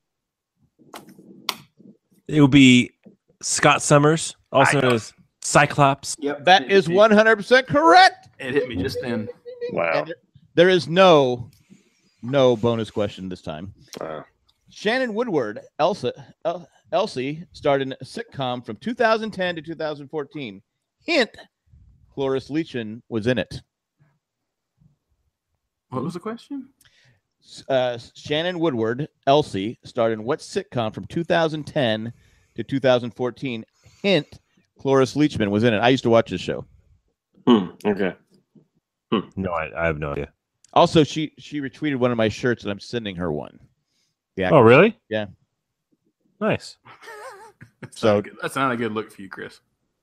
Speaker 6: It would be Scott Summers, also
Speaker 3: I know.
Speaker 6: known as Cyclops.
Speaker 3: Yep.
Speaker 5: That is one hundred percent correct.
Speaker 3: It hit me just then.
Speaker 4: Wow.
Speaker 5: And there, there is no no bonus question this time.
Speaker 4: Wow.
Speaker 5: Shannon Woodward, Elsa, El- Elsie, starred in a sitcom from two thousand ten to two thousand fourteen. Hint: Cloris Leachman was in it.
Speaker 3: What was the question?
Speaker 5: Uh, Shannon Woodward, Elsie, starred in what sitcom from two thousand ten to two thousand fourteen? Hint: Cloris Leachman was in it. I used to watch this show.
Speaker 4: Hmm, okay.
Speaker 6: No, I, I have no idea.
Speaker 5: Also, she she retweeted one of my shirts, and I'm sending her one. The
Speaker 6: Oh, really?
Speaker 5: Yeah.
Speaker 6: Nice.
Speaker 3: That's
Speaker 5: So-
Speaker 3: not a good, that's not a good look for you, Chris.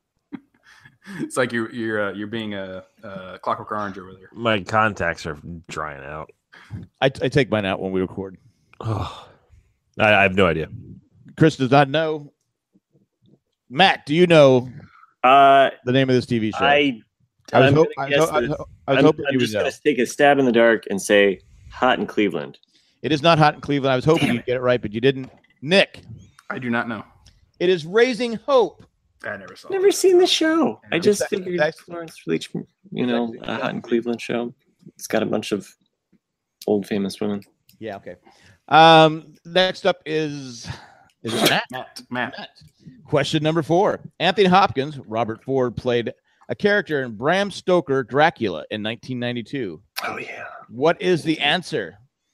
Speaker 3: It's like you're you're uh, you're being a, a Clockwork Orange over there.
Speaker 6: My contacts are drying out.
Speaker 5: I, I take mine out when we record.
Speaker 6: Oh, I, I have no idea.
Speaker 5: Chris does not know. Matt, do you know
Speaker 4: Uh,
Speaker 5: the name of this T V show?
Speaker 4: I,
Speaker 5: I was,
Speaker 4: I'm
Speaker 5: hope,
Speaker 4: gonna
Speaker 5: I
Speaker 4: guess
Speaker 5: was, ho- I
Speaker 4: that-
Speaker 5: was, ho- I was
Speaker 4: I'm,
Speaker 5: hoping
Speaker 4: I'm
Speaker 5: you would
Speaker 4: just
Speaker 5: know.
Speaker 4: going to take a stab in the dark and say Hot in Cleveland.
Speaker 5: It is not Hot in Cleveland. I was hoping you'd get it right, but you didn't. Nick,
Speaker 3: I do not know.
Speaker 5: it is Raising Hope.
Speaker 3: I never saw.
Speaker 4: Never seen the show. I just
Speaker 5: It's-
Speaker 4: figured
Speaker 5: it's-
Speaker 4: Florence Leach, you know, a Hot in Cleveland show. It's got a bunch of old famous women.
Speaker 5: Yeah, okay. Um, next up is is it Matt?
Speaker 3: Matt. Matt.
Speaker 5: Matt. Question number four. Anthony Hopkins, Robert Ford, played a character in Bram Stoker Dracula in nineteen ninety-two.
Speaker 4: Oh yeah.
Speaker 5: What is the answer?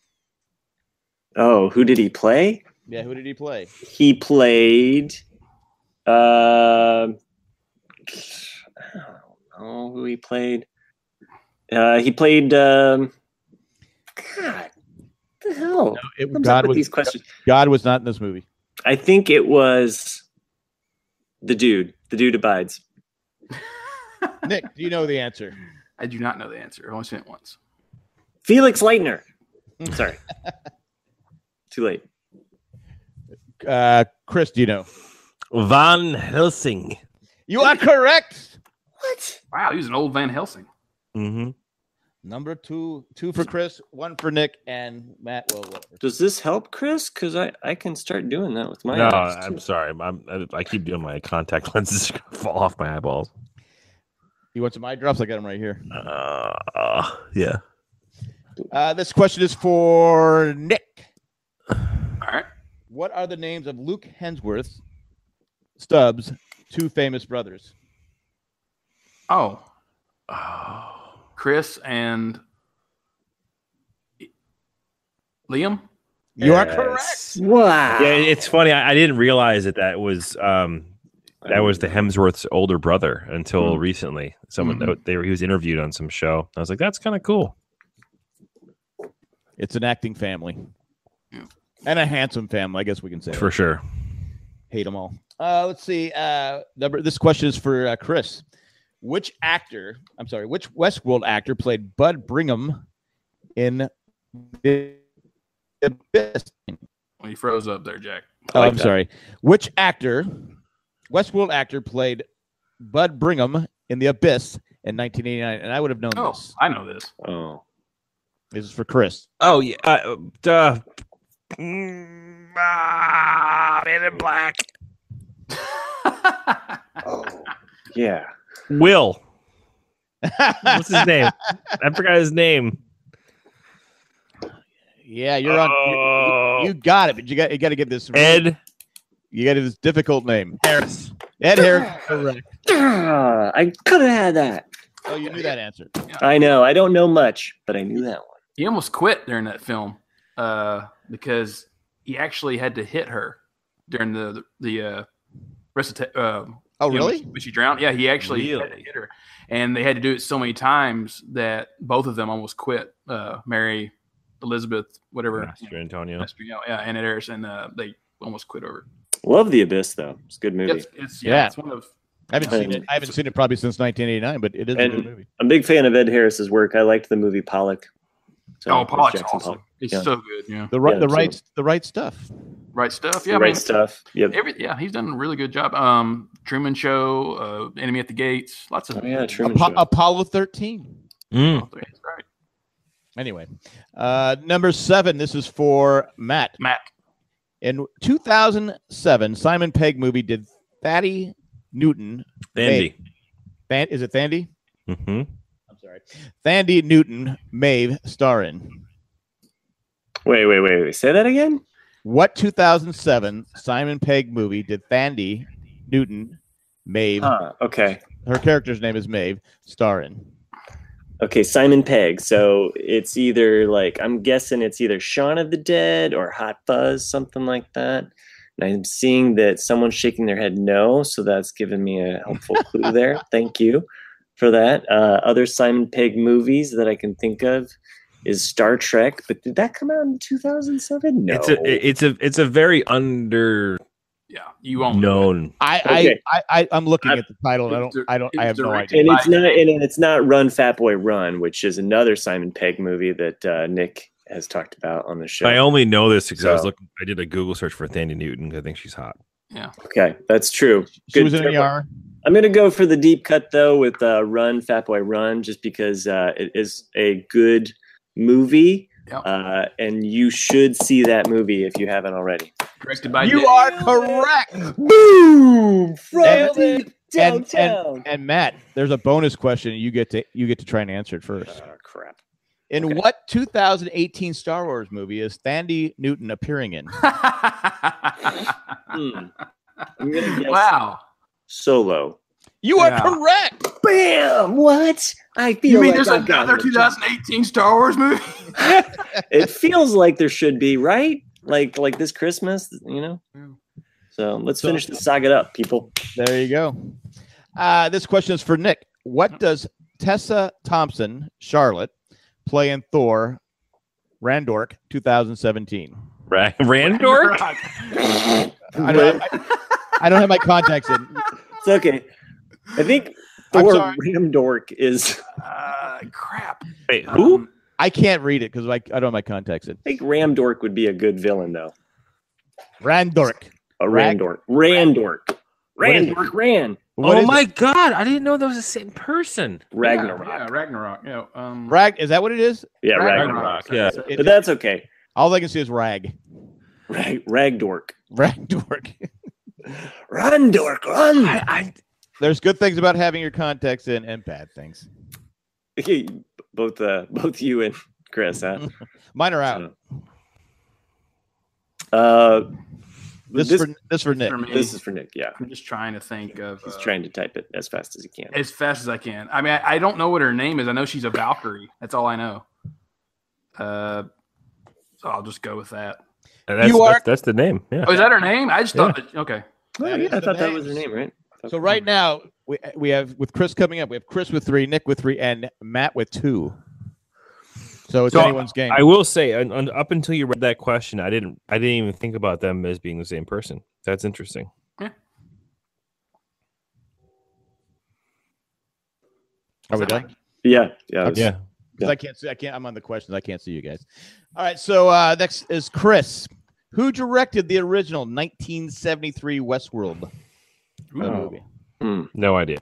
Speaker 4: Oh, who did he play?
Speaker 5: Yeah, who did he play?
Speaker 4: He played. Uh, I don't know who he played. Uh, he played. Um, God, what the hell?
Speaker 5: It,
Speaker 4: Comes up
Speaker 5: God
Speaker 4: with
Speaker 5: was
Speaker 4: these questions.
Speaker 5: God was not in this movie.
Speaker 4: I think it was the dude. The dude abides.
Speaker 5: Nick, do you know the answer?
Speaker 3: I do not know the answer. I've only seen it once.
Speaker 4: Felix Leitner. Sorry. Too late.
Speaker 5: Uh, Chris, do you know?
Speaker 6: Van Helsing.
Speaker 5: You are correct.
Speaker 4: What?
Speaker 3: Wow, he was an old Van Helsing.
Speaker 6: Mm-hmm.
Speaker 5: Number two, two for Chris, one for Nick, and Matt. Well, whatever.
Speaker 4: Does this help, Chris? Because I, I can start doing that with my
Speaker 6: No,
Speaker 4: eyes.
Speaker 6: I'm sorry. I'm, I, I keep doing my contact lenses fall off my eyeballs.
Speaker 5: You want some eye drops? I got them right here.
Speaker 6: Uh, yeah.
Speaker 5: Uh, this question is for Nick.
Speaker 3: All right.
Speaker 5: What are the names of Luke Hemsworth, Stubbs' two famous brothers?
Speaker 3: Oh. Chris and Liam.
Speaker 5: You are
Speaker 6: Yes.
Speaker 5: correct.
Speaker 4: Wow.
Speaker 6: Yeah, it's funny. I, I didn't realize that that was um, that was the Hemsworth's older brother until
Speaker 4: Hmm.
Speaker 6: recently. Someone
Speaker 3: Mhm.
Speaker 6: they were, he was interviewed on some show. I was like, that's kind of cool.
Speaker 5: It's an acting family. And a handsome family, I guess we can say.
Speaker 6: For sure.
Speaker 5: Hate them all. Uh, let's see. Uh, number. This question is for uh, Chris. Which actor, I'm sorry, which Westworld actor played Bud Brigham in The Abyss?
Speaker 3: Well, you froze up there, Jack.
Speaker 5: Oh,
Speaker 4: like
Speaker 5: I'm
Speaker 4: that.
Speaker 5: sorry. Which actor, Westworld actor, played Bud Brigham in The Abyss in nineteen eighty-nine? And I would have known
Speaker 3: Oh,
Speaker 5: this.
Speaker 3: I know this.
Speaker 4: Oh.
Speaker 5: This is for Chris.
Speaker 6: Oh yeah. Uh, duh. Mm, ah, Man in Black.
Speaker 4: Oh. Yeah.
Speaker 6: Will. What's his name? I forgot his name.
Speaker 5: Yeah, you're on.
Speaker 6: Oh.
Speaker 5: You, you got it, but you got you got to give this.
Speaker 6: Ed.
Speaker 5: You got his difficult name.
Speaker 6: Harris.
Speaker 5: Ed Harris. Correct.
Speaker 4: Ah, I could have had that.
Speaker 5: Oh, you knew that answer.
Speaker 4: I know. I don't know much, but I knew that one.
Speaker 3: He almost quit during that film uh, because he actually had to hit her during the the uh, recita- uh
Speaker 5: Oh,
Speaker 3: you know,
Speaker 5: really?
Speaker 3: when, she, when she drowned. Yeah, he actually
Speaker 6: Really?
Speaker 3: had to hit her, and they had to do it so many times that both of them almost quit. Uh, Mary Elizabeth, whatever,
Speaker 6: Master Antonio.
Speaker 3: Master, you know, yeah, and Ed Harris, and uh, they almost quit over. it.
Speaker 4: Love The Abyss, though. It's a good movie.
Speaker 3: It's, it's yeah,
Speaker 5: Yeah.
Speaker 3: it's one of.
Speaker 5: I haven't seen it. I haven't seen it probably since nineteen eighty-nine, but it is a
Speaker 4: And
Speaker 5: good movie.
Speaker 4: I'm a big fan of Ed Harris's work. I liked the movie Pollock. So,
Speaker 3: Oh,
Speaker 4: it's
Speaker 3: Pollock's
Speaker 4: Jackson
Speaker 3: awesome.
Speaker 4: Pollock.
Speaker 3: He's
Speaker 4: Yeah.
Speaker 3: so good. Yeah,
Speaker 5: The right,
Speaker 4: Yeah,
Speaker 5: the right,
Speaker 4: absolutely.
Speaker 5: the right stuff.
Speaker 3: right stuff.
Speaker 4: The
Speaker 3: Yeah,
Speaker 4: right
Speaker 3: man.
Speaker 4: stuff. Yep.
Speaker 3: Every, yeah, he's done a really good job. Um, Truman Show, uh, Enemy at the Gates, lots of.
Speaker 4: Oh, yeah, Truman
Speaker 5: Apo-
Speaker 4: Show.
Speaker 5: Apollo thirteen.
Speaker 6: Mm.
Speaker 3: That's right.
Speaker 5: Anyway, uh, number seven. This is for Matt.
Speaker 3: Matt.
Speaker 5: In two thousand seven, Simon Pegg movie did Thaddy Newton.
Speaker 6: Thandy.
Speaker 5: Than- is it Thandy?
Speaker 6: Mm-hmm.
Speaker 5: I'm sorry. Thandy Newton Maeve star in.
Speaker 4: Wait, wait, wait, wait. Say that again?
Speaker 5: What two thousand seven Simon Pegg movie did Thandy Newton Maeve,
Speaker 4: Huh, okay.
Speaker 5: her character's name is Maeve, star in?
Speaker 4: Okay, Simon Pegg. So it's either like, I'm guessing it's either Shaun of the Dead or Hot Fuzz, something like that. And I'm seeing that someone's shaking their head no, so that's given me a helpful clue there. Thank you for that. Uh, other Simon Pegg movies that I can think of is Star Trek, but did that come out in two thousand seven? No.
Speaker 6: It's a it's a it's a very under
Speaker 3: Yeah, you won't.
Speaker 6: known.
Speaker 5: I,
Speaker 4: Okay.
Speaker 5: I, I, I, I'm looking
Speaker 4: I-
Speaker 5: at the title. And I don't, I don't, I have no
Speaker 3: directed
Speaker 5: idea.
Speaker 4: and it's
Speaker 3: by-
Speaker 4: not and it's not Run Fat Boy Run, which is another Simon Pegg movie that uh, Nick has talked about on the show.
Speaker 6: I only know this because I was
Speaker 4: So-
Speaker 6: looking. I did a Google search for Thandy Newton. I think she's hot.
Speaker 3: Yeah.
Speaker 4: Okay, that's true.
Speaker 5: She was
Speaker 4: Good
Speaker 5: in E R.
Speaker 4: I'm going to go for the deep cut, though, with uh, Run, Fat Boy Run, just because uh, it is a good movie.
Speaker 3: Yep.
Speaker 4: Uh, and you should see that movie if you haven't already.
Speaker 3: Directed by
Speaker 5: You
Speaker 3: Nick.
Speaker 5: are correct.
Speaker 4: Boom! From
Speaker 5: And-
Speaker 4: the
Speaker 5: And,
Speaker 4: downtown.
Speaker 5: and, and Matt, there's a bonus question. You get to you get to try and answer it first.
Speaker 4: Oh, crap.
Speaker 5: In
Speaker 4: Okay.
Speaker 5: what two thousand eighteen Star Wars movie is Thandy Newton appearing in?
Speaker 4: Hmm. I'm going to guess
Speaker 3: Wow.
Speaker 4: Solo.
Speaker 5: You are
Speaker 3: Yeah.
Speaker 5: correct.
Speaker 4: Bam! What? I feel
Speaker 3: You mean
Speaker 4: like
Speaker 3: there's
Speaker 4: I've gotten
Speaker 3: another
Speaker 4: a job.
Speaker 3: twenty eighteen Star Wars movie?
Speaker 4: It feels like there should be, right? Like like this Christmas, you know? So let's
Speaker 5: So-
Speaker 4: finish the saga up, people.
Speaker 5: There you go. Uh, this question is for Nick. What does Tessa Thompson, Charlotte, play in Thor, Randork, twenty seventeen?
Speaker 6: Ra- Randork?
Speaker 5: I don't, I, I don't have my contacts in.
Speaker 4: It's okay. I think
Speaker 5: I'm
Speaker 4: Thor
Speaker 5: sorry.
Speaker 4: Ramdork is.
Speaker 3: Uh, crap.
Speaker 6: Wait, who?
Speaker 3: Um,
Speaker 5: I can't read it because I, I don't have my contacts in.
Speaker 4: I think Ramdork would be a good villain, though.
Speaker 5: Randork.
Speaker 4: A
Speaker 5: Rag-
Speaker 4: Randork. Randork.
Speaker 5: What is it?
Speaker 4: Randork Ran.
Speaker 5: What
Speaker 6: oh
Speaker 5: is
Speaker 6: my
Speaker 5: it?
Speaker 6: god! I didn't know that was the same person.
Speaker 4: Ragnarok.
Speaker 3: Yeah, yeah, Ragnarok. Yeah. Um,
Speaker 5: Rag? Is that what it is?
Speaker 4: Yeah, Ragnarok.
Speaker 3: Ragnarok.
Speaker 6: Yeah.
Speaker 5: It-
Speaker 4: But that's okay.
Speaker 5: all I can see is Rag.
Speaker 4: Rag, Ragdork.
Speaker 5: Ragdork.
Speaker 4: Randork, run!
Speaker 6: I, I
Speaker 5: There's good things about having your contacts in and bad things.
Speaker 4: Okay, both uh, both you and Chris, huh?
Speaker 5: Mine are out.
Speaker 4: Uh,
Speaker 5: This,
Speaker 4: this,
Speaker 5: for this for Nick.
Speaker 3: for me,
Speaker 4: this is for Nick. Yeah,
Speaker 3: I'm just trying to think of
Speaker 4: he's
Speaker 3: uh,
Speaker 4: trying to type it as fast as he can.
Speaker 3: as fast as I can. I mean, I, I don't know what her name is. I know she's a Valkyrie. That's all I know. Uh, so I'll just go with that.
Speaker 6: that's,
Speaker 5: You are-
Speaker 6: that's, that's the name. Yeah.
Speaker 3: Oh, is that her name? I just thought. That, okay.
Speaker 4: Oh,
Speaker 5: That
Speaker 4: yeah,
Speaker 5: is
Speaker 4: I
Speaker 5: the
Speaker 4: thought that was her
Speaker 5: names.
Speaker 4: name, right?
Speaker 5: So right now we we have with Chris coming up, we have Chris with three, Nick with three, and Matt with two. So it's
Speaker 6: So,
Speaker 5: anyone's game.
Speaker 6: I will say, un, un- up until you read that question, I didn't. I didn't even think about them as being the same person. That's interesting.
Speaker 5: Are we done?
Speaker 4: Yeah, yeah, it was-
Speaker 6: Yeah.
Speaker 5: 'Cause I can't see. I can't. I'm on the questions. I can't see you guys. All right. So uh, next is Chris, who directed the original nineteen seventy-three Westworld uh, movie.
Speaker 4: Hmm.
Speaker 6: No idea.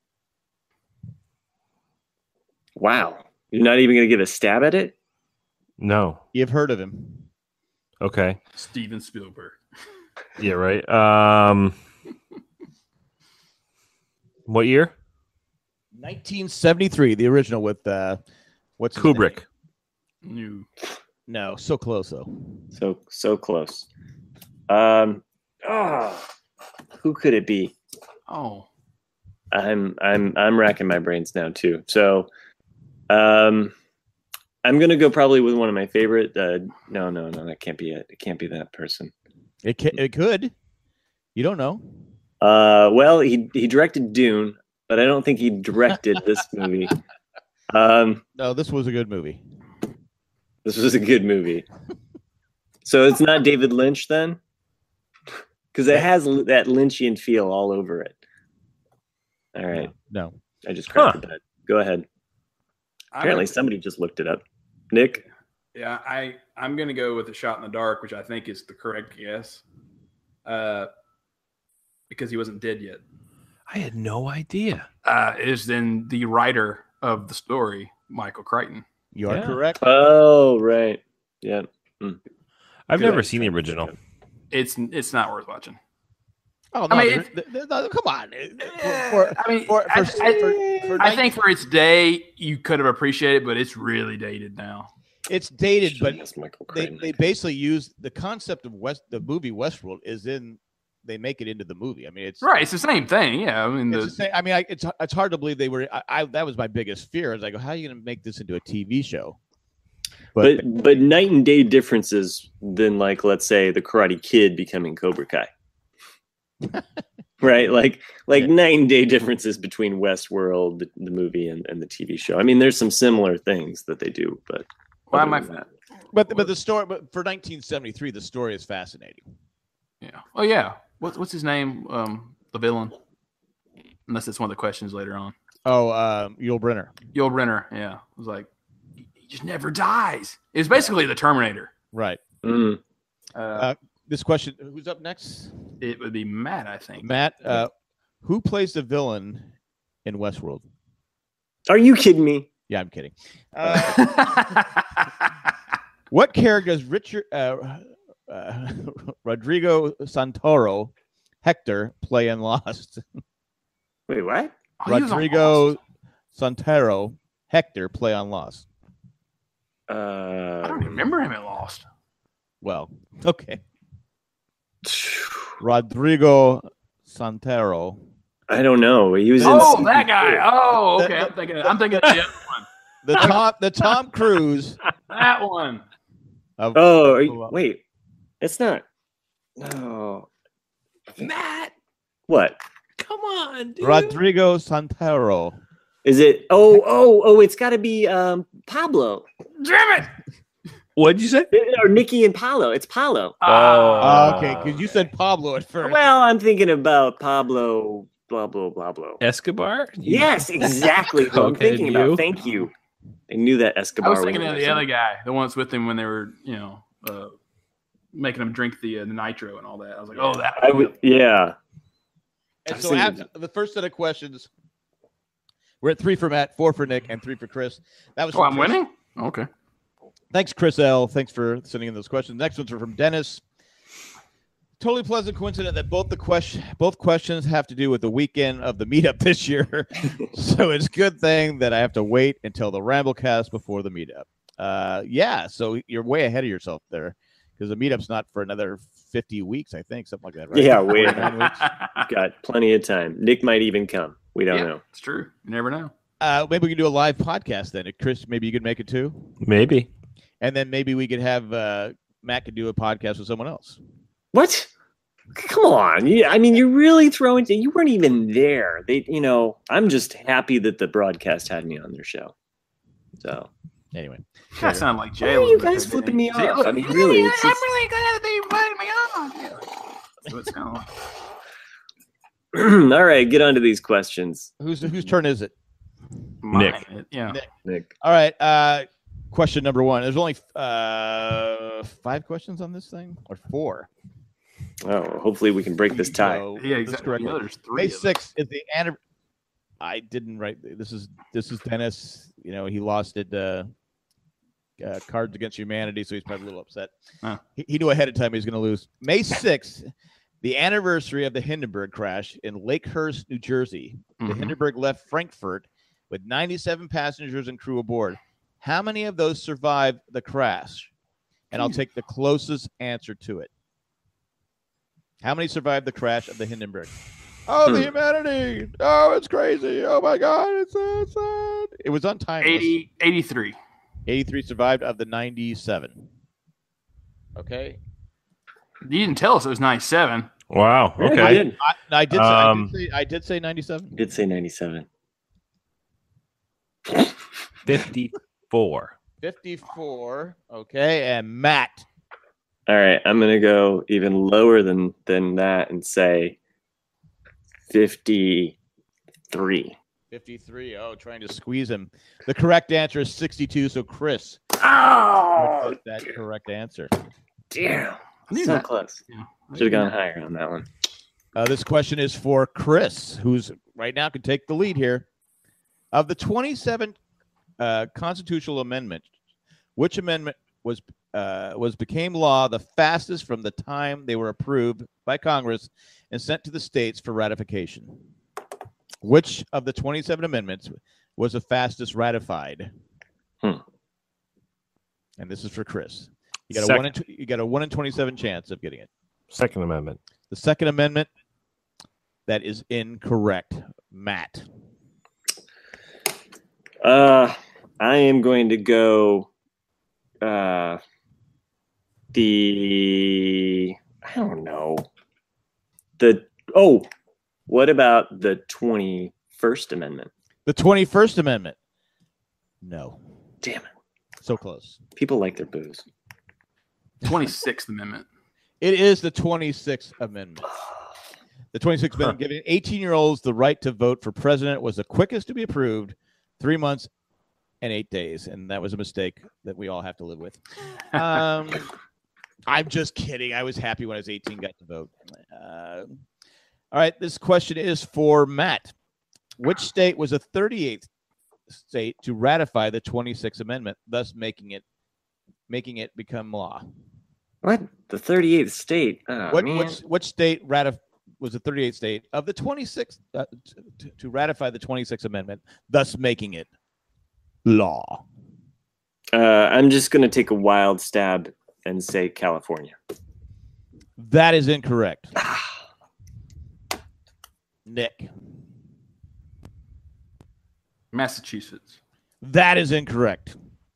Speaker 4: Wow, you're not even going to give a stab at it?
Speaker 6: No.
Speaker 5: You've heard of him?
Speaker 6: Okay.
Speaker 3: Steven Spielberg.
Speaker 6: Yeah. Right. Um. What year?
Speaker 5: nineteen seventy-three, the original with uh, what's his
Speaker 6: Kubrick.
Speaker 3: New.
Speaker 5: name? No, so close though.
Speaker 4: So so close. Um, Oh, who could it be?
Speaker 3: Oh,
Speaker 4: I'm I'm I'm racking my brains now too. So, um, I'm gonna go probably with one of my favorite. Uh, no, no, no, that can't be it. It can't be that person.
Speaker 5: It can, it could. You don't know.
Speaker 4: Uh, well, he he directed Dune, but I don't think he directed this movie. Um,
Speaker 5: no, this was a good movie.
Speaker 4: This was a good movie. So it's not David Lynch then, because it has that Lynchian feel all over it. All right.
Speaker 5: No,
Speaker 4: I just cracked
Speaker 6: Huh.
Speaker 4: the bed. Go ahead. Apparently, somebody just looked it up. Nick.
Speaker 3: Yeah, I I'm gonna go with a shot in the dark, which I think is the correct guess, uh, because he wasn't dead yet.
Speaker 6: I had no idea.
Speaker 3: Uh, is then the writer of the story, Michael Crichton.
Speaker 5: You are
Speaker 6: Yeah.
Speaker 5: correct.
Speaker 4: Oh, right. Yeah. Mm.
Speaker 6: I've
Speaker 4: Good
Speaker 6: never
Speaker 4: idea.
Speaker 6: seen the original.
Speaker 3: It's it's not worth watching.
Speaker 5: Oh no!
Speaker 3: I mean,
Speaker 5: there-
Speaker 3: it's-
Speaker 5: there- there- come on.
Speaker 3: I mean,
Speaker 5: for, for,
Speaker 3: I,
Speaker 5: for,
Speaker 3: I-
Speaker 5: for, for
Speaker 3: I
Speaker 5: nine-
Speaker 3: think for its day, you could have appreciated it, but it's really dated now.
Speaker 5: it's dated, but
Speaker 4: That's Michael
Speaker 5: they,
Speaker 4: Crichton.
Speaker 5: they basically use the concept of West. The movie Westworld is in. They make it into the movie. I mean, it's
Speaker 3: Right, it's the same thing. Yeah, I mean,
Speaker 5: It's
Speaker 3: the,
Speaker 5: the same, I mean, I, it's it's hard to believe they were. I, I that was my biggest fear. I was like, how are you going to make this into a T V show?
Speaker 4: But but night and day differences than, like, let's say the Karate Kid becoming Cobra Kai. Right, like like
Speaker 5: Yeah.
Speaker 4: night and day differences between Westworld, the, the movie, and, and the T V show. I mean, there's some similar things that they do, but
Speaker 3: why
Speaker 4: other
Speaker 3: am I?
Speaker 4: than that-
Speaker 5: But but the story, but for nineteen seventy-three, the story is fascinating.
Speaker 3: Yeah. Oh yeah. What's what's his name? Um, the villain. Unless it's one of the questions later on.
Speaker 5: Oh, um, Yul Brynner.
Speaker 3: Yul Brynner. Yeah, it was like he he just never dies. It was basically the Terminator.
Speaker 5: Right.
Speaker 4: Mm.
Speaker 3: Uh,
Speaker 5: Uh, this question: who's up next?
Speaker 3: it would be Matt, I think.
Speaker 5: Matt. Uh, who plays the villain in Westworld?
Speaker 4: Are you kidding me?
Speaker 5: Yeah, I'm kidding. Uh, what character does Richard uh, uh, Rodrigo Santoro Hector play in Lost?
Speaker 4: Wait, what?
Speaker 3: Oh, he was on
Speaker 5: Rodrigo
Speaker 3: Lost.
Speaker 5: Santoro Hector play on Lost.
Speaker 4: Uh,
Speaker 3: I don't remember him at Lost.
Speaker 5: Well, okay. Rodrigo Santoro.
Speaker 4: I don't know. He was in
Speaker 3: Oh,
Speaker 4: season
Speaker 3: that guy.
Speaker 4: two.
Speaker 3: Oh, okay.
Speaker 5: The-
Speaker 3: I'm thinking. I'm thinking of the other one.
Speaker 5: The Tom the Tom Cruise
Speaker 3: That one.
Speaker 5: of
Speaker 4: Oh, are you- wait. It's not. No.
Speaker 6: Matt,
Speaker 4: What?
Speaker 6: come on, dude.
Speaker 5: Rodrigo Santoro.
Speaker 4: Is it? Oh, oh, oh! It's got to be um, Pablo
Speaker 3: Damn it.
Speaker 6: What'd you say?
Speaker 4: or Nikki and Paulo. It's Paulo.
Speaker 3: Uh,
Speaker 5: Oh, okay, because you said Pablo at first.
Speaker 4: Well, I'm thinking about Pablo. Blah blah blah blah.
Speaker 6: Escobar?
Speaker 4: Yes, exactly. Who I'm
Speaker 6: Okay,
Speaker 4: thinking
Speaker 6: you?
Speaker 4: about. Thank you. I knew that
Speaker 3: I
Speaker 4: Escobar.
Speaker 3: was thinking
Speaker 4: in
Speaker 3: of
Speaker 4: there
Speaker 3: the other
Speaker 4: somewhere.
Speaker 3: guy, the ones with him when they were, you know, uh, making him drink the, uh, the nitro and all that. I was like, oh, that.
Speaker 4: I would. Yeah.
Speaker 5: And
Speaker 4: I
Speaker 5: so
Speaker 4: see.
Speaker 5: after the first set of questions, we're at three for Matt, four for Nick, and three for Chris. That was
Speaker 3: Oh,
Speaker 5: from
Speaker 3: I'm
Speaker 5: Chris.
Speaker 3: winning. Okay.
Speaker 5: Thanks, Chris L. Thanks for sending in those questions. Next ones are from Dennis. Totally pleasant coincidence that both the question, both questions have to do with the weekend of the meetup this year. So it's a good thing that I have to wait until the Ramblecast before the meetup. Uh, yeah, so you're way ahead of yourself there because the meetup's not for another fifty weeks, I think, something like that, right?
Speaker 4: Yeah. Wait.
Speaker 5: Nine weeks.
Speaker 4: Got plenty of time. Nick might even come. We don't
Speaker 3: Yeah,
Speaker 4: know.
Speaker 3: it's true. You never know.
Speaker 5: Uh, maybe we can do a live podcast then. Chris, maybe you could make it too,
Speaker 6: Maybe.
Speaker 5: and then maybe we could have uh, Matt could do a podcast with someone else.
Speaker 4: What? Come on. Yeah, I mean, you're really throwing. You weren't even there. They, you know, I'm just happy that the broadcast had me on their show. So
Speaker 5: Anyway,
Speaker 3: That sounded like Jay.
Speaker 4: why
Speaker 3: a
Speaker 4: are
Speaker 3: little
Speaker 4: you
Speaker 3: bit
Speaker 4: guys
Speaker 3: there,
Speaker 4: flipping
Speaker 3: didn't
Speaker 4: me
Speaker 3: he?
Speaker 4: off?
Speaker 3: See,
Speaker 4: I mean,
Speaker 3: look,
Speaker 4: really,
Speaker 3: I'm
Speaker 4: it's just-
Speaker 3: really glad that they invited me on. Yeah. That's what it's kind of like.
Speaker 4: all right, get on to these questions.
Speaker 5: whose whose turn is it?
Speaker 6: Nick.
Speaker 3: Mine, Yeah.
Speaker 5: Nick.
Speaker 4: Nick.
Speaker 5: All right. Uh, question number one. There's only uh, five questions on this thing, or four.
Speaker 4: Oh, hopefully we can break this tie.
Speaker 5: So,
Speaker 3: Yeah,
Speaker 5: that's
Speaker 3: exactly.
Speaker 5: correct.
Speaker 3: You know, there's three
Speaker 5: May
Speaker 3: of them.
Speaker 5: sixth is the anniversary. I didn't write. This is this is Dennis. You know, he lost at uh, uh, Cards Against Humanity, so he's probably a little upset.
Speaker 3: Huh.
Speaker 5: He, he knew ahead of time he was going to lose. May sixth, the anniversary of the Hindenburg crash in Lakehurst, New Jersey. The
Speaker 3: Mhm.
Speaker 5: Hindenburg left Frankfurt with ninety-seven passengers and crew aboard. How many of those survived the crash? And I'll take the closest answer to it. How many survived the crash of the Hindenburg? Oh,
Speaker 3: Hmm.
Speaker 5: the humanity! Oh, it's crazy! Oh my God, it's so sad. It was on time.
Speaker 3: eighty, eighty-three.
Speaker 5: eighty-three survived of the ninety-seven. Okay.
Speaker 3: You didn't tell us it was ninety-seven.
Speaker 6: Wow.
Speaker 4: Yeah,
Speaker 6: Okay.
Speaker 4: I did.
Speaker 5: I, I did. Say,
Speaker 6: Um,
Speaker 5: I did say. I did say ninety-seven.
Speaker 4: Did say ninety-seven.
Speaker 6: fifty-four.
Speaker 5: Fifty-four. Okay, and Matt.
Speaker 4: All right, I'm gonna go even lower than than that and say fifty-three.
Speaker 5: Fifty-three. Oh, trying to squeeze him. The correct answer is sixty-two. So Chris.
Speaker 4: Oh,
Speaker 5: would get that correct answer.
Speaker 4: damn!
Speaker 3: knew
Speaker 4: So
Speaker 3: that.
Speaker 4: close.
Speaker 3: Yeah.
Speaker 4: Should have gone higher on that one.
Speaker 5: Uh, this question is for Chris, who's right now can take the lead here. Of the twenty-seven uh, constitutional amendments, which amendment was uh, was became law the fastest from the time they were approved by Congress and sent to the states for ratification? Which of the twenty-seven amendments was the fastest ratified?
Speaker 4: Hmm.
Speaker 5: And this is for Chris. You got a
Speaker 6: Second.
Speaker 5: one in tw- you got a one in twenty-seven chance of getting it.
Speaker 6: Second Amendment.
Speaker 5: The Second Amendment. That is incorrect, Matt.
Speaker 4: Uh, I am going to go. Uh, the I don't know. The oh, what about the twenty-first Amendment?
Speaker 5: The twenty-first Amendment. No.
Speaker 4: Damn it!
Speaker 5: So close.
Speaker 4: People like their booze.
Speaker 3: twenty-sixth Amendment.
Speaker 5: It is the twenty-sixth Amendment. The twenty-sixth Amendment giving eighteen-year-olds the right to vote for president was the quickest to be approved, three months and eight days. And that was a mistake that we all have to live with. Um, I'm just kidding. I was happy when I was eighteen, got to vote. Uh, all right, this question is for Matt. Which state was the thirty-eighth state to ratify the twenty-sixth Amendment, thus making it making it become law?
Speaker 4: What? The thirty-eighth state? Oh,
Speaker 5: what,
Speaker 4: man.
Speaker 5: which, which state ratif- was the thirty-eighth state of the twenty-sixth uh, to, to ratify the twenty-sixth Amendment, thus making it law?
Speaker 4: Uh, I'm just going to take a wild stab and say California.
Speaker 5: That is incorrect. Nick.
Speaker 3: Massachusetts.
Speaker 5: That is incorrect.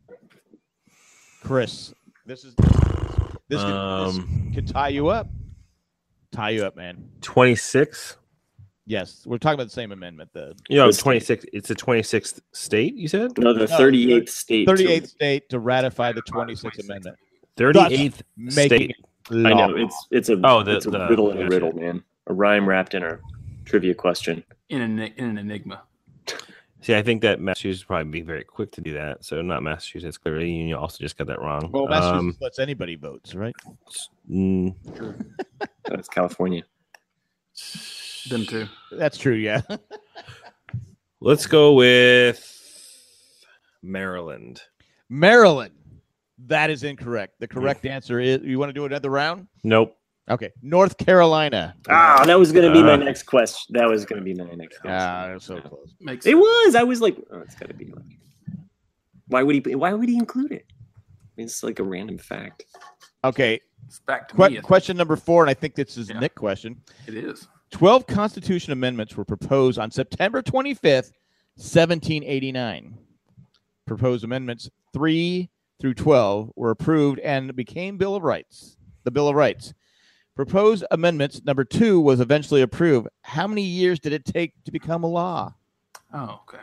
Speaker 5: Chris, this is this, can,
Speaker 6: Um,
Speaker 5: this can tie you up. Tie you up, man.
Speaker 6: twenty-six.
Speaker 5: Yes, we're talking about the same amendment. The
Speaker 6: You know,
Speaker 4: The state.
Speaker 6: twenty-six. It's a twenty-sixth state. You said
Speaker 4: No, the
Speaker 5: No,
Speaker 4: thirty-eighth state.
Speaker 5: thirty-eighth state to ratify the twenty-sixth Amendment.
Speaker 6: thirty-eighth
Speaker 5: making
Speaker 6: state.
Speaker 5: it law.
Speaker 4: I know it's it's a
Speaker 6: Oh, the-
Speaker 4: it's a
Speaker 6: the-
Speaker 4: riddle in a
Speaker 6: gotcha.
Speaker 4: riddle, man. A rhyme wrapped in a trivia question.
Speaker 3: In an, in an enigma.
Speaker 6: See, I think that Massachusetts would probably be very quick to do that. So not Massachusetts. Clearly, you also just got that wrong.
Speaker 5: Well, Massachusetts
Speaker 6: Um,
Speaker 5: lets anybody vote, right?
Speaker 6: mm,
Speaker 4: That's California.
Speaker 3: Them too.
Speaker 5: That's true, yeah.
Speaker 6: let's go with Maryland.
Speaker 5: Maryland. That is incorrect. The correct answer is, you want to do another round?
Speaker 6: Nope.
Speaker 5: Okay. North Carolina.
Speaker 4: Ah, that was going to be my
Speaker 6: Uh.
Speaker 4: next question. That was going to be my next question.
Speaker 5: Ah, that's so close.
Speaker 3: Makes
Speaker 4: It was. I was like, oh, it's got to be. Like, why would he? Why would he include it? It's like a random fact.
Speaker 5: Okay.
Speaker 3: it's back to
Speaker 5: Que-
Speaker 3: me.
Speaker 5: question number four, and I think this is
Speaker 3: Yeah.
Speaker 5: Nick question.
Speaker 3: It is.
Speaker 5: twelve Constitution amendments were proposed on September twenty-fifth, seventeen eighty-nine. Proposed amendments three through twelve were approved and became Bill of Rights. The Bill of Rights. Proposed amendments number two was eventually approved. How many years did it take to become a law?
Speaker 3: Oh, okay.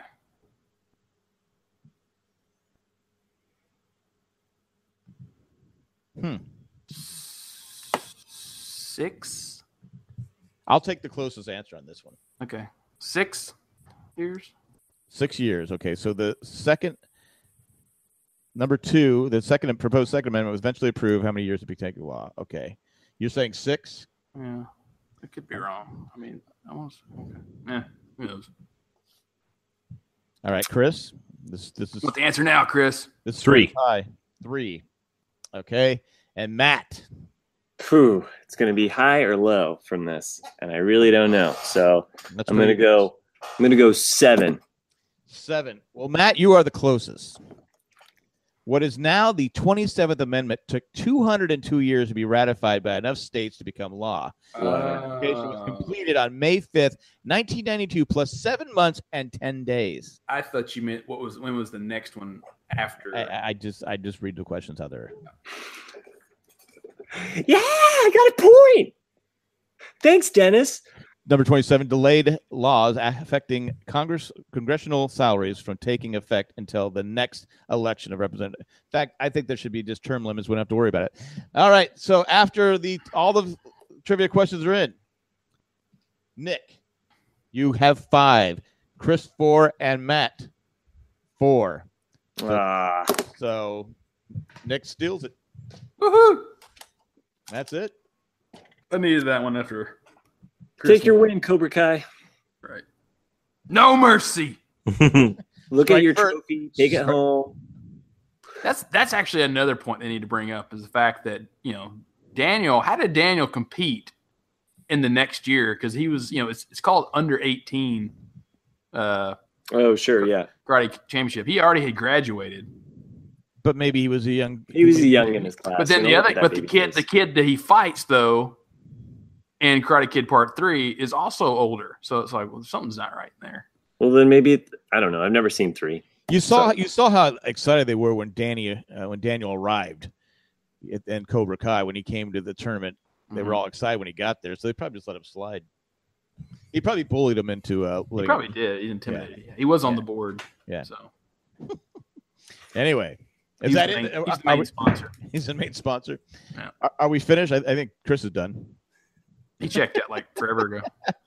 Speaker 5: Hmm.
Speaker 3: Six.
Speaker 5: I'll take the closest answer on this one.
Speaker 3: Okay. Six years.
Speaker 5: Six years. Okay, so the second, number two, the second proposed second amendment was eventually approved. How many years did it take law? Okay, you're saying six.
Speaker 3: Yeah. I could be wrong. I mean, almost. Okay. Yeah. Who knows?
Speaker 5: All right, Chris. This this is
Speaker 3: What's the answer now, Chris?
Speaker 5: this is
Speaker 6: Three.
Speaker 5: High. Three. Okay, and Matt.
Speaker 4: Whew, it's going to be high or low from this, and I really don't know. So
Speaker 5: That's
Speaker 4: I'm going to
Speaker 5: pretty-
Speaker 4: go. I'm going to go seven.
Speaker 5: Seven. Well, Matt, you are the closest. What is now the twenty-seventh Amendment took two hundred two years to be ratified by enough states to become law. The ratification was completed on May fifth, nineteen ninety-two, plus seven months and ten days.
Speaker 3: I thought you meant what was when was the next one after?
Speaker 5: I, I just I just read the questions how they're.
Speaker 4: Yeah, I got a point. Thanks, Dennis.
Speaker 5: Number twenty-seven, delayed laws affecting Congress congressional salaries from taking effect until the next election of representatives. In fact, I think there should be just term limits. We don't have to worry about it. All right. So after the all the trivia questions are in, Nick, you have five. Chris four and Matt four. So,
Speaker 4: Ah.
Speaker 5: so Nick steals it.
Speaker 3: Woohoo!
Speaker 5: That's it.
Speaker 3: I needed that one after.
Speaker 4: Take your win, Cobra Kai.
Speaker 3: Right. No mercy.
Speaker 4: Look
Speaker 3: Strike
Speaker 4: at your
Speaker 3: first.
Speaker 4: trophy. Take it home.
Speaker 3: That's that's actually another point they need to bring up is the fact that, you know, Daniel, how did Daniel compete in the next year? Because he was, you know, it's it's called under eighteen. Uh,
Speaker 4: oh, sure, yeah.
Speaker 3: Karate Championship. He already had graduated.
Speaker 5: But maybe he was a young.
Speaker 4: He was a young in his class.
Speaker 3: But then
Speaker 4: You
Speaker 3: the
Speaker 4: know,
Speaker 3: other,
Speaker 4: look at
Speaker 3: but
Speaker 4: that
Speaker 3: the
Speaker 4: baby
Speaker 3: kid,
Speaker 4: face.
Speaker 3: the kid that he fights though, in Karate Kid Part Three is also older. So it's like, well, something's not right there.
Speaker 4: Well, then maybe it, I don't know. I've never seen three.
Speaker 5: You saw
Speaker 4: So-
Speaker 5: you saw how excited they were when Danny uh, when Daniel arrived at, in Cobra Kai when he came to the tournament. They
Speaker 3: Mhm.
Speaker 5: were all excited when he got there, so they probably just let him slide. He probably bullied him into. Uh,
Speaker 3: He
Speaker 5: letting
Speaker 3: probably
Speaker 5: him-
Speaker 3: did. He intimidated. He was on
Speaker 5: Yeah.
Speaker 3: the board.
Speaker 5: Yeah.
Speaker 3: So
Speaker 5: Anyway, is
Speaker 3: He's
Speaker 5: that
Speaker 3: the
Speaker 5: it?
Speaker 3: main-
Speaker 5: Are-
Speaker 3: he's the
Speaker 5: are
Speaker 3: main
Speaker 5: we-
Speaker 3: sponsor.
Speaker 5: He's the main sponsor.
Speaker 3: Yeah.
Speaker 5: Are, are we finished? I, I think Chris is done.
Speaker 3: he checked out like forever ago.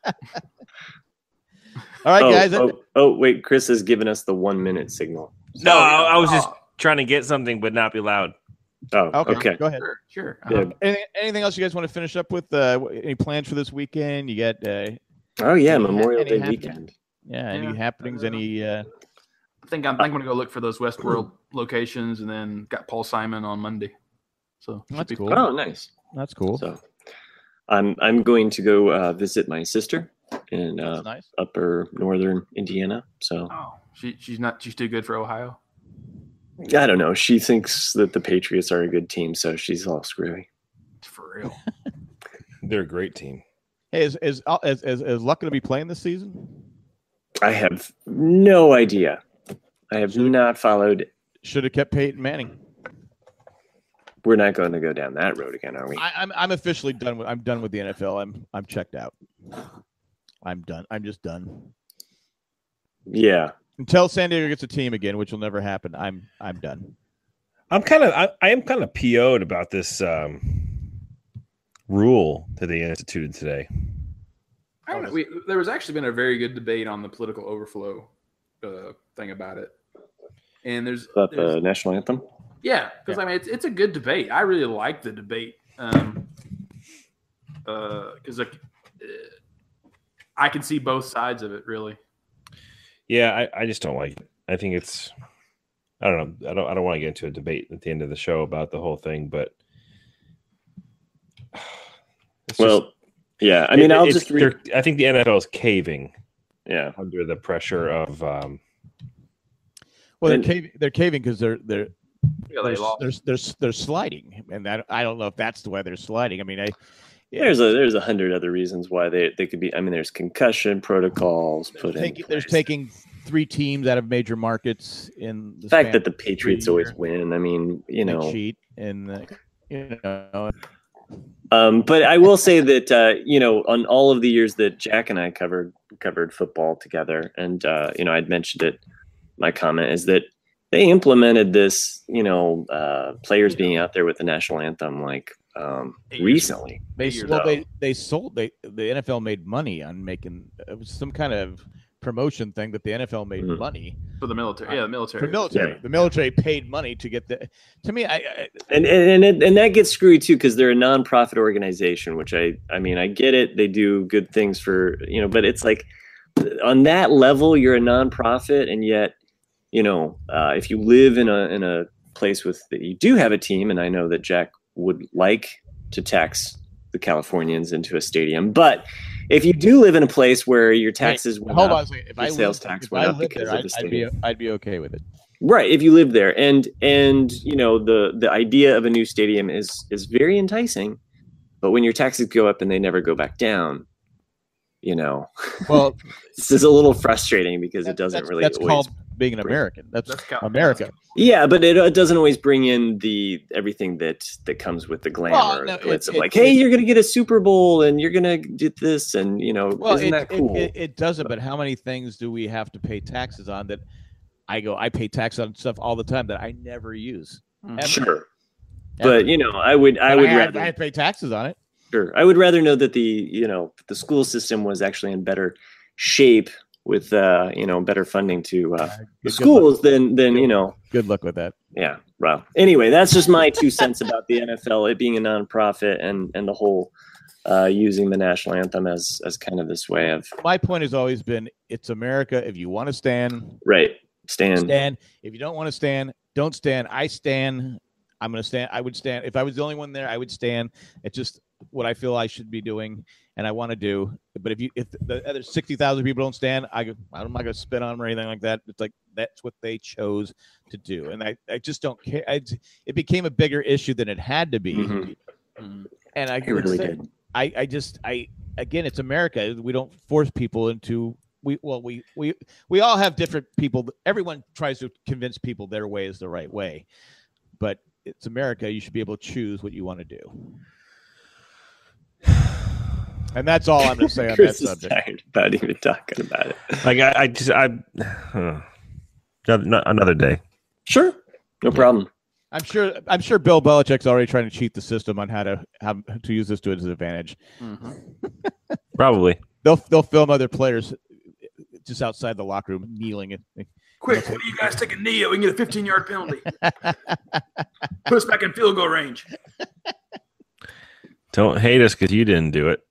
Speaker 5: All right,
Speaker 4: oh,
Speaker 5: guys.
Speaker 4: Oh, oh, wait. Chris has given us the one minute signal.
Speaker 6: No, I, I was just trying to get something, but not be loud.
Speaker 4: Oh,
Speaker 5: Okay,
Speaker 4: okay.
Speaker 5: go ahead.
Speaker 3: Sure, sure.
Speaker 4: Yeah.
Speaker 3: Um,
Speaker 5: Anything, anything else you guys want to finish up with? Uh, wh- any plans for this weekend? You got uh,
Speaker 4: Oh, yeah.
Speaker 5: Any ha-
Speaker 4: Memorial
Speaker 5: any
Speaker 4: Day
Speaker 5: happenings?
Speaker 4: weekend.
Speaker 5: yeah, any
Speaker 3: Yeah.
Speaker 5: happenings? Any? Uh,
Speaker 3: I think I'm, I'm going to go look for those Westworld locations, and then got Paul Simon on Monday. So should
Speaker 5: That's
Speaker 3: be
Speaker 5: cool.
Speaker 3: fun.
Speaker 4: Oh, nice.
Speaker 5: that's cool.
Speaker 4: So I'm I'm going to go uh, visit my sister in uh,
Speaker 5: That's nice.
Speaker 4: upper northern Indiana. So
Speaker 3: Oh, she she's not she's too good for Ohio.
Speaker 4: I don't know. She thinks that the Patriots are a good team, so she's all screwy.
Speaker 3: For real.
Speaker 6: They're a great team.
Speaker 5: Hey, is is uh, is, is, is Luck going to be playing this season?
Speaker 4: I have no idea. I have not followed.
Speaker 5: Should have kept Peyton Manning.
Speaker 4: We're not going to go down that road again, are we?
Speaker 5: I, I'm I'm officially done with I'm done with the N F L. I'm I'm checked out. I'm done. I'm just done.
Speaker 4: Yeah.
Speaker 5: Until San Diego gets a team again, which will never happen. I'm I'm done.
Speaker 6: I'm kind of I, I am kind of P O'd about this um, rule that they instituted today.
Speaker 3: I don't know. We, there was actually been a very good debate on the political overflow uh, thing about it, and there's,
Speaker 4: About
Speaker 3: there's
Speaker 4: the national anthem?
Speaker 3: yeah, because I mean it's it's a good debate. I really like the debate, um, because like uh, I can see both sides of it really.
Speaker 6: Yeah, I, I just don't like it. I think it's I don't know. I don't I don't want to get into a debate at the end of the show about the whole thing, but it's
Speaker 4: Well,
Speaker 6: just-
Speaker 4: yeah. I mean,
Speaker 6: it-
Speaker 4: I'll
Speaker 6: it's-
Speaker 4: just read.
Speaker 6: they're- I think the N F L is caving
Speaker 4: Yeah.
Speaker 6: under the pressure of um,
Speaker 5: Well, they're
Speaker 4: And-
Speaker 5: caving. They're caving because they're they're
Speaker 3: Yeah, they
Speaker 5: they're,
Speaker 3: lost.
Speaker 5: they're they're they're sliding, and I, I don't know if that's the way they're sliding. I mean, I yeah,
Speaker 4: There's a there's a hundred other reasons why they, they could be. I mean, there's concussion protocols put in.
Speaker 5: taking, they're
Speaker 4: place.
Speaker 5: taking three teams out of major markets in the
Speaker 4: The fact
Speaker 5: span
Speaker 4: that the
Speaker 5: of three
Speaker 4: Patriots always
Speaker 5: years.
Speaker 4: win. I mean, you
Speaker 5: They
Speaker 4: know.
Speaker 5: cheat and uh, you know
Speaker 4: Um, but I will say that uh, you know, on all of the years that Jack and I covered covered football together, and uh, you know, I'd mentioned it. My comment is that they implemented this, you know, uh, players being out there with the national anthem like um, recently.
Speaker 5: they
Speaker 3: years
Speaker 5: well
Speaker 4: ago.
Speaker 5: they they sold they the N F L made money on making it was some kind of promotion thing that the N F L made
Speaker 4: Mhm.
Speaker 5: money
Speaker 3: For the military, yeah, the military.
Speaker 5: for military.
Speaker 4: Yeah.
Speaker 5: The military paid money to get the. To me, I, I
Speaker 4: And and and, it, and that gets screwy too because they're a nonprofit organization, which I I mean I get it. They do good things for you know, but it's like on that level you're a nonprofit, and yet you know uh, if you live in a in a place with that you do have a team, and I know that Jack would like to tax the Californians into a stadium, but if you do live in a place where your taxes
Speaker 5: Hey,
Speaker 4: went
Speaker 5: hold
Speaker 4: up,
Speaker 5: on a second. If
Speaker 4: your
Speaker 5: I
Speaker 4: sales
Speaker 5: lived,
Speaker 4: tax
Speaker 5: if
Speaker 4: went
Speaker 5: I
Speaker 4: up
Speaker 5: lived
Speaker 4: because
Speaker 5: there,
Speaker 4: of the
Speaker 5: I'd, I'd be
Speaker 4: stadium.
Speaker 5: I'd be okay with it.
Speaker 4: Right, if you live there, and and you know the the idea of a new stadium is is very enticing, but when your taxes go up and they never go back down, you know,
Speaker 5: well,
Speaker 4: this is a little frustrating because
Speaker 5: that,
Speaker 4: it doesn't
Speaker 5: that's,
Speaker 4: really.
Speaker 5: That's
Speaker 4: always
Speaker 5: called being an American. That's, that's America.
Speaker 4: Yeah, but it, it doesn't always bring in the everything that that comes with the glamour.
Speaker 5: Well, no,
Speaker 4: it's
Speaker 5: it,
Speaker 4: of like,
Speaker 5: it,
Speaker 4: hey,
Speaker 5: it,
Speaker 4: you're going to get a Super Bowl and you're going to get this, and you know,
Speaker 5: well,
Speaker 4: isn't
Speaker 5: it,
Speaker 4: that cool?
Speaker 5: It, it, it doesn't. But how many things do we have to pay taxes on that? I go, I pay tax on stuff all the time that I never use. Ever.
Speaker 4: Sure,
Speaker 5: Ever.
Speaker 4: but you know, I would, I
Speaker 5: but
Speaker 4: would
Speaker 5: I,
Speaker 4: rather
Speaker 5: I pay taxes on it.
Speaker 4: Sure, I would rather know that the you know the school system was actually in better shape with uh, you know better funding to uh,
Speaker 5: uh,
Speaker 4: the schools than than
Speaker 5: good,
Speaker 4: you know.
Speaker 5: Good luck with that.
Speaker 4: Yeah. Well, anyway, that's just my two cents about the N F L, it being a nonprofit and and the whole uh, using the national anthem as as kind of this way of.
Speaker 5: My point has always been, it's America. If you want to stand,
Speaker 4: right, stand.
Speaker 5: Stand. If you don't want to stand, don't stand. I stand. I'm going to stand. I would stand. If I was the only one there, I would stand. It's just what I feel I should be doing and I want to do. But if you, if the other sixty thousand people don't stand, I, I'm not going to spit on them or anything like that. It's like, that's what they chose to do. And I, I just don't care. I, it became a bigger issue than it had to be.
Speaker 4: Mm-hmm.
Speaker 5: And I
Speaker 4: it really
Speaker 5: say,
Speaker 4: did.
Speaker 5: I, I just, I, again, it's America. We don't force people into, we, well, we, we, we all have different people. Everyone tries to convince people their way is the right way, but it's America. You should be able to choose what you want to do. And that's all I'm going to say on
Speaker 4: Chris
Speaker 5: that subject.
Speaker 4: Is tired about even talking about it.
Speaker 6: Like I, I just, I, uh, another day.
Speaker 4: Sure, no problem.
Speaker 5: I'm sure. I'm sure Bill Belichick's already trying to cheat the system on how to how to use this to his advantage.
Speaker 3: Mm-hmm.
Speaker 6: Probably.
Speaker 5: They'll they'll film other players just outside the locker room kneeling and.
Speaker 3: Quick, what do you guys take a knee? We can get a fifteen-yard penalty. Put us back in field goal range.
Speaker 6: Don't hate us because you didn't do it.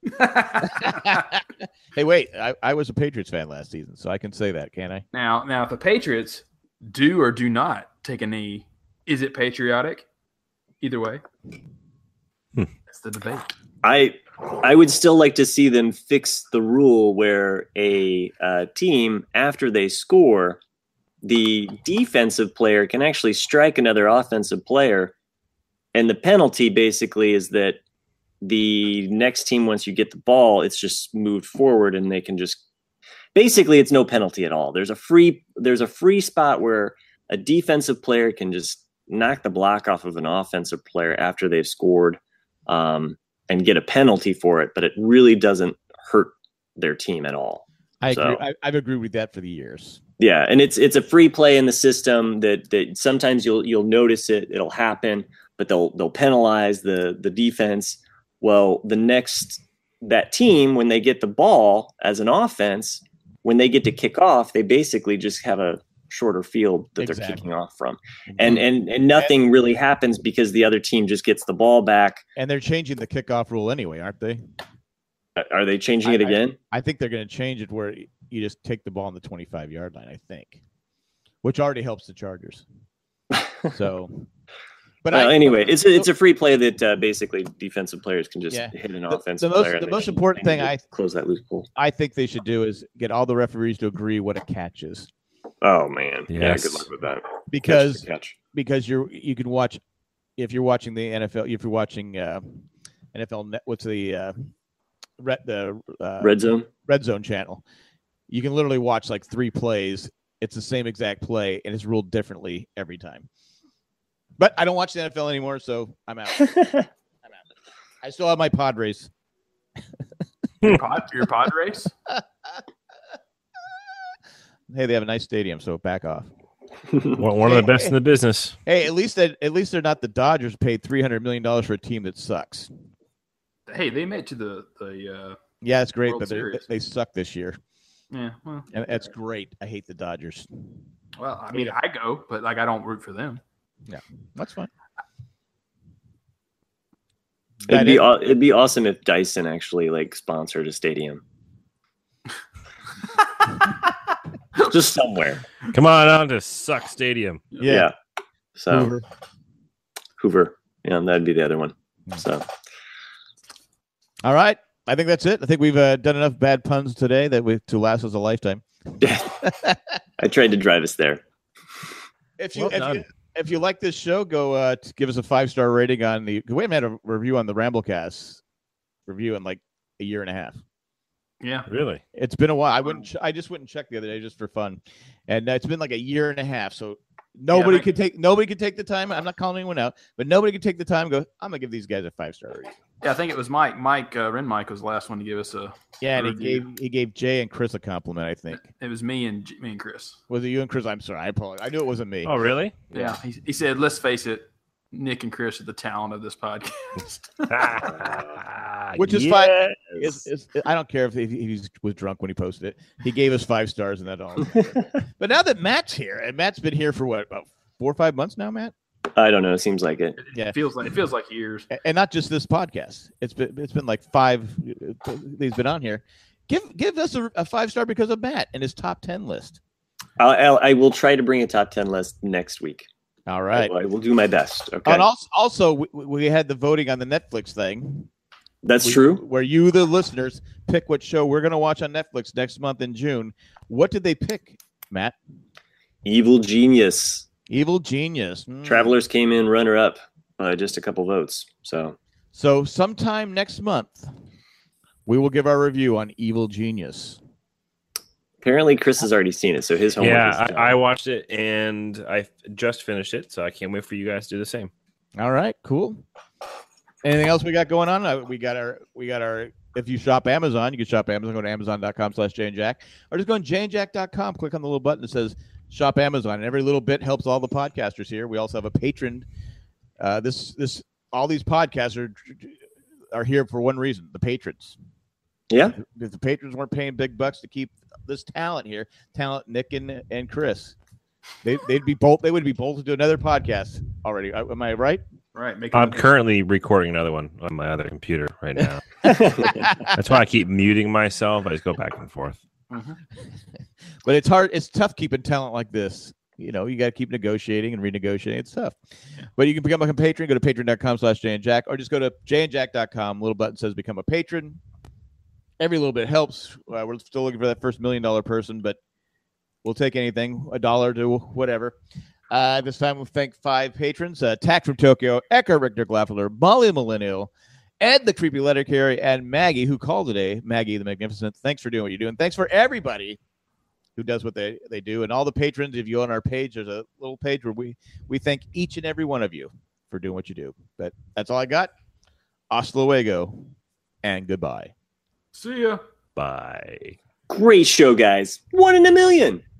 Speaker 5: Hey, wait! I, I was a Patriots fan last season, so I can say that, can't I?
Speaker 3: Now, now, if the Patriots do or do not take a knee, is it patriotic? Either way,
Speaker 6: hmm.
Speaker 3: that's the debate.
Speaker 4: I I would still like to see them fix the rule where a uh, team, after they score, the defensive player can actually strike another offensive player. And the penalty basically is that the next team, once you get the ball, it's just moved forward and they can just basically it's no penalty at all. There's a free there's a free spot where a defensive player can just knock the block off of an offensive player after they've scored um, and get a penalty for it, but it really doesn't hurt their team at all.
Speaker 5: I
Speaker 4: so,
Speaker 5: agree. I, I've agreed with that for the years.
Speaker 4: Yeah, and it's it's a free play in the system that that sometimes you'll you'll notice it, it'll happen, but they'll they'll penalize the the defense. Well, the next that team, when they get the ball as an offense, when they get to kick off, they basically just have a shorter field that
Speaker 5: Exactly.
Speaker 4: they're kicking off from, and and and nothing really happens because the other team just gets the ball back.
Speaker 5: And they're changing the kickoff rule anyway, aren't they?
Speaker 4: Are they changing it
Speaker 5: I,
Speaker 4: again?
Speaker 5: I, I think they're going to change it where you just take the ball on the twenty-five yard line, I think, which already helps the Chargers. So, but
Speaker 4: well,
Speaker 5: I,
Speaker 4: anyway, it's a, it's a free play that uh, basically defensive players can just
Speaker 5: Yeah.
Speaker 4: hit an
Speaker 5: the,
Speaker 4: offensive
Speaker 5: the most,
Speaker 4: player.
Speaker 5: the
Speaker 4: and
Speaker 5: most
Speaker 4: they-
Speaker 5: important
Speaker 4: they
Speaker 5: thing I
Speaker 4: close that loophole.
Speaker 5: I think they should do is get all the referees to agree what a catch is,
Speaker 4: Oh man, yeah,
Speaker 6: Yes.
Speaker 4: good luck with that.
Speaker 5: because
Speaker 4: Catch the catch.
Speaker 5: because you're you can watch if you're watching the N F L if you're watching uh, N F L net, what's the uh, red the uh,
Speaker 4: Red zone.
Speaker 5: red zone channel, you can literally watch like three plays. It's the same exact play and it's ruled differently every time. But I don't watch the N F L anymore, so I'm out. I'm out. I still have my Padres.
Speaker 3: Your pod, your pod race?
Speaker 5: Hey, they have a nice stadium, so back off.
Speaker 6: One one of the best in the business.
Speaker 5: Hey, at least that at least they're not the Dodgers paid three hundred million dollars for a team that sucks.
Speaker 3: Hey, they made it to the the. Uh,
Speaker 5: Yeah, it's great,
Speaker 3: World
Speaker 5: but they
Speaker 3: Series.
Speaker 5: they suck this year,
Speaker 3: yeah, well,
Speaker 5: and that's great. I hate the Dodgers.
Speaker 3: well, I mean, I go, but like I don't root for them.
Speaker 5: Yeah, that's fine.
Speaker 4: It'd
Speaker 5: That
Speaker 4: be
Speaker 5: is-
Speaker 4: aw- it'd be awesome if Dyson actually like sponsored a stadium. Just somewhere.
Speaker 6: Come on on to Suck Stadium.
Speaker 5: Yeah.
Speaker 4: So
Speaker 5: Hoover.
Speaker 4: Hoover. Yeah, that'd be the other one. So
Speaker 5: All right, I think that's it. I think we've uh, done enough bad puns today that we to last us a lifetime.
Speaker 4: I tried to drive us there.
Speaker 5: If you
Speaker 6: Well
Speaker 5: if
Speaker 6: done.
Speaker 5: you if you like this show, go uh, to give us a five star rating on the. We haven't had a review on the Ramblecast review in like a year and a half.
Speaker 3: Yeah,
Speaker 6: Really?
Speaker 5: It's been a while. I wouldn't. Ch- I just went and checked the other day just for fun, and uh, it's been like a year and a half. So nobody
Speaker 3: Yeah,
Speaker 5: could take. Nobody could take the time. I'm not calling anyone out, but nobody could take the time. And go. I'm gonna give these guys a five star rating.
Speaker 3: Yeah, I think it was Mike. Mike uh, Ren Mike was the last one to give us a.
Speaker 5: Yeah, and he
Speaker 3: review.
Speaker 5: gave he gave Jay and Chris a compliment. I think.
Speaker 3: It was me and me and Chris.
Speaker 5: Was it you and Chris? I'm sorry. I apologize. I knew it wasn't me.
Speaker 6: Oh, really?
Speaker 3: Yeah, he, he said, "Let's face it, Nick and Chris are the talent of this podcast."
Speaker 5: Which is
Speaker 6: Yes.
Speaker 5: fine. It's, it's, I don't care if he, he was- was drunk when he posted it. He gave us five stars, and that all. But now that Matt's here, and Matt's been here for what about four or five months now, Matt?
Speaker 4: I don't know. It seems like it.
Speaker 5: Yeah,
Speaker 3: It feels like it feels like years.
Speaker 5: A- and not just this podcast. It's been it's been like five. He's been on here. Give give us a, a five star because of Matt and his top ten list.
Speaker 4: I'll, I'll, I will try to bring a top ten list next week.
Speaker 5: All right.
Speaker 4: I, I will do my best. Okay.
Speaker 5: And also, also we, we had the voting on the Netflix thing.
Speaker 4: That's
Speaker 5: We-
Speaker 4: true.
Speaker 5: Where you, the listeners, pick what show we're going to watch on Netflix next month in June. What did they pick, Matt?
Speaker 4: Evil Genius.
Speaker 5: Evil Genius. Hmm.
Speaker 4: Travelers came in runner up, uh, just a couple votes. So
Speaker 5: So sometime next month, we will give our review on Evil Genius.
Speaker 4: apparently Chris has already seen it, so his homework
Speaker 6: Yeah,
Speaker 4: is done.
Speaker 6: I, I watched it and I just finished it, so I can't wait for you guys to do the same.
Speaker 5: All right, cool. Anything else we got going on? Uh, We got our, we got our. If you shop Amazon, you can shop Amazon. Go to amazon.com slash Jay and Jack, or just go on jay and jack dot com. Click on the little button that says shop Amazon, and every little bit helps all the podcasters here. We also have a patron. Uh, this this all these podcasts are are here for one reason: the patrons.
Speaker 4: Yeah.
Speaker 5: If the patrons weren't paying big bucks to keep this talent here, talent Nick and and Chris, they they'd be both they would be both to do another podcast already. Uh, Am I right?
Speaker 3: Right. Make
Speaker 6: I'm currently recording another one on my other computer right now. That's why I keep muting myself. I just go back and forth.
Speaker 3: Mm-hmm.
Speaker 5: But it's hard. It's tough keeping talent like this. You know, you got to keep negotiating and renegotiating. It's tough. Yeah. But you can become a patron. Go to patreon.com slash Jay and Jack, or just go to jay and jack dot com. Little button says become a patron. Every little bit helps. Uh, we're still looking for that first million dollar person, but we'll take anything, a dollar to whatever. Uh, this time we'll thank five patrons. Uh, Tack from Tokyo, Eka Richter Glaffler, Molly the Millennial, Ed the Creepy Letter Carrier, and Maggie, who called today. Maggie the Magnificent. Thanks for doing what you're doing. Thanks for everybody who does what they, they do. And all the patrons, if you go on our page, there's a little page where we, we thank each and every one of you for doing what you do. But that's all I got. Hasta luego, and goodbye.
Speaker 3: See ya.
Speaker 6: Bye.
Speaker 4: Great show, guys. One in a million.